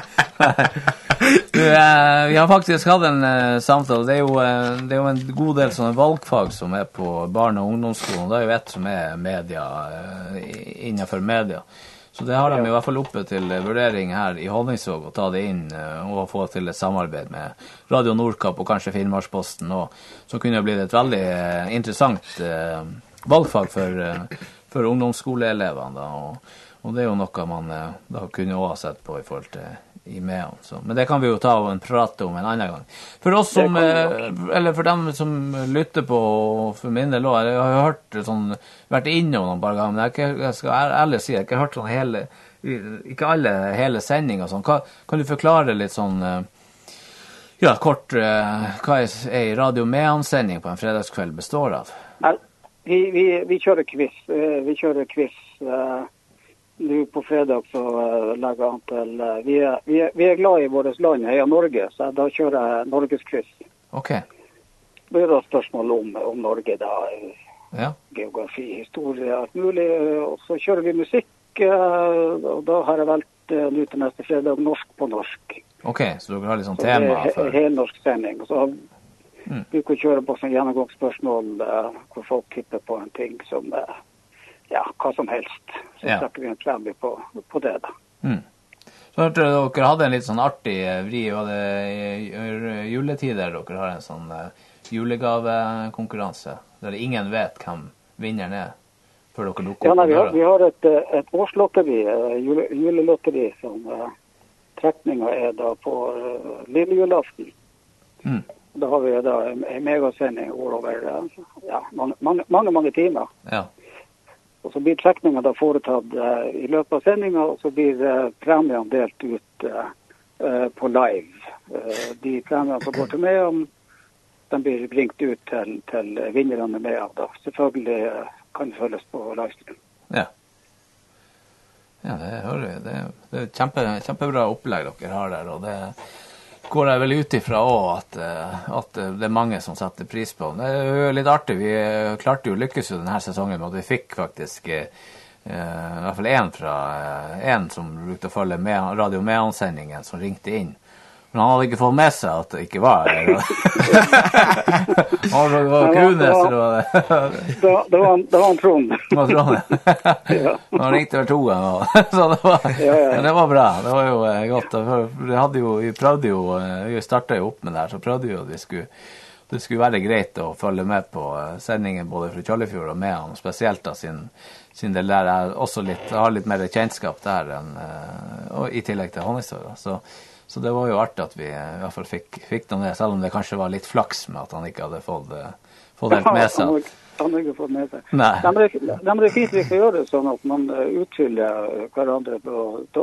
Vi har faktisk hatt en samtale. Det er jo en god del sånne valgfag som er på barne- og ungdomsskolen. Det er jo et som er media, innenfor media. Så det har de i hvert fall oppe til vurdering her i Honningsvåg, å ta det inn og få til et samarbeid med Radio Nordkapp og kanskje Finnmarksposten, og så kunne det bli et veldig interessant valgfag for ungdomsskoleeleverne da, og det er jo noe man da kunne også ha sett på i forhold til i Mehamn. Men det kan vi jo ta og prate om en annen gang. For oss som, eller for dem som lytter på, for min del også, jeg har jo hørt sånn, vært innom noen par ganger, men jeg skal ærlig si, jeg har ikke hørt sånn ikke hele sendinger og sånn. Kan du forklare litt sånn, kort, hva en Radio Mehamn-sending på en fredagskveld består av? Nei, vi kjører quiz. Vi kjører quiz nu på fredag så legger han til vi er glad i vårt land, Heia Norge, så da kjører jeg Norges quiz. Ok. Det er da spørsmål om Norge, da, geografi, historie, alt mulig, og så kjører vi musikk, og da har jeg valgt nå til neste fredag norsk på norsk. Ok, så dere har litt sånn tema for... Det er helnorsk sending, og så vi kan kjøre på sånn gjennomgangsspørsmål hvor folk tipper på en ting som hva som helst. Så snakker vi en premie på det da. Så hørte dere hadde en litt sånn artig vri, var det juletider dere har en sånn julegavekonkurranse, der ingen vet hvem vinneren er, før dere lukker opp? Ja, vi har et årslotteri, julelotteri, som trekninga er da på lille julaften. Da har vi da en megasending over mange timer. Ja. Og så blir trekningen da foretatt i løpet av sendingen, og så blir premien delt ut på live. De premiene som går til Mehamn, de blir ringt ut til vinnerne med av da. Selvfølgelig kan det følges på livestream. Ja, det hører vi. Det er kjempebra opplegg dere har der, og det går jeg vel ut ifra også at det er mange som setter pris på. Det er jo litt artig. Vi klarte jo å lykkes denne sesongen med at vi fikk faktisk i hvert fall en som brukte å følge med Radio Mehamn-sendingen som ringte inn. Men han hadde ikke fått med seg at det ikke var her. Han var Kunes, eller hva det? Det var han Trond. Det var Trond, ja. Han ringte vel 2 ganger. Så det var bra. Det var jo godt. Vi startet jo opp med det her, så prøvde vi jo at det skulle være greit å følge med på sendingen både fra Kjøllefjord og Mehamn, spesielt da sin del der jeg også har litt mer kjennskap der og i tillegg til Honningsvåg. Så det var jo artig at vi i hvert fall fikk noe med, selv om det kanskje var litt flaks med at han ikke hadde fått helt med seg. Han har ikke fått med seg. Nei. Det er fint vi skal gjøre det sånn at man utfyller hverandre på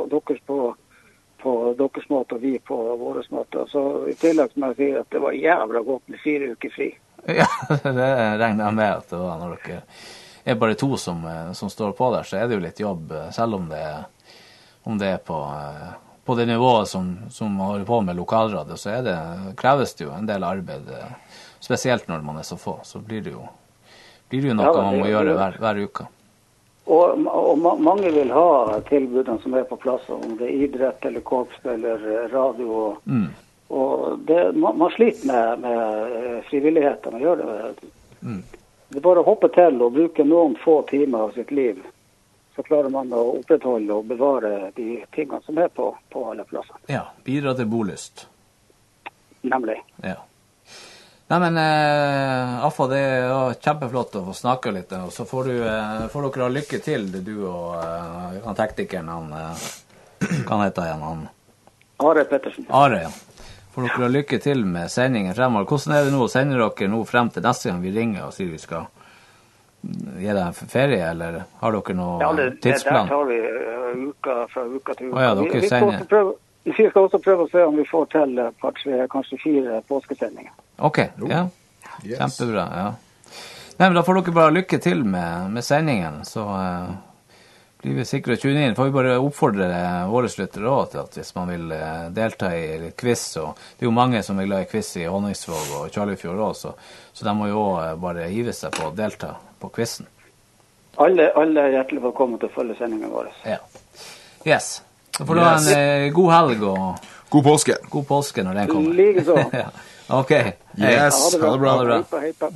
deres måte og vi på våres måte. Så i tillegg som jeg sier at det var jævla godt med 4 uker fri. Ja, det regner jeg med at det var når dere er bare 2 som står på der, så er det jo litt jobb, selv om det er på det nivået som man holder på med lokalradio, så kreves det jo en del arbeid, spesielt når man er så få. Så blir det jo noe man må gjøre hver uke. Og mange vil ha tilbudene som er på plass, om det er idrett eller korps eller radio. Og man sliter med frivilligheten å gjøre det. Det er bare å hoppe til og bruke noen få timer av sitt liv. Så klarer man å opprettholde og bevare de tingene som er på alle plasser. Ja, bidra til bolyst. Nemlig. Ja. Nei, men Affa, det er kjempeflott å få snakke litt, og så får dere ha lykke til, du og teknikeren, hva heter han? Are Pettersen. Are, ja. Får dere ha lykke til med sendingen fremover. Hvordan er det nå? Sender dere nå frem til neste gang vi ringer og sier vi skal gi deg ferie, eller har dere noe tidsplan? Ja, det tar vi fra uka til uka. Ja, dere sender. Vi skal også prøve å se om vi får til kanskje 4 påskesendinger. Ok, ja. Kjempebra, ja. Nei, men da får dere bare lykke til med sendingen, så Vi er sikre å tune inn. Får vi bare oppfordre våre lyttere også til at hvis man vil delta i litt quiz, og det er jo mange som er glad i quiz i Honningsvåg og Charliefjord også, så de må jo også bare hive seg på å delta på quizen. Alle er hjertelig velkommen til å følge sendingen vår. Ja. Yes. Så får du ha en god helg og... God påske. God påske når den kommer. Like så. Ja. Ok. Yes, ha det bra. Hei på.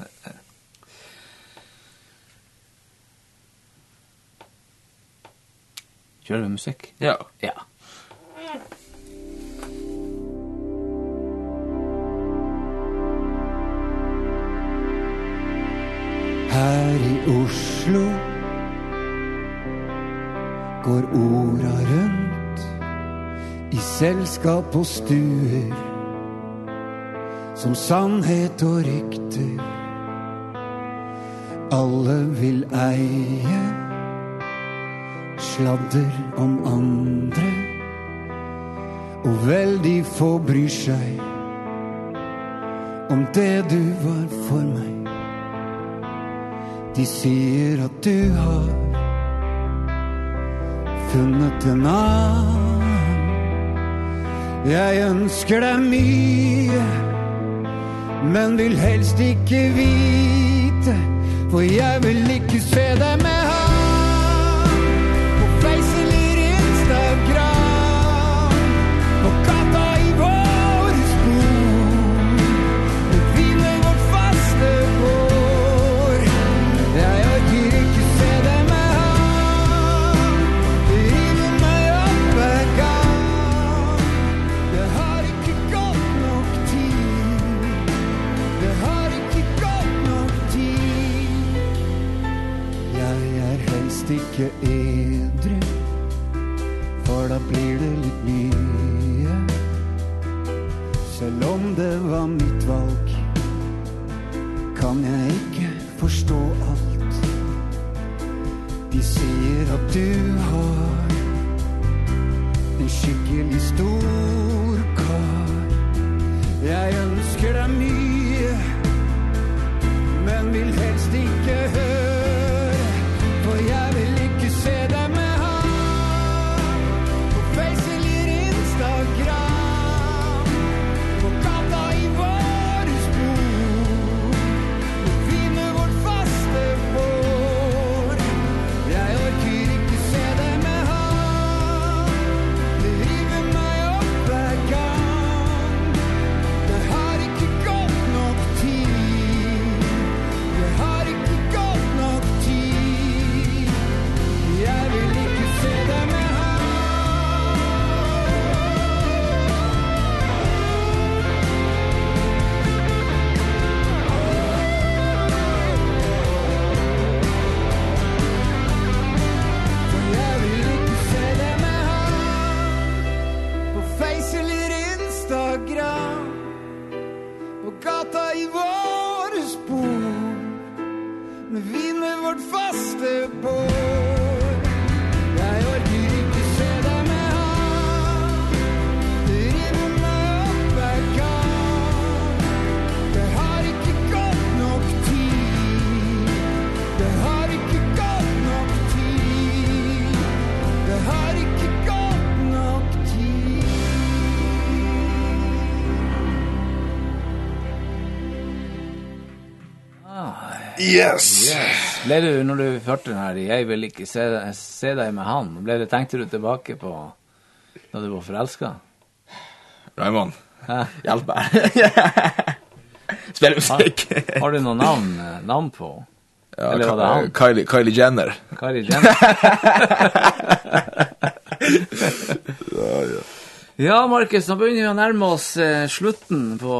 Kjører vi musikk? Ja. Ja. Her i Oslo går orda rundt i selskap og stuer som sannhet og rykter. Alle vil eie sladder om andre, og veldig få bryr seg om det du var for meg. De sier at du har funnet en annen. Jeg ønsker deg mye, men vil helst ikke vite, for jeg vil ikke se deg med han på Face eller Instagram, på gata i våre spor, med vi med vårt faste bord. Jeg orker ikke se deg med han, det river meg opp hver gang. Jeg har ikke gått nok tid, jeg har ikke gått nok tid. Jeg er helst ikke edru, for da blir det litt mye. Selv om det var mitt valg, kan jeg ikke forstå alt. De sier at du har en skikkelig stor kar. Jeg ønsker deg mye, men vil helst ikke høre, for jeg vil ikke se deg med han på Face eller Instagram, på gata i våre spor, med vi med vårt faste bord. Jeg orker ikke se deg med han, det river meg opp hver gang. Jeg har ikke gått nok tid, jeg har ikke gått nok tid. Jeg vil ikke se deg med han. For jeg vil ikke se deg med han på Face eller Instagram, på gata i våre spor, med vi med vårt faste bord. Jeg orker ikke se deg med han, det river meg opp hver gang. Jeg har ikke gått nok tid, jeg har ikke gått nok tid, jeg har ikke gått nok tid. Yes! Ble du, når du hørte den her, jeg vil ikke se deg med han, tenkte du tilbake på da du var forelsket? Raymond, Hæ? hjelp meg. Spiller musikk. Har du noen navn på? Ja, Eller var det han? Kylie Jenner. Kylie Jenner? Ja, Markus, nå begynner vi å nærme oss slutten på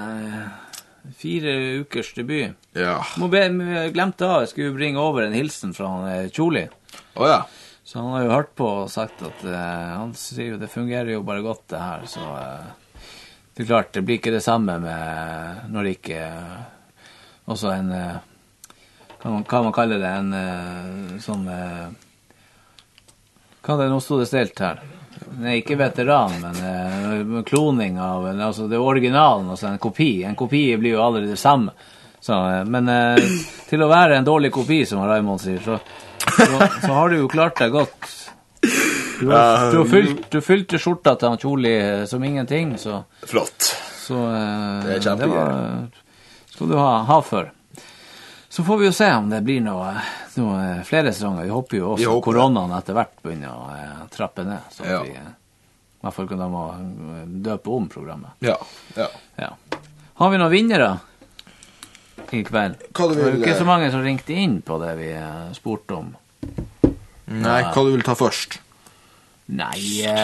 4 ukers debut. Ja. Glemte jeg skulle bringe over en hilsen fra Tjoli. Ja. Så han har jo hørt på og sagt at han sier jo det fungerer jo bare godt det her, så det er klart, det blir ikke det samme med når det ikke også en hva man kaller det, en sånn hva det nå stod det stilt her? Nei, ikke veteran, men kloning av, altså det er originalen, altså en kopi blir jo aldri det samme. Så, men til å være en dårlig kopi, som Raymond sier, så så har du jo klart deg godt. Du fylte skjorta til han Kjoli som ingenting, så... Flott. Så det kjempegøy. Skal du ha for. Så får vi jo se om det blir noe flere sesonger. Vi håper jo også koronaen etter hvert begynner å trappe ned, så at vi i hvert fall kan må døpe om programmet. Ja. Har vi noen vinnere i kveld? Hva du vil... Det var jo ikke så mange som ringte inn på det vi spurte om. Nei, hva du vil ta først? Nei,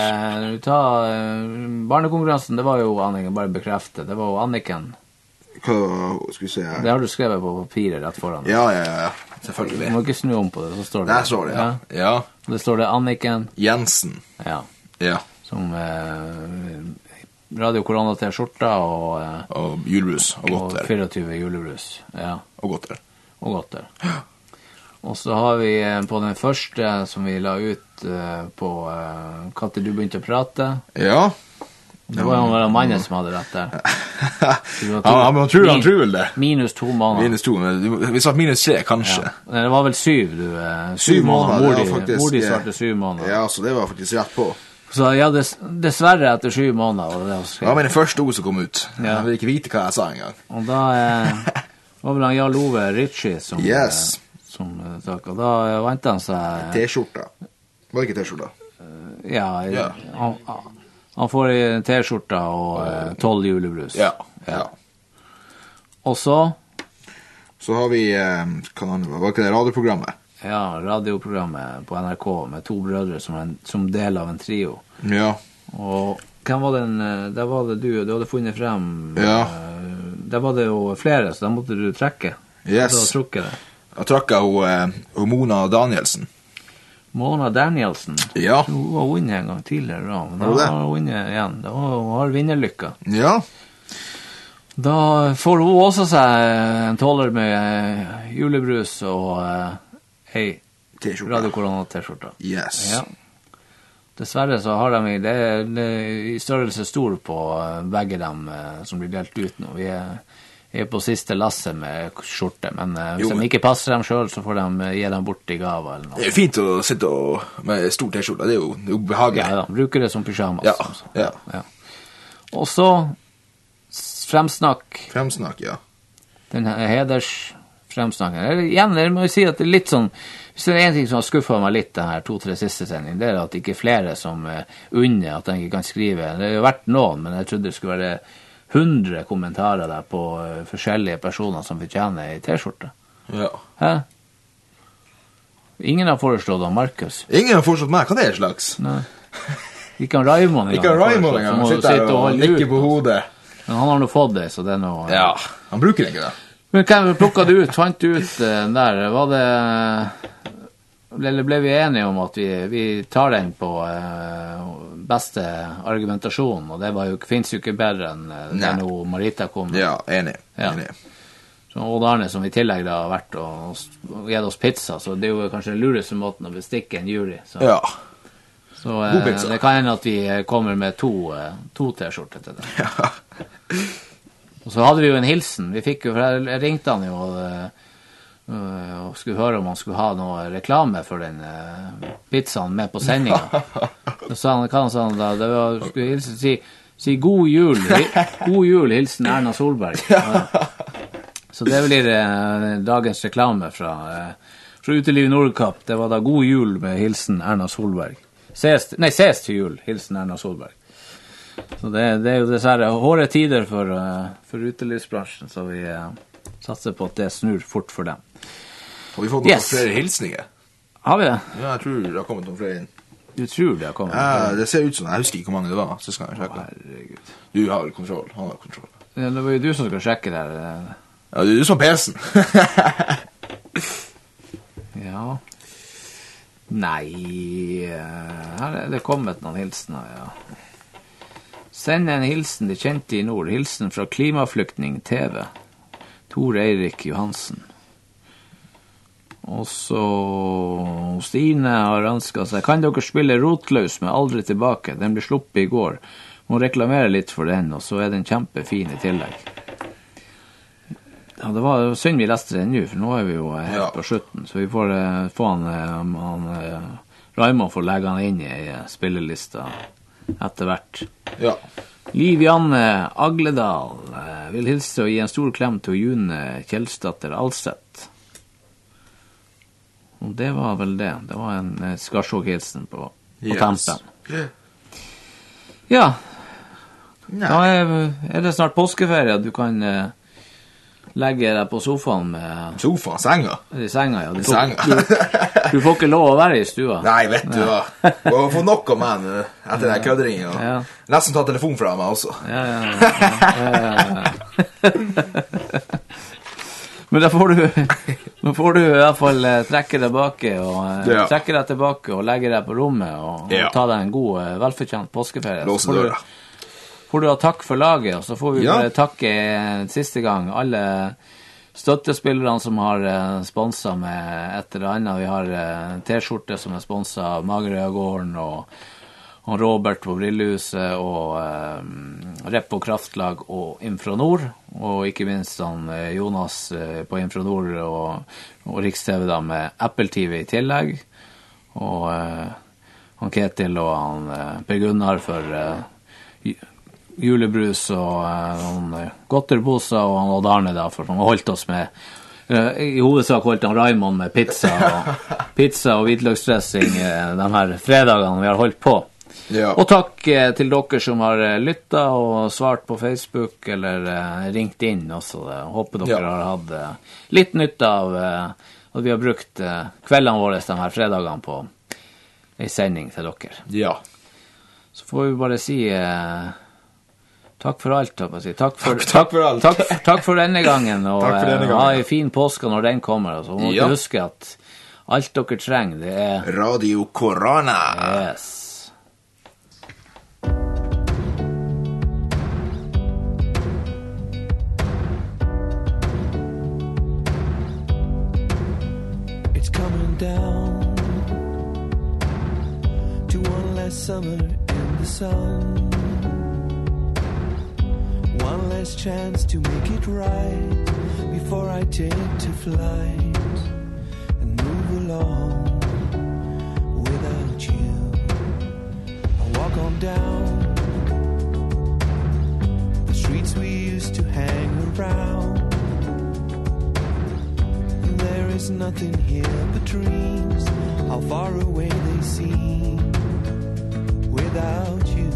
barnekonkurransen, det var jo Anniken, bare bekreftet. Det var jo Anniken. Hva skal vi se her? Det har du skrevet på papiret rett foran. Ja, selvfølgelig. Du må ikke snu om på det, så står det. Der står det, ja. Det står det Anniken Jensen. Ja. Som Radio Korona til skjorta og julebrus og godter. Og 24 julebrus, ja. Og godter. Og så har vi på den første som vi la ut på Katte du begynte å prate. Ja. Det var jo mannen som hadde rett der. Han tror vel det. Minus 2 måneder. Minus 2, men vi sa minus 3, kanskje. Ja. Det var vel 7, du. 7 måneder. Mor de svarte 7 måneder. Ja, så det var faktisk rett på. Så ja, dessverre etter 7 måneder. Det var mine første ord som kom ut. Jeg vil ikke vite hva jeg sa engang. Og da var vel han Jarl Ove Ritchie som... Yes. Og da ventet han seg... T-skjorta. Var det ikke T-skjorta? Ja. Han får en T-skjorta og 12 julebrus. Ja. Og så? Så har vi, hva ikke det, radioprogrammet? Ja, radioprogrammet på NRK med 2 brødre som del av en trio. Ja. Og hvem var den, der var det du hadde funnet frem. Ja. Der var det jo flere, så da måtte du trekke. Yes. Da trukket det. Jeg trakket Mona Danielsen. Mona Danielsen? Ja. Hun var vunnet en gang tidligere da. Da har hun vunnet igjen. Da har vinnerlykka. Ja. Da får hun også seg en 12 med julebrus og Radio Korona T-skjorta. Yes. Ja. Dessverre så har de det i størrelse stor på begge dem som blir delt ut nå. Vi er på siste lasse med skjorte, men hvis de ikke passer dem selv, så får de gi dem bort i gave eller noe. Det er jo fint å sitte med stor T-skjorte, det er jo behagelig. Ja, bruker det som pyjamas. Ja. Og så fremsnakk. Fremsnakk, ja. Den hedersfremsnakken. Igjen, jeg må si at det er litt sånn, hvis det er en ting som har skuffet meg litt den her 2-3 siste sending, det er at det ikke er flere som unner at de ikke kan skrive. Det har jo vært noen, men jeg trodde det skulle være 100 kommentarer der på forskjellige personer som fortjener i T-skjorte. Ja. Hæ? Ingen har foreslått av Markus. Ingen har foreslått meg, hva det er slags? Nei. Ikke han Raimond engang. Han sitter her og nikker på hodet. Men han har nå fått det, så det er noe... Ja, han bruker det ikke da. Men hvem plukket du ut? Fant du ut der? Var det... Eller ble vi enige om at vi tar den på beste argumentasjon, og det finnes jo ikke bedre enn den Marita kom. Ja, enig. Så Odd Arne som i tillegg da har vært og gitt oss pizza, så det er jo kanskje den lureste måten å bestikke en jury. Så. Ja. Så det kan hende at vi kommer med to T-skjorter til det. Ja. Og så hadde vi jo en hilsen. Vi fikk jo, for jeg ringte han jo og skulle høre om han skulle ha noe reklame for den pizzaen med på sendingen. Så sa han da, det var, skulle hilse, si god jul, hilsen Erna Solberg. Så det blir dagens reklame fra Uteliv Nordkapp. Det var da god jul med hilsen Erna Solberg. Ses til jul, hilsen Erna Solberg. Så det er jo dessverre hårde tider for utelivsbransjen, så vi satser på at det snur fort for dem. Har vi fått noen flere hilsninger? Har vi det? Ja, jeg tror det har kommet noen flere inn. Du tror det har kommet? Ja, det ser ut som, jeg husker ikke hvor mange det var, så skal jeg sjekke. Herregud. Du har kontroll, han har kontroll. Ja, det var jo du som skal sjekke det her. Ja, det er du som PC-en. Ja. Nei, her er det kommet noen hilsener, ja. Send en hilsen til kjente i nord. Hilsen fra Klimaflyktning TV. Tor Eirik Johansen. Og så Stine har ønsket seg. Kan dere spille Rotløs med Aldri tilbake? Den ble sluppet i går. Må reklamere litt for den, og så er den kjempefin i tillegg. Ja, det var synd vi leste det nå, for nå er vi jo helt på slutten, så vi får få han Raymond får legge han inn i spillelista etter hvert. Ja. Liv Janne Agledal vil hilse og gi en stor klem til June Kjellstatter Alseth. Og det var vel det. Det var en skarsjåk-hilsen på tampen. Ja. Da er det snart påskeferie. Du kan legge deg på sofaen med... Sofaen? Senga? I senga, ja. Du får ikke lov å være i stua. Nei, vet du hva. Du har fått nok av meg etter den kødderingen. Ja. Nesten ta telefon fra meg også. Ja. Men da får du i hvert fall trekke deg tilbake og legge deg på rommet og ta deg en god, velfortjent påskeferie. Låse døra. Får du ha takk for laget, og så får vi bare takke siste gang alle støttespillerne som har sponset med et eller annet. Vi har T-skjorte som er sponset av Magerøyagården og Robert på Brillehuset og Rep og Kraftlag og Infranord, og ikke minst Jonas på Infranord og Rikstv da med Apple TV i tillegg, og han Ketil og han Per Gunnar for julebrus og godterposer, og han Odd Arne da, for han har holdt oss med i hovedsak holdt han Raymond med pizza og hvitløksdressing de her fredagene vi har holdt på. Ja. Og takk til dere som har lyttet og svart på Facebook eller ringt inn også. Jeg håper dere har hatt litt nytte av at vi har brukt kveldene våre de her fredagene på en sending til dere. Ja. Så får vi bare si takk for alt, si. Takk for denne gangen, og ha en fin påske når den kommer. Så må dere huske at alt dere trenger, det er Radio Korona. Yes. It's coming down to one last summer in the sun. One last chance to make it right before I take to flight and move along without you. I walk on down the streets we used to hang around. There is nothing here but dreams, how far away they seem without you.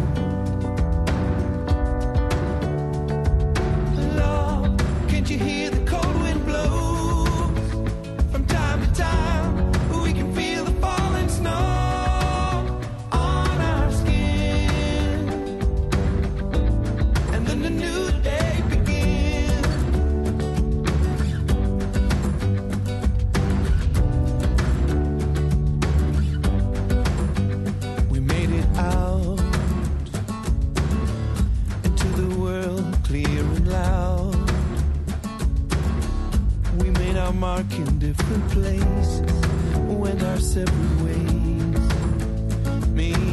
Can't you hear the cold wind blow? From time to time, we can feel the falling snow on our skin. And then the new day begins. We made it out into the world clear and loud. We made our mark in different places, went our separate ways. Me